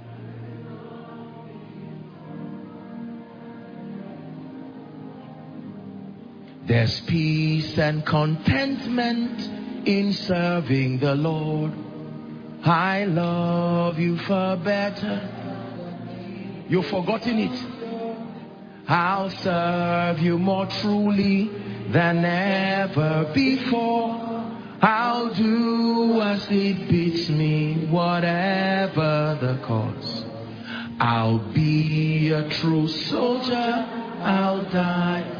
There's peace and contentment in serving the Lord. I love you for better. You've forgotten it. I'll serve you more truly than ever before. I'll do as it beats me, whatever the cost. I'll be a true soldier. I'll die.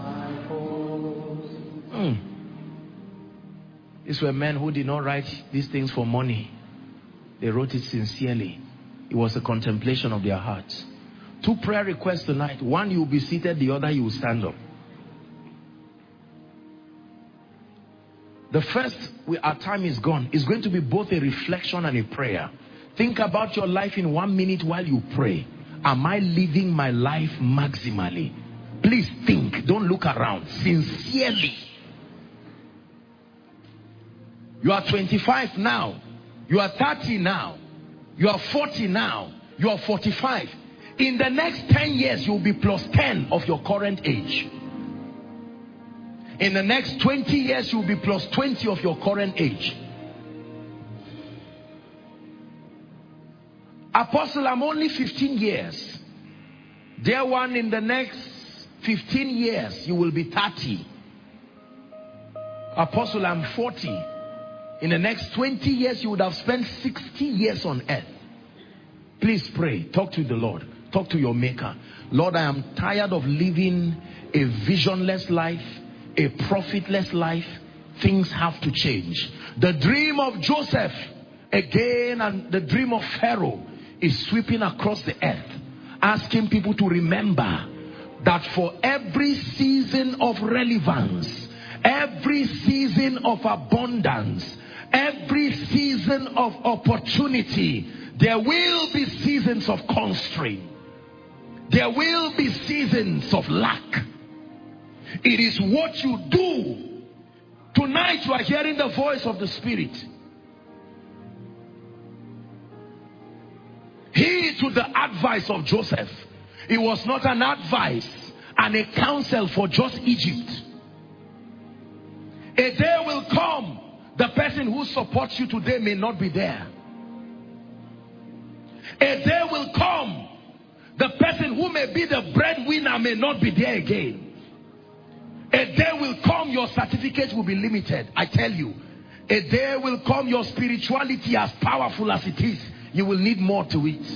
These were men who did not write these things for money. They wrote it sincerely. It was a contemplation of their hearts. 2 prayer requests tonight. One, you will be seated. The other, you will stand up. The first, our time is gone, is going to be both a reflection and a prayer. Think about your life in 1 minute while you pray. Am I living my life maximally? Please think. Don't look around. Sincerely. You are 25 now. You are 30 now. You are 40 now. You are 45. In the next 10 years, you will be plus 10 of your current age. In the next 20 years, you will be plus 20 of your current age. Apostle, I'm only 15 years. Dear one, in the next 15 years, you will be 30. Apostle, I'm 40. In the next 20 years, you would have spent 60 years on earth. Please pray. Talk to the Lord. Talk to your Maker. Lord, I am tired of living a visionless life, a profitless life. Things have to change. The dream of Joseph, again, and the dream of Pharaoh is sweeping across the earth, asking people to remember that for every season of relevance, every season of abundance, every season season of opportunity, there will be seasons of constraint. There will be seasons of lack. It is what you do. Tonight you are hearing the voice of the Spirit. Heed to the advice of Joseph. It was not an advice and a counsel for just Egypt. A day will come, the person who supports you today may not be there. A day will come, the person who may be the breadwinner may not be there again. A day will come, your certificate will be limited. I tell you, a day will come, your spirituality, as powerful as it is, you will need more to it.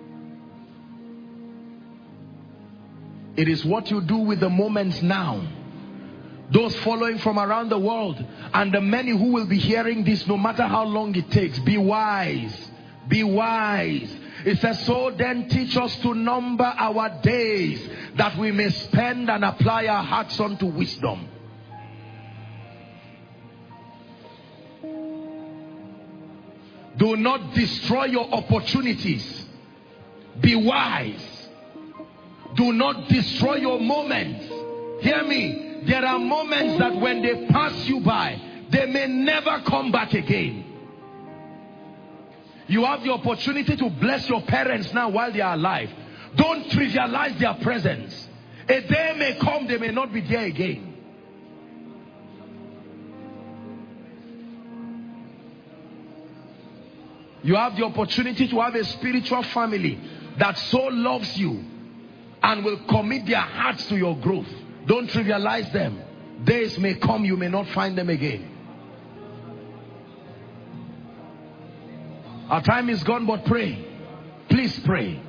It is what you do with the moments now. Those following from around the world and the many who will be hearing this, no matter how long it takes, be wise. Be wise. It says, so then teach us to number our days, that we may spend and apply our hearts unto wisdom. Do not destroy your opportunities. Be wise. Do not destroy your moments. Hear me. There are moments that when they pass you by, they may never come back again. You have the opportunity to bless your parents now while they are alive. Don't trivialize their presence. A day may come, they may not be there again. You have the opportunity to have a spiritual family that so loves you and will commit their hearts to your growth. Don't trivialize them. Days may come, you may not find them again. Our time is gone, but pray. Please pray.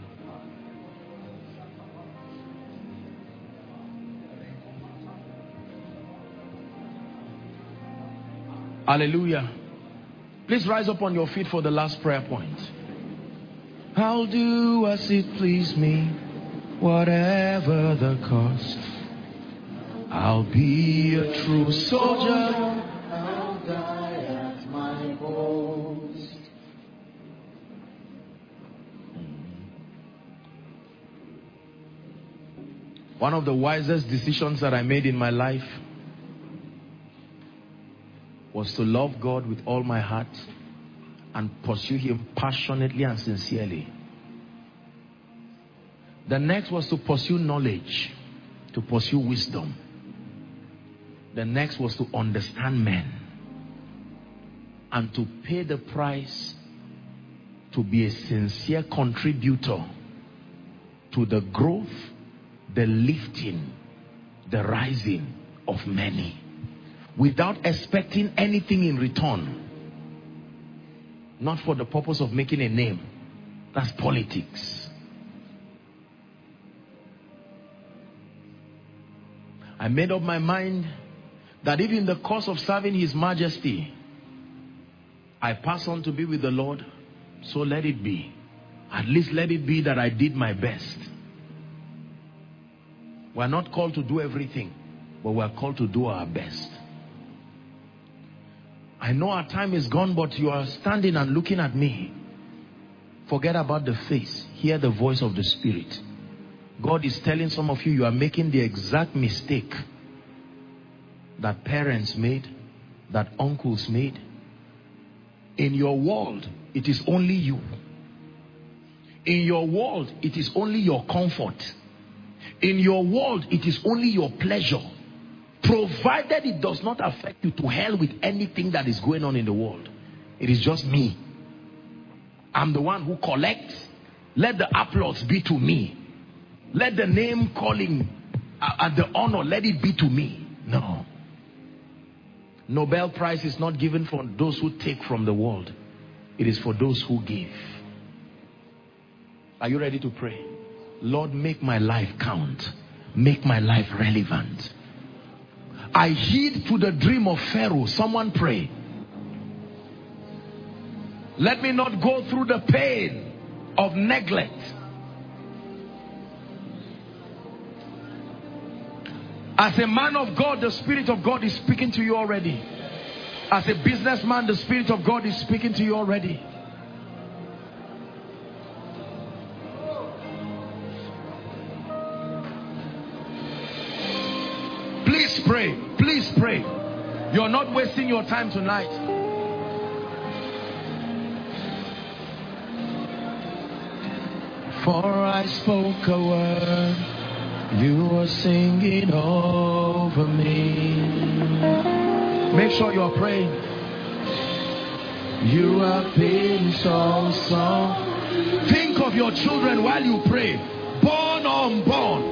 Hallelujah. Please rise up on your feet for the last prayer point. I'll do as it please me, whatever the cost. I'll be a true soldier. I'll die at my post. One of the wisest decisions that I made in my life was to love God with all my heart and pursue Him passionately and sincerely. The next was to pursue knowledge, to pursue wisdom. The next was to understand men and to pay the price to be a sincere contributor to the growth, the lifting, the rising of many, without expecting anything in return. Not for the purpose of making a name. That's politics. I made up my mind that if in the course of serving His Majesty I pass on to be with the Lord, so let it be. At least let it be that I did my best. We're not called to do everything, but we're called to do our best. I know our time is gone, but you are standing and looking at me. Forget about the face. Hear the voice of the Spirit. God is telling some of you, you are making the exact mistake that parents made, that uncles made. In your world, it is only you. In your world, it is only your comfort. In your world, it is only your pleasure. Provided it does not affect you, to hell with anything that is going on in the world. It is just me. I'm the one who collects. Let the applause be to me. Let the name calling and the honor, let it be to me. No. Nobel Prize is not given for those who take from the world. It is for those who give. Are you ready to pray? Lord, make my life count. Make my life relevant. I heed to the dream of Pharaoh. Someone pray. Let me not go through the pain of neglect. As a man of God, the Spirit of God is speaking to you already. As a businessman, the Spirit of God is speaking to you already. Please pray. Please pray. You're not wasting your time tonight. For I spoke a word, you were singing over me. Make sure you're praying. You have been so strong. Think of your children while you pray. Born or unborn.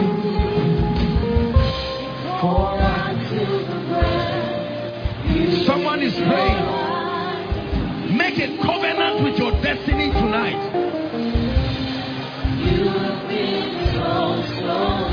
Someone is praying. Make a covenant with your destiny tonight. You have been so strong.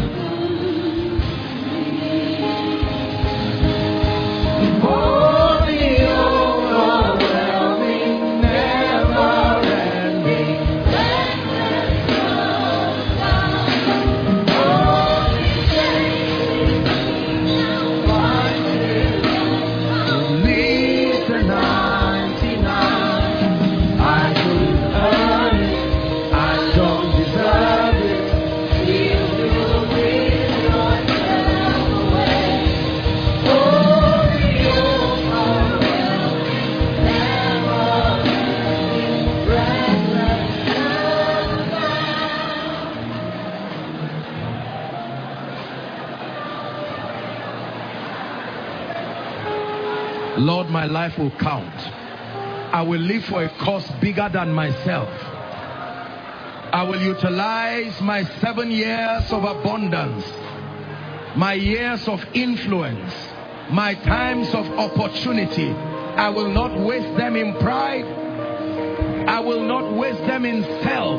Lord, my life will count. I will live for a cause bigger than myself. I will utilize my 7 years of abundance, my years of influence, my times of opportunity. I will not waste them in pride. I will not waste them in self.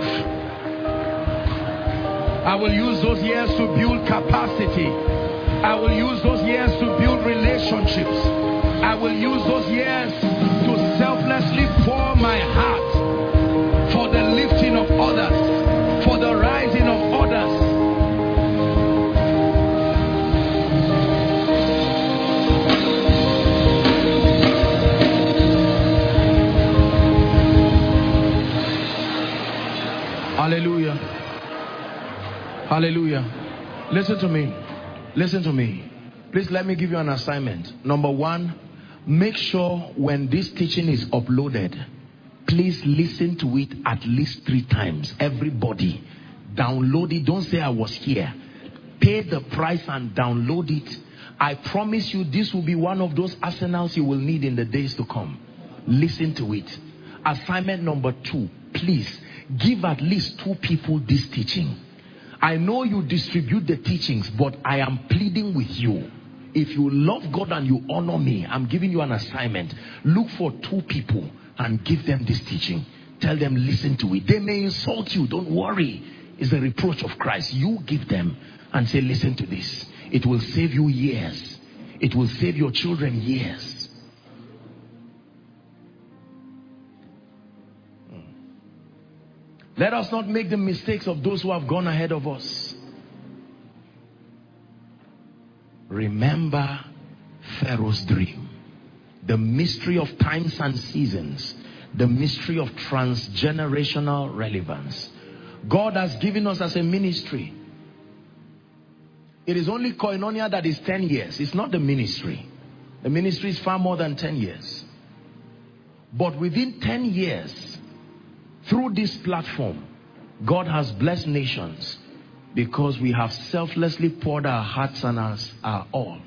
I will use those years to build capacity. I will use those years to build relationships. I will use those years to selflessly pour my heart for the lifting of others, for the rising of others. Hallelujah. Hallelujah. Listen to me. Listen to me. Please let me give you an assignment. Number one, make sure when this teaching is uploaded, please listen to it at least 3 times. Everybody, download it. Don't say I was here. Pay the price and download it. I promise you this will be one of those arsenals you will need in the days to come. Listen to it. Assignment number 2, please give at least 2 people this teaching. I know you distribute the teachings, but I am pleading with you. If you love God and you honor me, I'm giving you an assignment. Look for 2 people and give them this teaching. Tell them, listen to it. They may insult you. Don't worry. It's the reproach of Christ. You give them and say, listen to this. It will save you years. It will save your children years. Let us not make the mistakes of those who have gone ahead of us. Remember Pharaoh's dream, the mystery of times and seasons, the mystery of transgenerational relevance. God has given us as a ministry. It is only Koinonia that is 10 years. It's not the ministry. The ministry is far more than 10 years. But within 10 years, through this platform, God has blessed nations. Because we have selflessly poured our hearts and our all.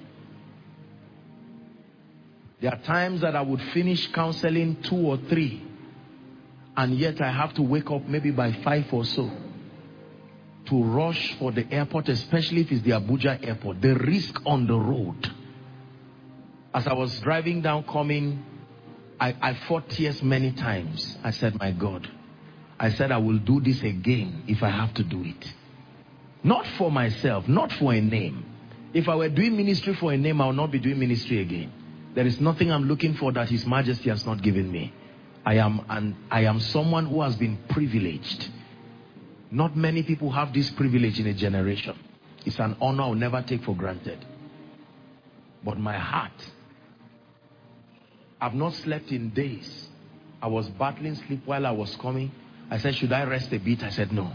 There are times that I would finish counseling 2 or 3. And yet I have to wake up maybe by 5 or so. To rush for the airport, especially if it's the Abuja airport. The risk on the road. As I was driving down coming, I fought tears many times. I said, my God. I said, I will do this again if I have to do it. Not for myself, not for a name. If I were doing ministry for a name, I will not be doing ministry again. There is nothing I'm looking for that His Majesty has not given me. I am someone who has been privileged. Not many people have this privilege in a generation. It's an honor I'll never take for granted. But my heart I've not slept in days. I was battling sleep while I was coming. I said, should I rest a bit? I said, no.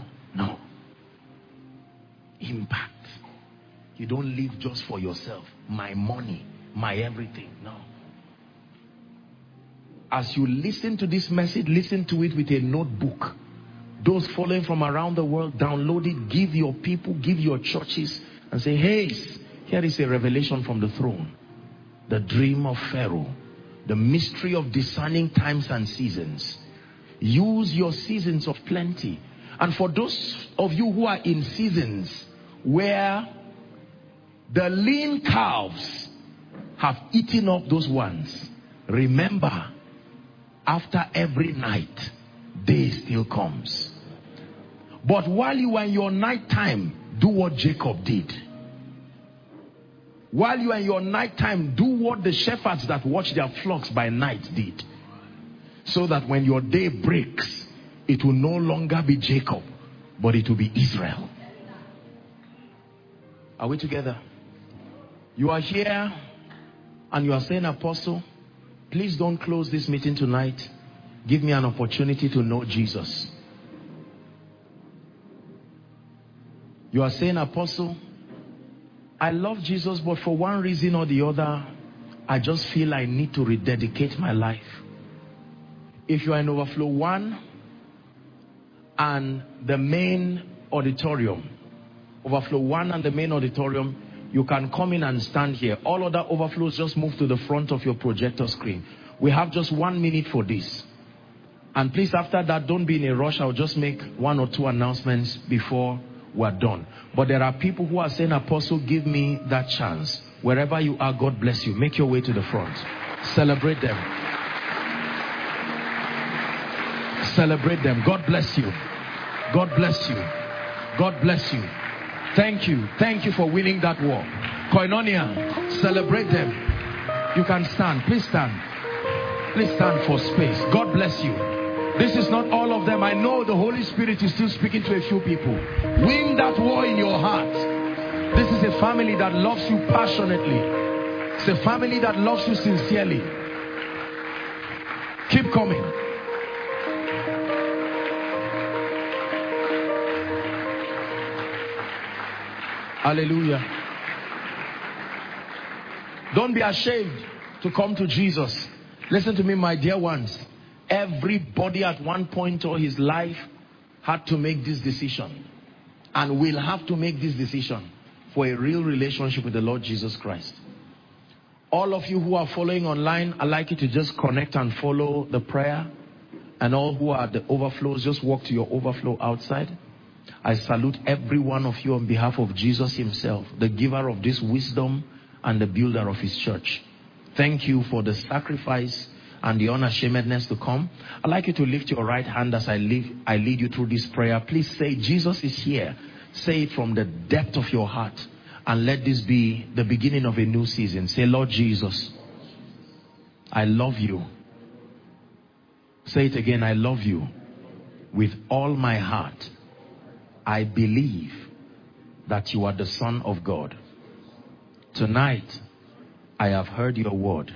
Impact. You don't live just for yourself. My money, my everything. No. As you listen to this message, listen to it with a notebook. Those following from around the world, download it, give your people, give your churches, and say, hey, here is a revelation from the throne. The dream of Pharaoh. The mystery of discerning times and seasons. Use your seasons of plenty. And for those of you who are in seasons where the lean calves have eaten up those ones, remember, after every night, day still comes. But while you are in your night time, do what Jacob did. While you are in your night time, do what the shepherds that watch their flocks by night did. So that when your day breaks, it will no longer be Jacob, but it will be Israel. Are we together? You are here and you are saying, Apostle, please don't close this meeting tonight. Give me an opportunity to know Jesus. You are saying, Apostle, I love Jesus, but for one reason or the other, I just feel I need to rededicate my life. If you are in Overflow 1 and the main auditorium, Overflow 1 and the main auditorium, you can come in and stand here. All other overflows, just move to the front of your projector screen. We have just 1 minute for this. And please, after that, don't be in a rush. I'll just make 1 or 2 announcements before we're done. But there are people who are saying, Apostle, give me that chance. Wherever you are, God bless you. Make your way to the front. Celebrate them. Celebrate them. God bless you. God bless you. God bless you. Thank you. Thank you for winning that war. Koinonia, celebrate them. You can stand. Please stand. Please stand for space. God bless you. This is not all of them. I know the Holy Spirit is still speaking to a few people. Win that war in your heart. This is a family that loves you passionately. It's a family that loves you sincerely. Keep coming. Hallelujah. Don't be ashamed to come to Jesus. Listen to me, my dear ones. Everybody at one point or his life had to make this decision, and will have to make this decision for a real relationship with the Lord Jesus Christ. All of you who are following online, I'd like you to just connect and follow the prayer. And all who are at the overflows, just walk to your overflow outside. I salute every one of you on behalf of Jesus himself, the giver of this wisdom and the builder of his church. Thank you for the sacrifice and the unashamedness to come. I'd like you to lift your right hand as I lead you through this prayer. Please say, Jesus is here. Say it from the depth of your heart, and let this be the beginning of a new season. Say, Lord Jesus, I love you. Say it again, I love you with all my heart. I believe that you are the Son of God. Tonight, I have heard your word.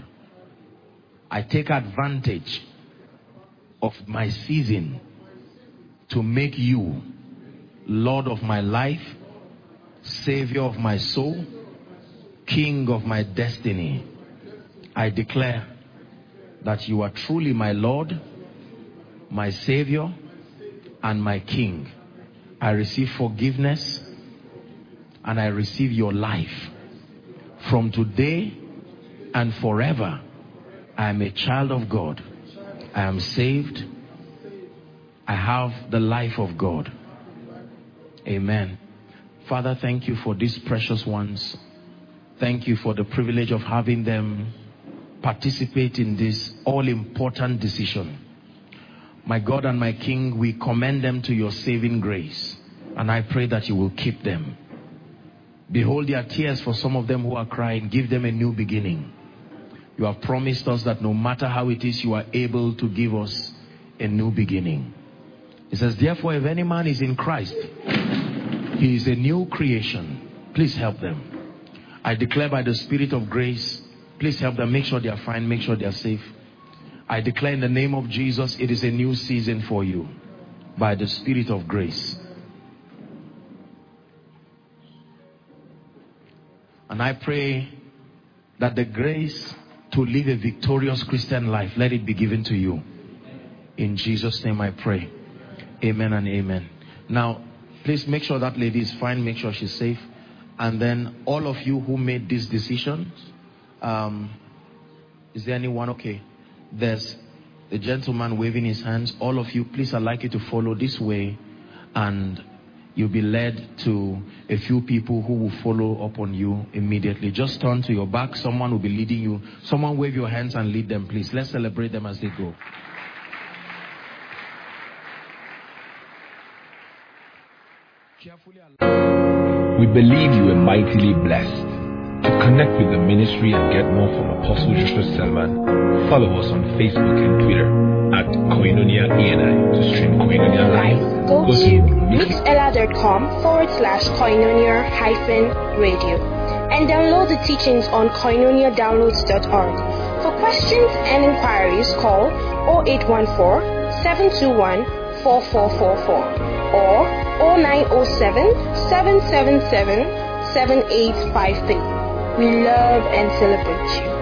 I take advantage of my season to make you Lord of my life, Savior of my soul, King of my destiny. I declare that you are truly my Lord, my Savior, and my King. I receive forgiveness and I receive your life. From today and forever, I am a child of God. I am saved. I have the life of God. Amen. Father, thank you for these precious ones. Thank you for the privilege of having them participate in this all-important decision. My God and my King, we commend them to your saving grace, and I pray that you will keep them. Behold their tears for some of them who are crying. Give them a new beginning. You have promised us that no matter how it is, you are able to give us a new beginning. It says, therefore, if any man is in Christ, he is a new creation. Please help them. I declare by the Spirit of grace, please help them. Make sure they are fine. Make sure they are safe. I declare in the name of Jesus, it is a new season for you by the Spirit of grace. And I pray that the grace to live a victorious Christian life, let it be given to you. In Jesus' name I pray. Amen and amen. Now, please make sure that lady is fine. Make sure she's safe. And then all of you who made these decisions, is there anyone? Okay. There's the gentleman waving his hands. All of you, please, I'd like you to follow this way. And you'll be led to a few people who will follow up on you immediately. Just turn to your back. Someone will be leading you. Someone wave your hands and lead them, please. Let's celebrate them as they go. We believe you are mightily blessed. To connect with the ministry and get more from Apostle Joshua Selman, follow us on Facebook and Twitter at Koinonia ENI. To stream Koinonia live, go to mixella.com/Koinonia-radio and download the teachings on koinoniadownloads.org. For questions and inquiries, call 0814-721-4444 or 0907-777-7853. We love and celebrate you.